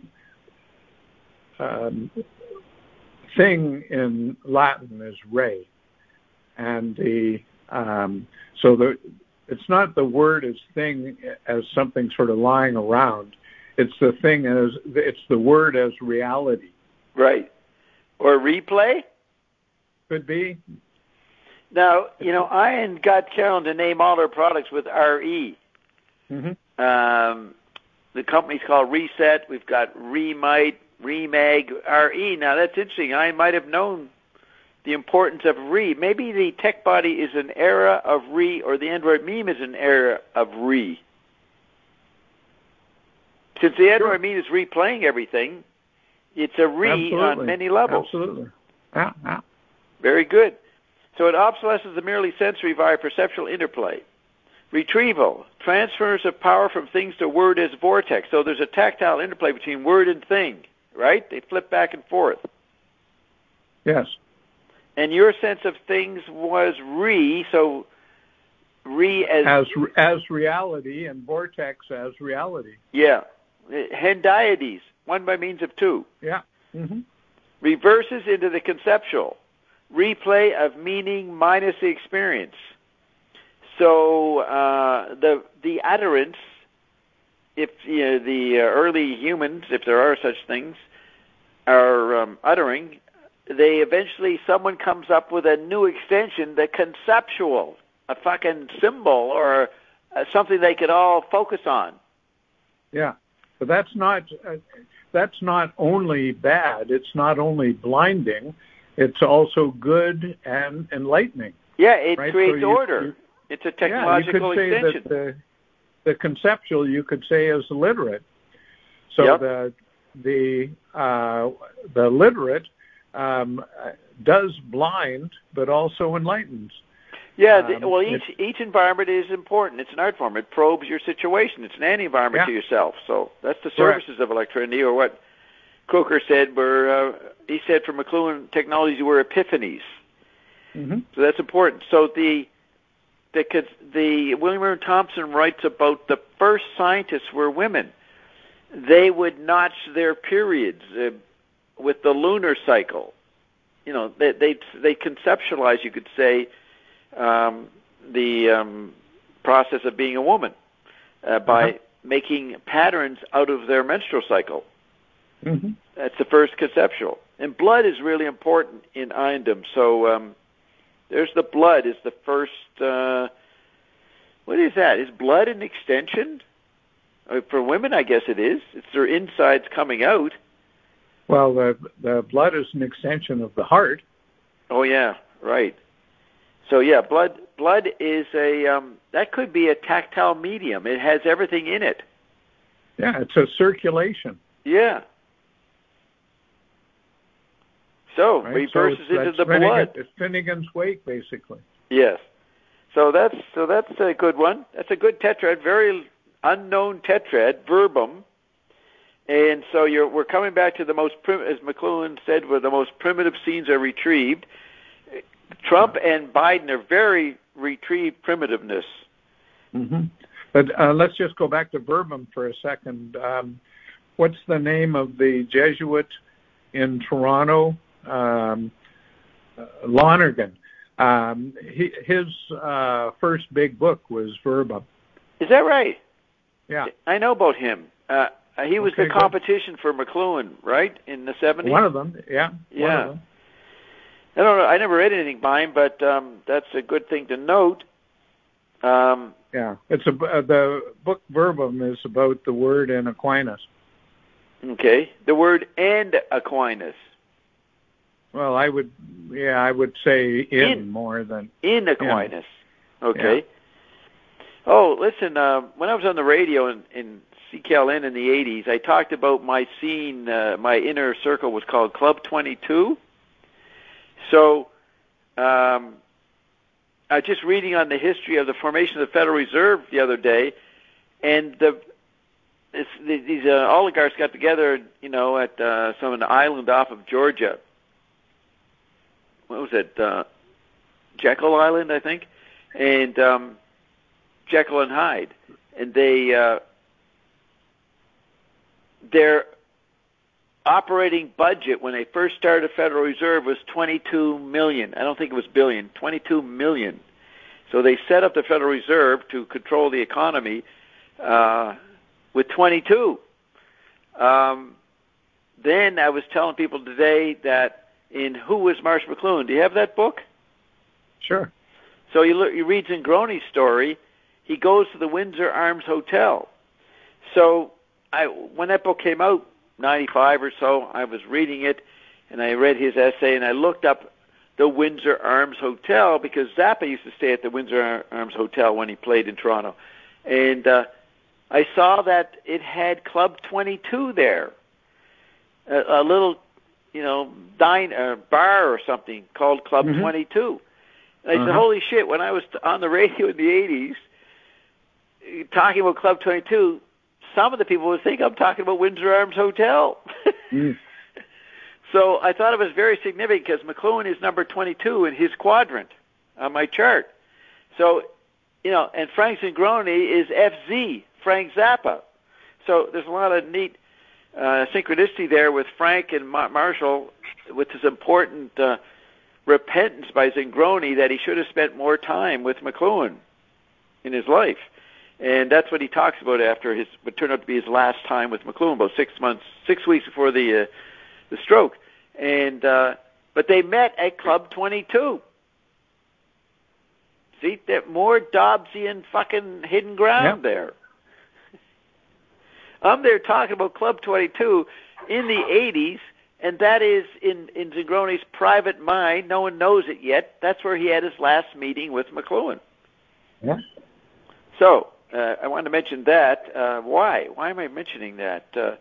um, thing in Latin is re, and the um, so the it's not the word as thing as something sort of lying around. It's the thing as it's the word as reality. Right. Or replay. could be. Now, you know, Ian got Carolyn to name all her products with R E. Mm-hmm. Um, the company's called Reset. We've got Remite, Remag, R E. Now, that's interesting. I might have known the importance of Re. Maybe the tech body is an era of Re, or the Android meme is an era of Re. Since the Android sure. meme is replaying everything, it's a Re Absolutely. on many levels. Absolutely. Yeah, yeah. Very good. So it obsolesces the merely sensory via perceptual interplay. Retrieval, transfers of power from things to word as vortex. So there's a tactile interplay between word and thing, right? They flip back and forth. Yes. And your sense of things was re, so re as... As, as reality and vortex as reality. Yeah. Hendiades, one by means of two. Yeah. Mm-hmm. Reverses into the conceptual. Replay of meaning minus the experience. So uh, the the utterance, if you know, the uh, early humans, if there are such things, are um, uttering, they eventually, someone comes up with a new extension, the conceptual, a fucking symbol or uh, something they could all focus on. Yeah, but that's not uh, that's not only bad. It's not only blinding. It's also good and enlightening. Yeah, it right? creates so you, order. You, it's a technological yeah, you could extension. say that the, the conceptual, you could say, is literate. So yep. the the uh, the literate um, does blind, but also enlightens. Yeah, the, um, well, each each environment is important. It's an art form. It probes your situation. It's an anti-environment yeah. to yourself. So that's the services right. of electricity, or what Croker said. Were uh, he said for McLuhan Technologies were epiphanies. Mm-hmm. So that's important. So the the the William Aaron Thompson writes about the first scientists were women. They would notch their periods uh, with the lunar cycle. You know, they they they conceptualize, you could say, um, the um, process of being a woman uh, by uh-huh. making patterns out of their menstrual cycle. Mm-hmm. That's the first conceptual. And blood is really important in Indom. So um, there's the blood is the first. Uh, what is that? Is blood an extension? Uh, for women, I guess it is. It's their insides coming out. Well, the the blood is an extension of the heart. Oh yeah, right. So yeah, blood blood is a um, that could be a tactile medium. It has everything in it. Yeah, it's a circulation. Yeah. So right? reverses so into the Finnegan, blood. It's Finnegan's wake, basically. Yes. So that's so that's a good one. That's a good tetrad, very unknown tetrad, verbum. And so you're, we're coming back to the most, prim, as McLuhan said, where the most primitive scenes are retrieved. Trump and Biden are very retrieved primitiveness. Mm-hmm. But uh, let's just go back to verbum for a second. Um, what's the name of the Jesuit in Toronto? Um, uh, Lonergan. Um, he, his uh, first big book was Verbum. Is that right? Yeah. I know about him. Uh, he was okay, the competition good. for McLuhan, right, in the seventies? One of them, yeah. Yeah. One of them. I don't know. I never read anything by him, but um, that's a good thing to note. Um, yeah. It's a, uh, the book Verbum is about the word in Aquinas. Okay. The word and Aquinas. Well, I would, yeah, I would say in, in more than... In Aquinas. In. Okay. Yeah. Oh, listen, uh, when I was on the radio in, in C K L N in the eighties, I talked about my scene, uh, my inner circle was called Club twenty-two. So um, I was just reading on the history of the formation of the Federal Reserve the other day, and the it's, these uh, oligarchs got together, you know, at uh, some island off of Georgia. What was it? Uh, Jekyll Island, I think, and um, Jekyll and Hyde, and they uh, their operating budget when they first started the Federal Reserve was twenty-two million. I don't think it was billion. twenty-two million. So they set up the Federal Reserve to control the economy uh, with twenty-two. Um, then I was telling people today that in Who Was Marsh McLuhan. Do you have that book? Sure. So you, look, you read Zingroni's story. He goes to the Windsor Arms Hotel. So I, when that book came out, ninety-five or so, I was reading it, and I read his essay, and I looked up the Windsor Arms Hotel because Zappa used to stay at the Windsor Arms Hotel when he played in Toronto. And uh, I saw that it had Club twenty-two there, a, a little, you know, dine, uh, bar or something called Club mm-hmm. twenty-two. And I uh-huh. said, holy shit, when I was on the radio in the eighties talking about Club twenty-two, some of the people would think I'm talking about Windsor Arms Hotel. mm. So I thought it was very significant because McLuhan is number twenty-two in his quadrant on my chart. So, you know, and Frank Zingroni is F Z, Frank Zappa. So there's a lot of neat uh, synchronicity there with Frank and Mar- Marshall with this important uh, repentance by Zingroni that he should have spent more time with McLuhan in his life. And that's what he talks about after his what turned out to be his last time with McLuhan, about six months, six weeks before the uh, the stroke. And uh, but they met at Club twenty-two. See, there's more Dobbsian fucking hidden ground yep. there. I'm there talking about Club twenty-two in the eighties, and that is in in Zingroni's private mind. No one knows it yet. That's where he had his last meeting with McLuhan. Yeah. So. Uh, I wanted to mention that. Uh, why? Why am I mentioning that? Uh,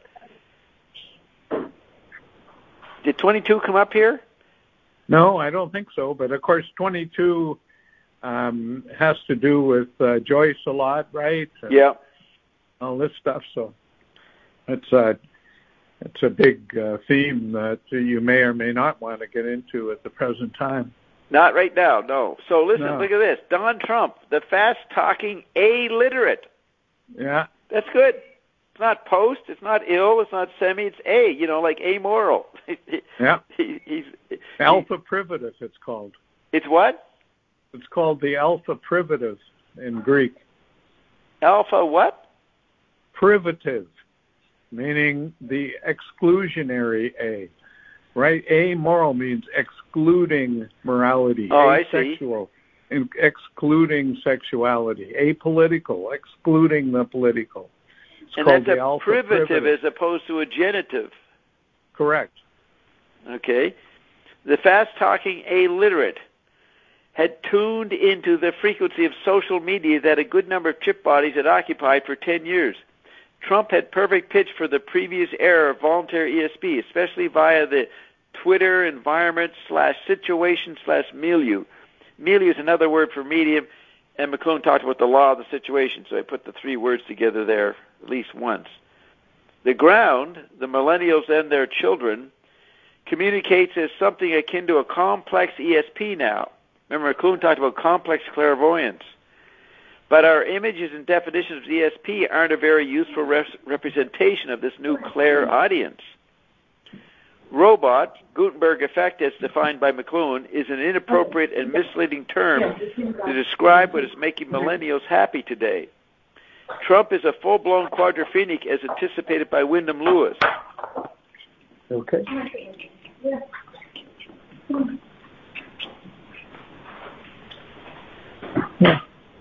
did twenty-two come up here? No, I don't think so. But, of course, twenty-two um, has to do with uh, Joyce a lot, right? And yeah. All this stuff. So it's a, it's a big uh, theme that you may or may not want to get into at the present time. Not right now, no. So listen, no. Look at this. Don Trump, the fast-talking illiterate. Yeah. That's good. It's not post, it's not ill, it's not semi, it's A, you know, like amoral. yeah. he, he's, alpha he, privative, it's called. It's what? It's called the alpha privative in Greek. Alpha what? Privative, meaning the exclusionary A. Right? Amoral means excluding morality. Oh, Asexual, I see. Excluding sexuality. Apolitical, excluding the political. It's and called that's the a privative, privative as opposed to a genitive. Correct. Okay. The fast-talking illiterate had tuned into the frequency of social media that a good number of chip bodies had occupied for ten years. Trump had perfect pitch for the previous era of voluntary E S P, especially via the Twitter environment slash situation slash milieu. Milieu is another word for medium, and McLuhan talked about the law of the situation, so I put the three words together there at least once. The ground, the millennials and their children, communicates as something akin to a complex E S P now. Remember, McLuhan talked about complex clairvoyance. But our images and definitions of E S P aren't a very useful res- representation of this new clair audience. Robot, Gutenberg effect as defined by McLuhan, is an inappropriate and misleading term to describe what is making millennials happy today. Trump is a full-blown quadrophenic as anticipated by Wyndham Lewis. Okay. Yeah.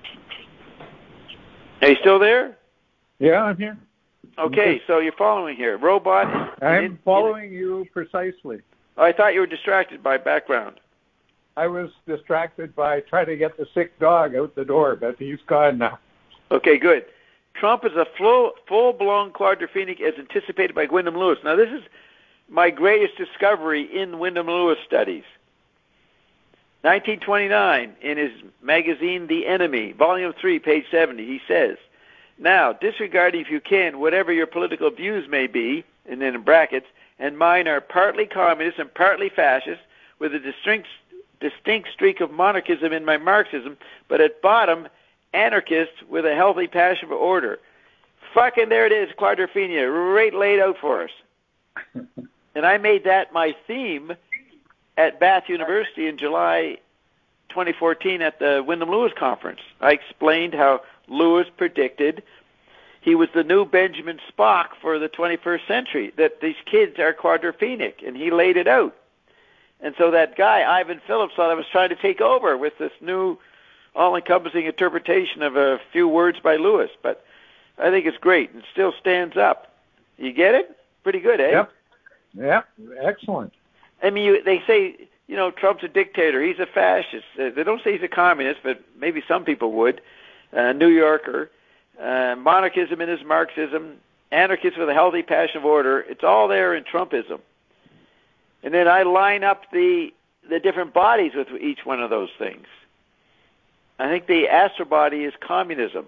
Are you still there? Yeah, I'm here. Okay, so you're following here. Robot. I'm in, following in, you precisely. Oh, I thought you were distracted by background. I was distracted by trying to get the sick dog out the door, but he's gone now. Okay, good. Trump is a full, full-blown quadrophenic as anticipated by Wyndham Lewis. Now, this is my greatest discovery in Wyndham Lewis studies. nineteen twenty-nine, in his magazine The Enemy, Volume three, page seventy, he says, now, disregarding, if you can, whatever your political views may be, and then in brackets, and mine are partly communist and partly fascist, with a distinct, distinct streak of monarchism in my Marxism, but at bottom, anarchist with a healthy passion for order. Fucking there it is, quadrophenia, right laid out for us. And I made that my theme at Bath University in July twenty fourteen at the Wyndham Lewis conference. I explained how Lewis predicted he was the new Benjamin Spock for the twenty-first century, that these kids are quadrophenic, and he laid it out. And so that guy, Ivan Phillips, thought I was trying to take over with this new all-encompassing interpretation of a few words by Lewis. But I think it's great and still stands up. You get it? Pretty good, eh? Yep. Yep. Excellent. I mean, you, they say, you know, Trump's a dictator. He's a fascist. Uh, they don't say he's a communist, but maybe some people would. Uh, New Yorker. Uh, monarchism is Marxism. Anarchist with a healthy passion of order. It's all there in Trumpism. And then I line up the the different bodies with each one of those things. I think the astrobody is communism.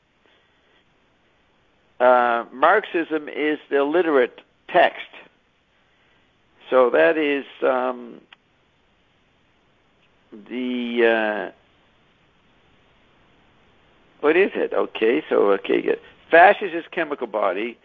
Uh, Marxism is the literate text. So that is um, the... Uh, what is it? Okay, so, okay, good. Fascist is chemical body.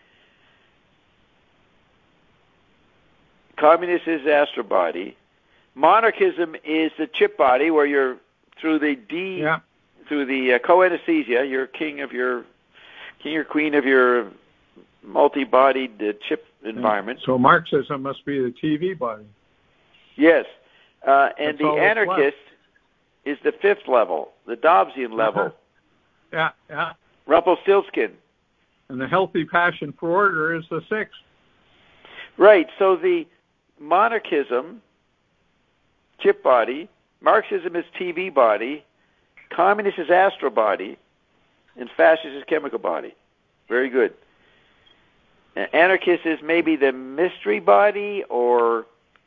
Communist is astrobody. Monarchism is the chip body, where you're through the D, yeah. through the uh, co-anesthesia, you're king of your, king or queen of your multi-bodied uh, chip environment. So Marxism must be the T V body. Yes, uh, and That's the anarchist is the fifth level, the Dobbsian level. Uh-huh. Yeah, yeah. Rumpelstiltskin. And the healthy passion for order is the sixth. Right. So the monarchism, chip body, Marxism is T V body, communist is astro body, and fascist is chemical body. Very good. Anarchist is maybe the mystery body or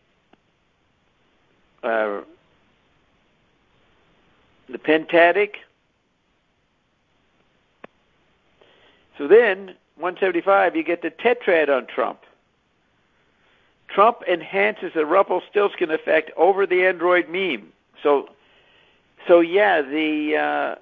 uh, the pentatic. So then, one seventy-five, you get the tetrad on Trump. Trump enhances the Rumpelstiltskin effect over the Android meme. So, so yeah, the uh,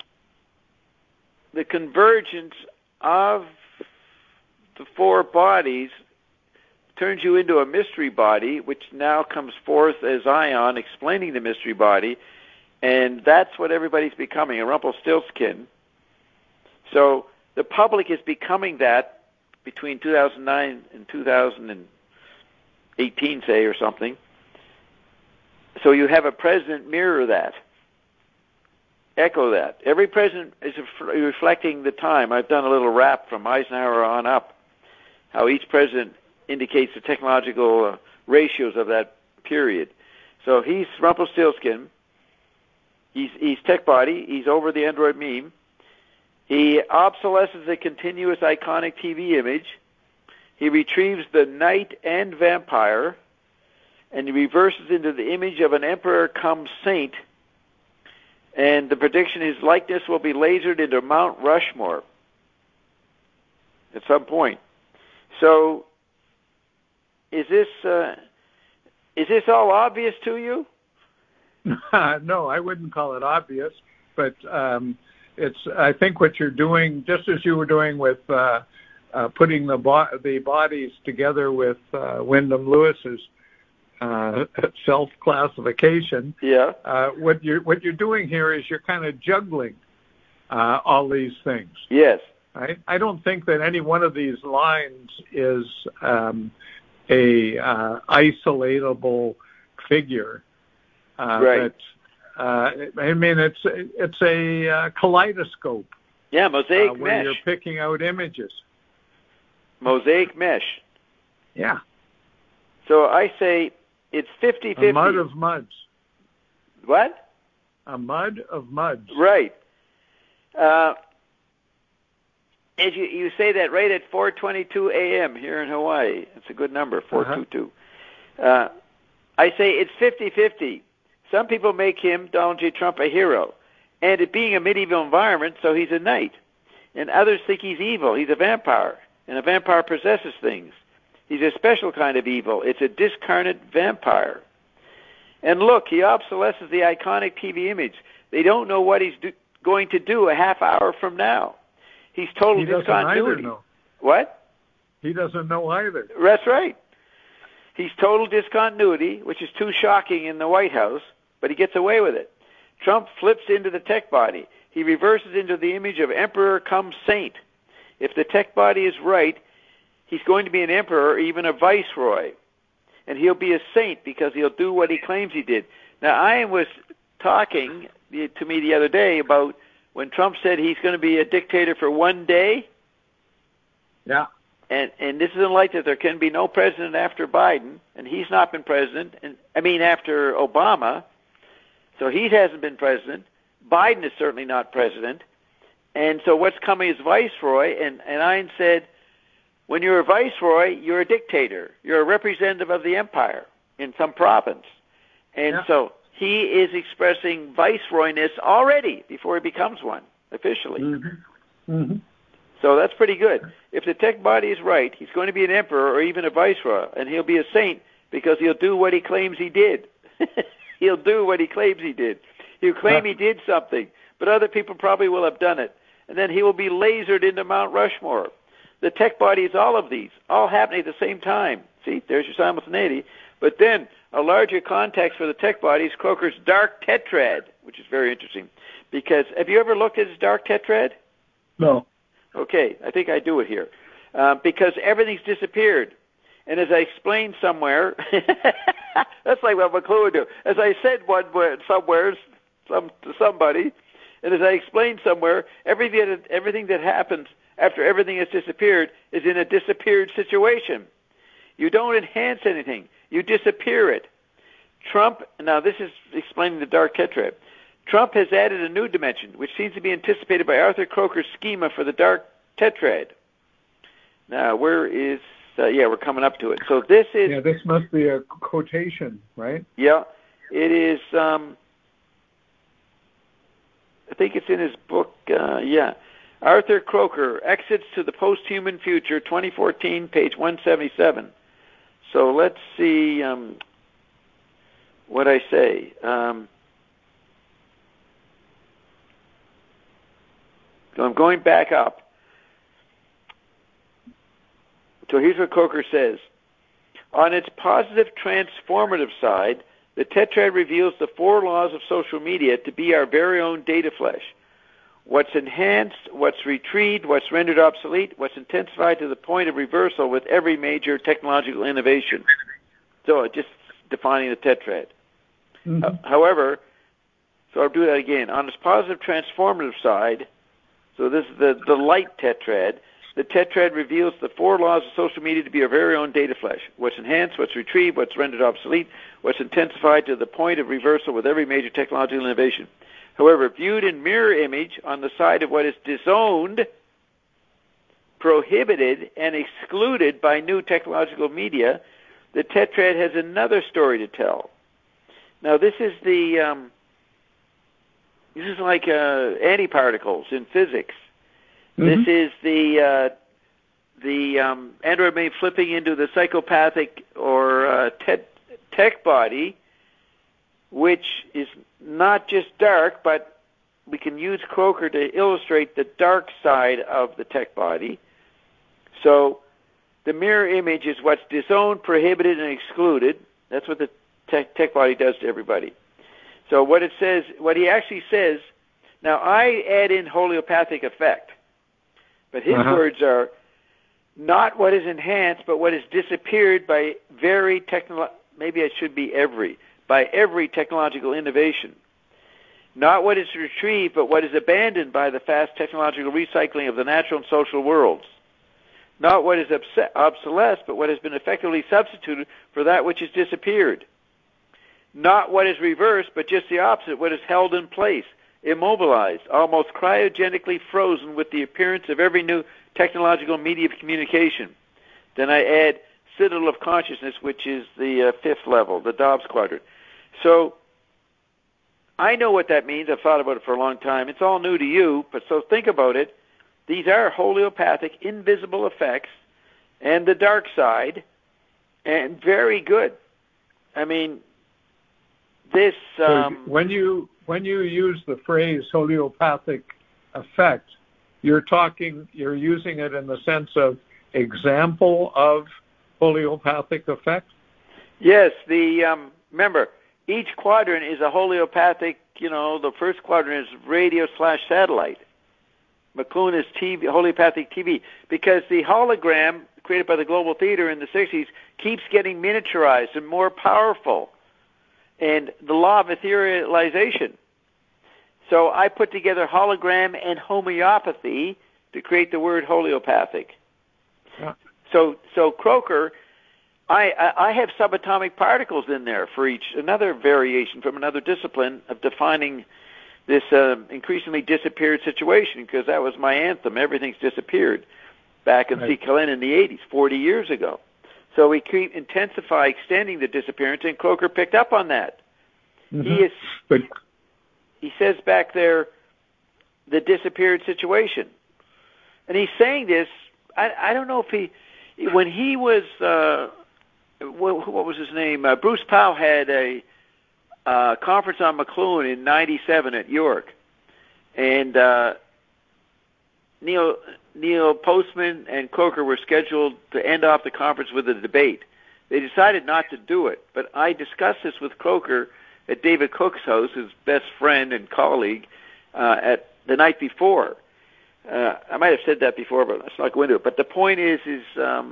the convergence of the four bodies turns you into a mystery body, which now comes forth as Ion explaining the mystery body, and that's what everybody's becoming, a Rumpelstiltskin. So the public is becoming that between two thousand nine and two thousand eighteen, say, or something. So you have a president mirror that, echo that. Every president is reflecting the time. I've done a little rap from Eisenhower on up, how each president indicates the technological uh, ratios of that period. So he's Rumpelstiltskin. He's, he's tech body. He's over the Android meme. He obsolesces the continuous iconic T V image. He retrieves the knight and vampire, and he reverses into the image of an emperor come saint, and the prediction his likeness will be lasered into Mount Rushmore at some point. So, is this uh, is this all obvious to you? No, I wouldn't call it obvious, but um, it's. I think what you're doing, just as you were doing with uh, uh, putting the bo- the bodies together with uh, Wyndham Lewis's uh, self-classification. Yeah. Uh, what you're what you're doing here is you're kind of juggling uh, all these things. Yes. I, I don't think that any one of these lines is um, a uh, isolatable figure. Uh, right. That, uh, I mean, it's it's a uh, kaleidoscope. Yeah, mosaic uh, where mesh. you're picking out images. Mosaic mesh. Yeah. So I say it's fifty-fifty. A mud of muds. What? A mud of muds. Right. Uh, as you, you say that right at four twenty-two a.m. here in Hawaii. It's a good number, four twenty-two. Uh-huh. Uh, I say it's fifty-fifty. Some people make him, Donald J. Trump, a hero. And it being a medieval environment, so he's a knight. And others think he's evil. He's a vampire. And a vampire possesses things. He's a special kind of evil. It's a discarnate vampire. And look, he obsolesces the iconic T V image. They don't know what he's do- going to do a half hour from now. He's total he discontinuity. Either know. What? He doesn't know either. That's right. He's total discontinuity, which is too shocking in the White House, but he gets away with it. Trump flips into the tech body. He reverses into the image of emperor come saint. If the tech body is right, he's going to be an emperor or even a viceroy. and he'll be a saint because he'll do what he claims he did. Now, Ian was talking to me the other day about when Trump said he's going to be a dictator for one day. Yeah. And and this is in light that there can be no president after Biden, and he's not been president, and I mean after Obama, so he hasn't been president. Biden is certainly not president. And so what's coming is viceroy, and, and Ian said, when you're a viceroy, you're a dictator. You're a representative of the empire in some province. And yeah. so he is expressing viceroyness already before he becomes one, officially. Mm-hmm. Mm-hmm. So that's pretty good. If the tech body is right, he's going to be an emperor or even a viceroy, and he'll be a saint because he'll do what he claims he did. He'll do what he claims he did. He'll claim he did something, but other people probably will have done it. And then he will be lasered into Mount Rushmore. The tech body is all of these, all happening at the same time. See, there's your simultaneity. But then a larger context for the tech body is Croker's dark tetrad, which is very interesting. Because have you ever looked at his dark tetrad? No. Okay, I think I do it here. Uh, because everything's disappeared. And as I explained somewhere, that's like what McLuhan would do. As I said one somewhere some, to somebody, and as I explained somewhere, everything that, everything that happens after everything has disappeared is in a disappeared situation. You don't enhance anything. You disappear it. Trump, now this is explaining the dark tetrad. Trump has added a new dimension, which seems to be anticipated by Arthur Croker's schema for the dark tetrad. Now, where is, uh, yeah, we're coming up to it. So this is... Yeah, this must be a quotation, right? Yeah, it is, um, I think it's in his book, uh, yeah. Arthur Croker, Exits to the Post-Human Future, twenty fourteen, page one seventy-seven. So let's see um, what I say. Um, so I'm going back up. So here's what Croker says. On its positive transformative side, the tetrad reveals the four laws of social media to be our very own data flesh. What's enhanced, what's retrieved, what's rendered obsolete, what's intensified to the point of reversal with every major technological innovation. So just defining the tetrad. Mm-hmm. Uh, however, so I'll do that again. On its positive transformative side, so this is the, the light tetrad, the tetrad reveals the four laws of social media to be our very own data flesh. What's enhanced, what's retrieved, what's rendered obsolete, what's intensified to the point of reversal with every major technological innovation. However, viewed in mirror image on the side of what is disowned, prohibited, and excluded by new technological media, the tetrad has another story to tell. Now, this is the um, this is like uh, antiparticles in physics. Mm-hmm. This is the uh, the um, android may flipping into the psychopathic or uh, te- tech body, which is not just dark, but we can use Croker to illustrate the dark side of the tech body. So the mirror image is what's disowned, prohibited, and excluded. That's what the tech, tech body does to everybody. So what it says, what he actually says, now I add in homeopathic effect, but his uh-huh. words are not what is enhanced, but what is disappeared by very technolo- maybe it should be every, by every technological innovation. Not what is retrieved, but what is abandoned by the fast technological recycling of the natural and social worlds. Not what is obs- obsolete, but what has been effectively substituted for that which has disappeared. Not what is reversed, but just the opposite, what is held in place, immobilized, almost cryogenically frozen with the appearance of every new technological media of communication. Then I add citadel of consciousness, which is the uh, fifth level, the Dobbs quadrant. So I know what that means. I've thought about it for a long time. It's all new to you, but so think about it. These are homeopathic, invisible effects, and the dark side, and very good. I mean, this... Um, so when you when you use the phrase homeopathic effect, you're talking, you're using it in the sense of example of homeopathic effect? Yes, the um, remember, each quadrant is a homeopathic, you know, the first quadrant is radio slash satellite. McLuhan is T V, homeopathic T V, because the hologram, created by the Global Theater in the sixties keeps getting miniaturized and more powerful, and the law of etherealization. So I put together hologram and homeopathy to create the word holeopathic. Yeah. So, so Croker, I, I, I have subatomic particles in there for each, another variation from another discipline of defining this uh, increasingly disappeared situation, because that was my anthem. Everything's disappeared back in right. C. Kalen in the eighties, forty years ago. So we keep intensify extending the disappearance, and Croker picked up on that. Mm-hmm. He is, but he says back there, the disappeared situation. And he's saying this, I, I don't know if he, when he was, uh, what, what was his name? Uh, Bruce Powell had a uh, conference on McLuhan in ninety-seven at York. And uh, Neil, Neil Postman and Croker were scheduled to end off the conference with a debate. They decided not to do it, but I discussed this with Croker at David Cook's house, his best friend and colleague, uh, at the night before. Uh, I might have said that before, but let's not go into it. But the point is, is um,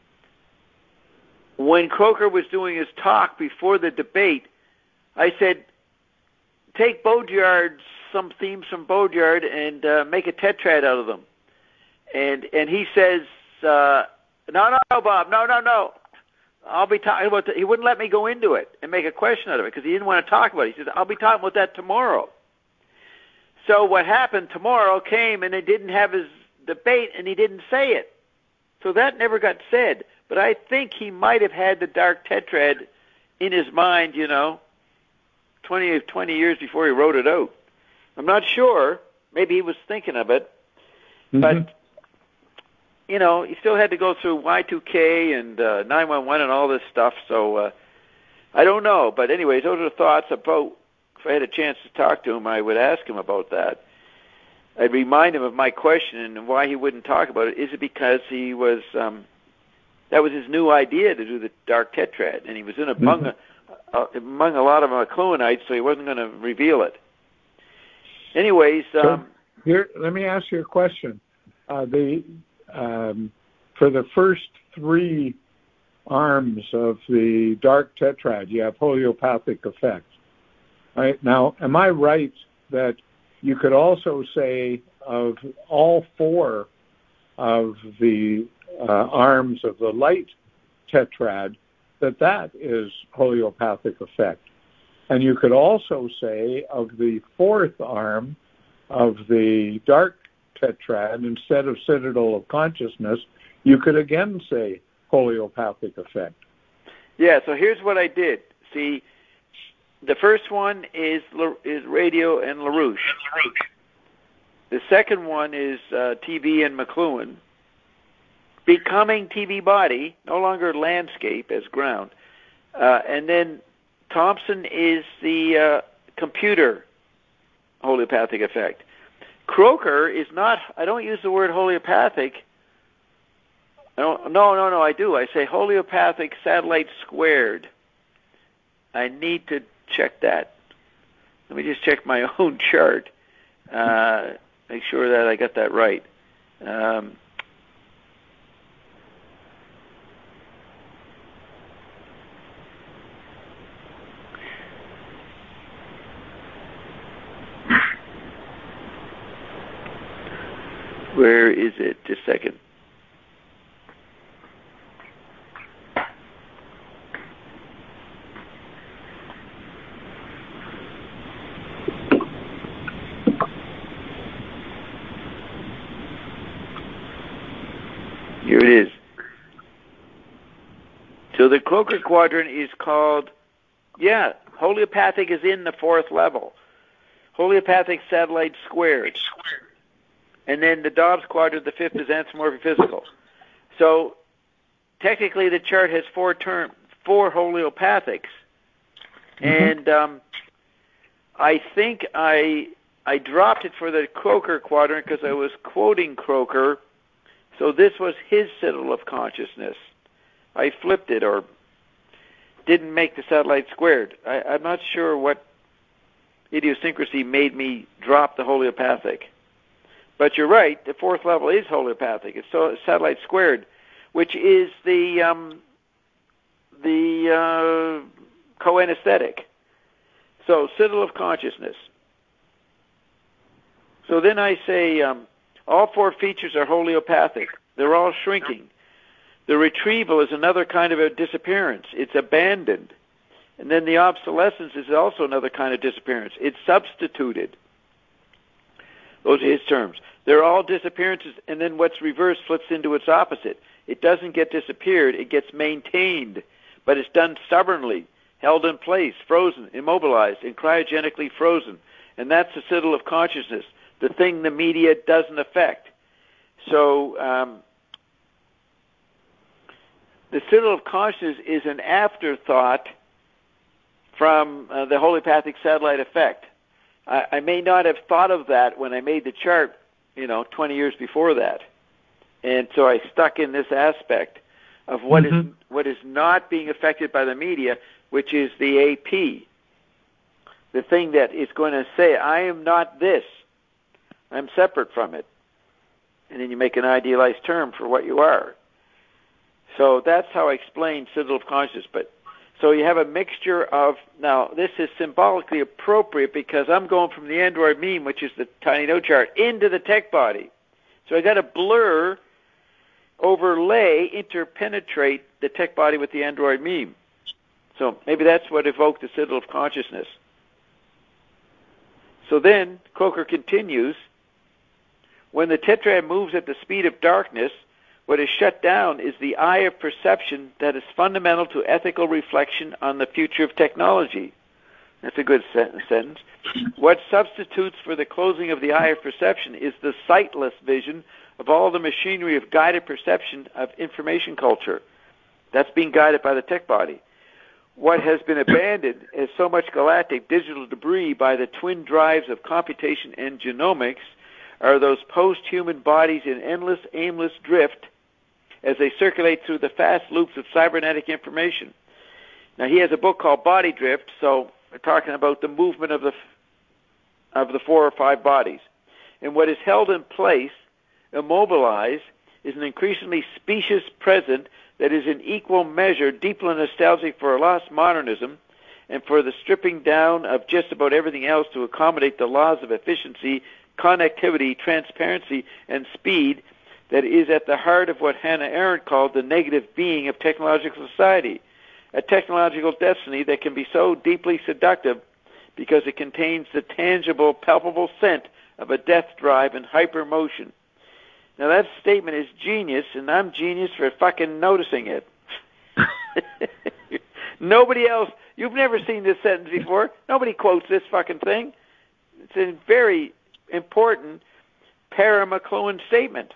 when Croker was doing his talk before the debate, I said, take Baudrillard's, some themes from Baudrillard, and uh, make a tetrad out of them. And and he says, uh, no, no, no, Bob, no, no, no. I'll be talking about the, he wouldn't let me go into it and make a question out of it because he didn't want to talk about it. He says, I'll be talking about that tomorrow. So what happened tomorrow came, and they didn't have his debate, and he didn't say it. So that never got said. But I think he might have had the dark tetrad in his mind, you know, twenty, twenty years before he wrote it out. I'm not sure. Maybe he was thinking of it. Mm-hmm. But, you know, he still had to go through Y two K and uh, nine one one and all this stuff. So uh, I don't know. But anyways, those are the thoughts about, if I had a chance to talk to him, I would ask him about that. I'd remind him of my question and why he wouldn't talk about it. Is it because he was, um, that was his new idea to do the dark tetrad, and he was in among, mm-hmm. a, uh, among a lot of McLuhanites, so he wasn't going to reveal it. Anyways. Um, so here, let me ask you a question. Uh, the um, for the first three arms of the dark tetrad, you have holeopathic effects. Right? Now, am I right that you could also say of all four of the uh, arms of the light tetrad that that is holeopathic effect? And you could also say of the fourth arm of the dark tetrad, instead of citadel of consciousness, you could again say holeopathic effect. Yeah, so here's what I did. See, the first one is is radio and LaRouche. The second one is uh, T V and McLuhan. Becoming T V body, no longer landscape as ground. Uh, and then Thompson is the uh, computer holeopathic effect. Croker is not, I don't use the word holeopathic. I don't, no, no, no, I do. I say holeopathic satellite squared. I need to check that. Let me just check my own chart. Uh, make sure that I got that right. Um, where is it? Just a second. Here it is. So the Croker quadrant is called, yeah, holeopathic is in the fourth level. Holeopathic satellite squared. And then the Dobbs quadrant, the fifth, is anthropomorphic physical. So technically the chart has four term, four holeopathics. Mm-hmm. And um, I think I I dropped it for the Croker quadrant because I was quoting Croker. So this was his citadel of consciousness. I flipped it or didn't make the satellite squared. I, I'm not sure what idiosyncrasy made me drop the holeopathic. But you're right, the fourth level is holeopathic. It's so satellite squared. which is the um, the uh, co-anesthetic. So, citadel of consciousness. So then I say um, all four features are homeopathic. They're all shrinking. The retrieval is another kind of a disappearance. It's abandoned. And then the obsolescence is also another kind of disappearance. It's substituted. Those are his terms. They're all disappearances, and then what's reversed flips into its opposite. It doesn't get disappeared. It gets maintained, but it's done stubbornly, held in place, frozen, immobilized, and cryogenically frozen. And that's the citadel of consciousness, the thing the media doesn't affect. So um, the citadel of consciousness is an afterthought from uh, the homeopathic satellite effect. I, I may not have thought of that when I made the chart, you know, twenty years before that. And so I stuck in this aspect of what mm-hmm. is what is not being affected by the media, which is the A P. The thing that is going to say, I am not this. I'm separate from it. And then you make an idealized term for what you are. So that's how I explain citadel of consciousness. But so you have a mixture of, now this is symbolically appropriate because I'm going from the Android meme, which is the tiny node chart, into the tech body. So I got to blur, overlay, interpenetrate the tech body with the Android meme. So maybe that's what evoked the citadel of consciousness. So then Croker continues, when the tetrad moves at the speed of darkness, what is shut down is the eye of perception that is fundamental to ethical reflection on the future of technology. That's a good sentence. What substitutes for the closing of the eye of perception is the sightless vision of all the machinery of guided perception of information culture. That's being guided by the tech body. What has been abandoned as so much galactic digital debris by the twin drives of computation and genomics are those post-human bodies in endless, aimless drift as they circulate through the fast loops of cybernetic information. Now, he has a book called Body Drift, so we're talking about the movement of the of the four or five bodies. And what is held in place, immobilized, is an increasingly specious present that is in equal measure deeply nostalgic for a lost modernism and for the stripping down of just about everything else to accommodate the laws of efficiency, connectivity, transparency, and speed that is at the heart of what Hannah Arendt called the negative being of technological society, a technological destiny that can be so deeply seductive because it contains the tangible, palpable scent of a death drive and hypermotion. Now that statement is genius, and I'm genius for fucking noticing it. Nobody else, you've never seen this sentence before. Nobody quotes this fucking thing. It's a very important para-McLuhan statement.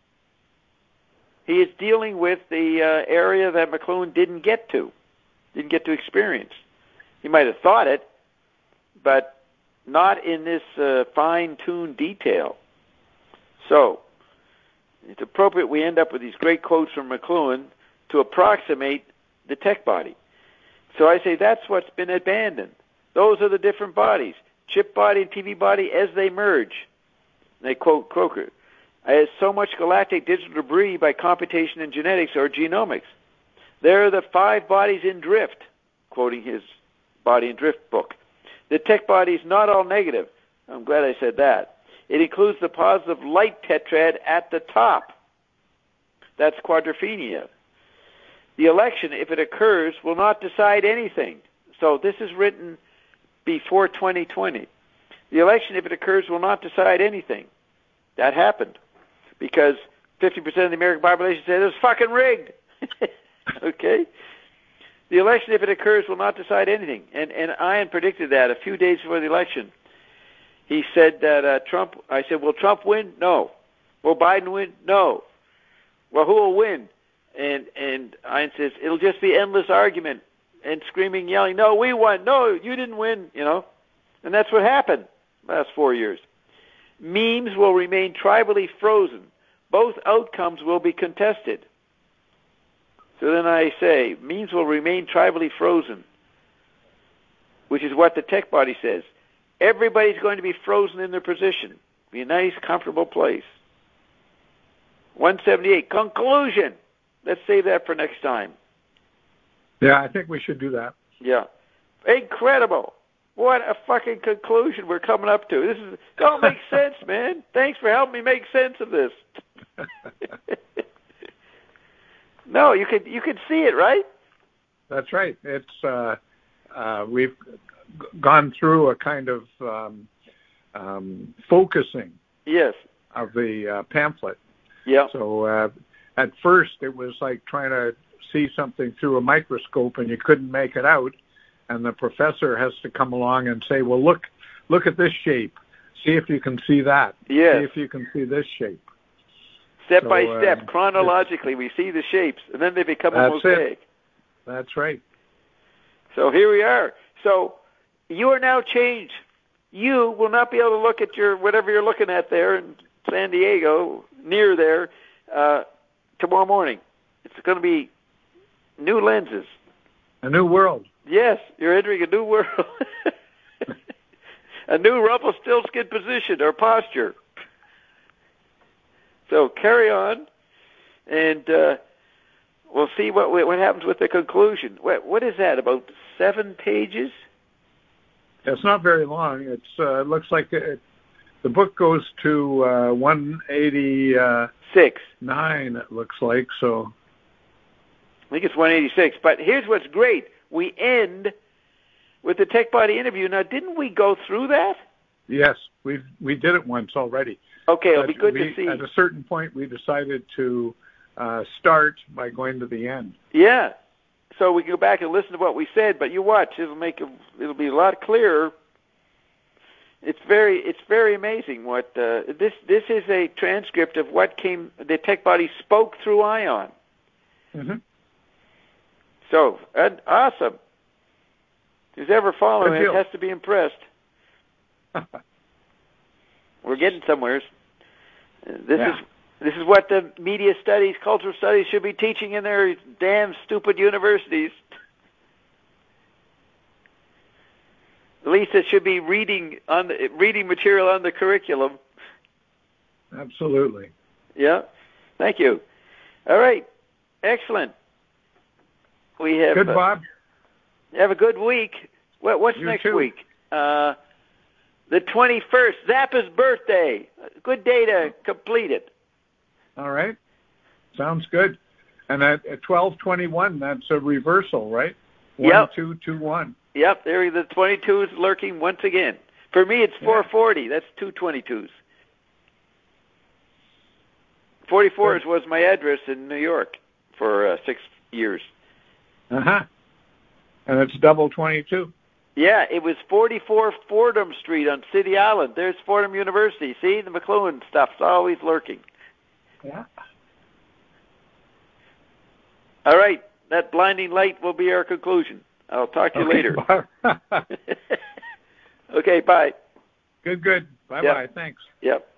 He is dealing with the uh, area that McLuhan didn't get to, didn't get to experience. He might have thought it, but not in this uh, fine-tuned detail. So, it's appropriate we end up with these great quotes from McLuhan to approximate the tech body. So I say that's what's been abandoned. Those are the different bodies, chip body and T V body as they merge. And they quote Croker, as so much galactic digital debris by computation and genetics or genomics. There are the five bodies in drift, quoting his Body in Drift book. The tech body is not all negative. I'm glad I said that. It includes the positive light tetrad at the top. That's quadrophenia. The election, if it occurs, will not decide anything. So this is written before twenty twenty. The election, if it occurs, will not decide anything. That happened because fifty percent of the American population said it was fucking rigged. Okay? The election, if it occurs, will not decide anything. And, and Ian predicted that a few days before the election. He said that uh, Trump, I said, will Trump win? No. Will Biden win? No. Well, who will win? And and Ian says, it'll just be endless argument and screaming, yelling, no, we won. No, you didn't win, you know. And that's what happened last four years. Memes will remain tribally frozen. Both outcomes will be contested. So then I say, memes will remain tribally frozen, which is what the tech body says. Everybody's going to be frozen in their position. Be a nice, comfortable place. one seventy-eight, conclusion. Let's save that for next time. Yeah, I think we should do that. Yeah. Incredible. What a fucking conclusion we're coming up to. This is don't make sense, man. Thanks for helping me make sense of this. No, you could you could see it, right? That's right. It's uh, uh, we've g- gone through a kind of um, um, focusing. Yes. Of the uh, pamphlet. Yeah. So uh, at first it was like trying to see something through a microscope and you couldn't make it out, and the professor has to come along and say, "Well, look, look at this shape. See if you can see that. Yes. See if you can see this shape." Step so, by step, uh, chronologically, we see the shapes, and then they become a that's mosaic. It. That's right. So here we are. So you are now changed. You will not be able to look at your whatever you're looking at there in San Diego, near there, uh, tomorrow morning. It's going to be new lenses. A new world. Yes, you're entering a new world. A new Rumpelstiltskin position or posture. So carry on, and uh, we'll see what what happens with the conclusion. What what is that? About seven pages? It's not very long. It's uh, it looks like it, the book goes to uh, one eighty-six. Nine. It looks like so. I think it's one eighty-six. But here's what's great: we end with the Tech Body interview. Now, didn't we go through that? Yes, we we did it once already. Okay, it'll but be good we, to see. At a certain point, we decided to uh, start by going to the end. Yeah, so we can go back and listen to what we said. But you watch; it'll make a, it'll be a lot clearer. It's very it's very amazing what uh, this this is a transcript of what came. The Tech Body spoke through Ion. Mm-hmm. So uh, awesome. Who's ever following it has to be impressed. We're getting somewhere. This yeah. is this is what the media studies, cultural studies should be teaching in their damn stupid universities. At least it should be reading on the, reading material on the curriculum. Absolutely. Yeah. Thank you. All right. Excellent. We have good, uh, Bob. Have a good week. What, what's you next too. week? Uh, the twenty-first, Zappa's birthday. Good day to complete it. All right. Sounds good. And at, at twelve twenty-one, that's a reversal, right? One, yep. two, two, one. Yep, there the twenty-two is lurking once again. For me, it's four forty. That's two twenty-twos. forty-fours was my address in New York for uh, six years. Uh-huh. And it's double twenty-two. Yeah, it was forty-four Fordham Street on City Island. There's Fordham University. See, the McLuhan stuff's always lurking. Yeah. All right, that blinding light will be our conclusion. I'll talk to you okay, later. Okay, bye. Good, good. Bye-bye. Yep. Thanks. Yep.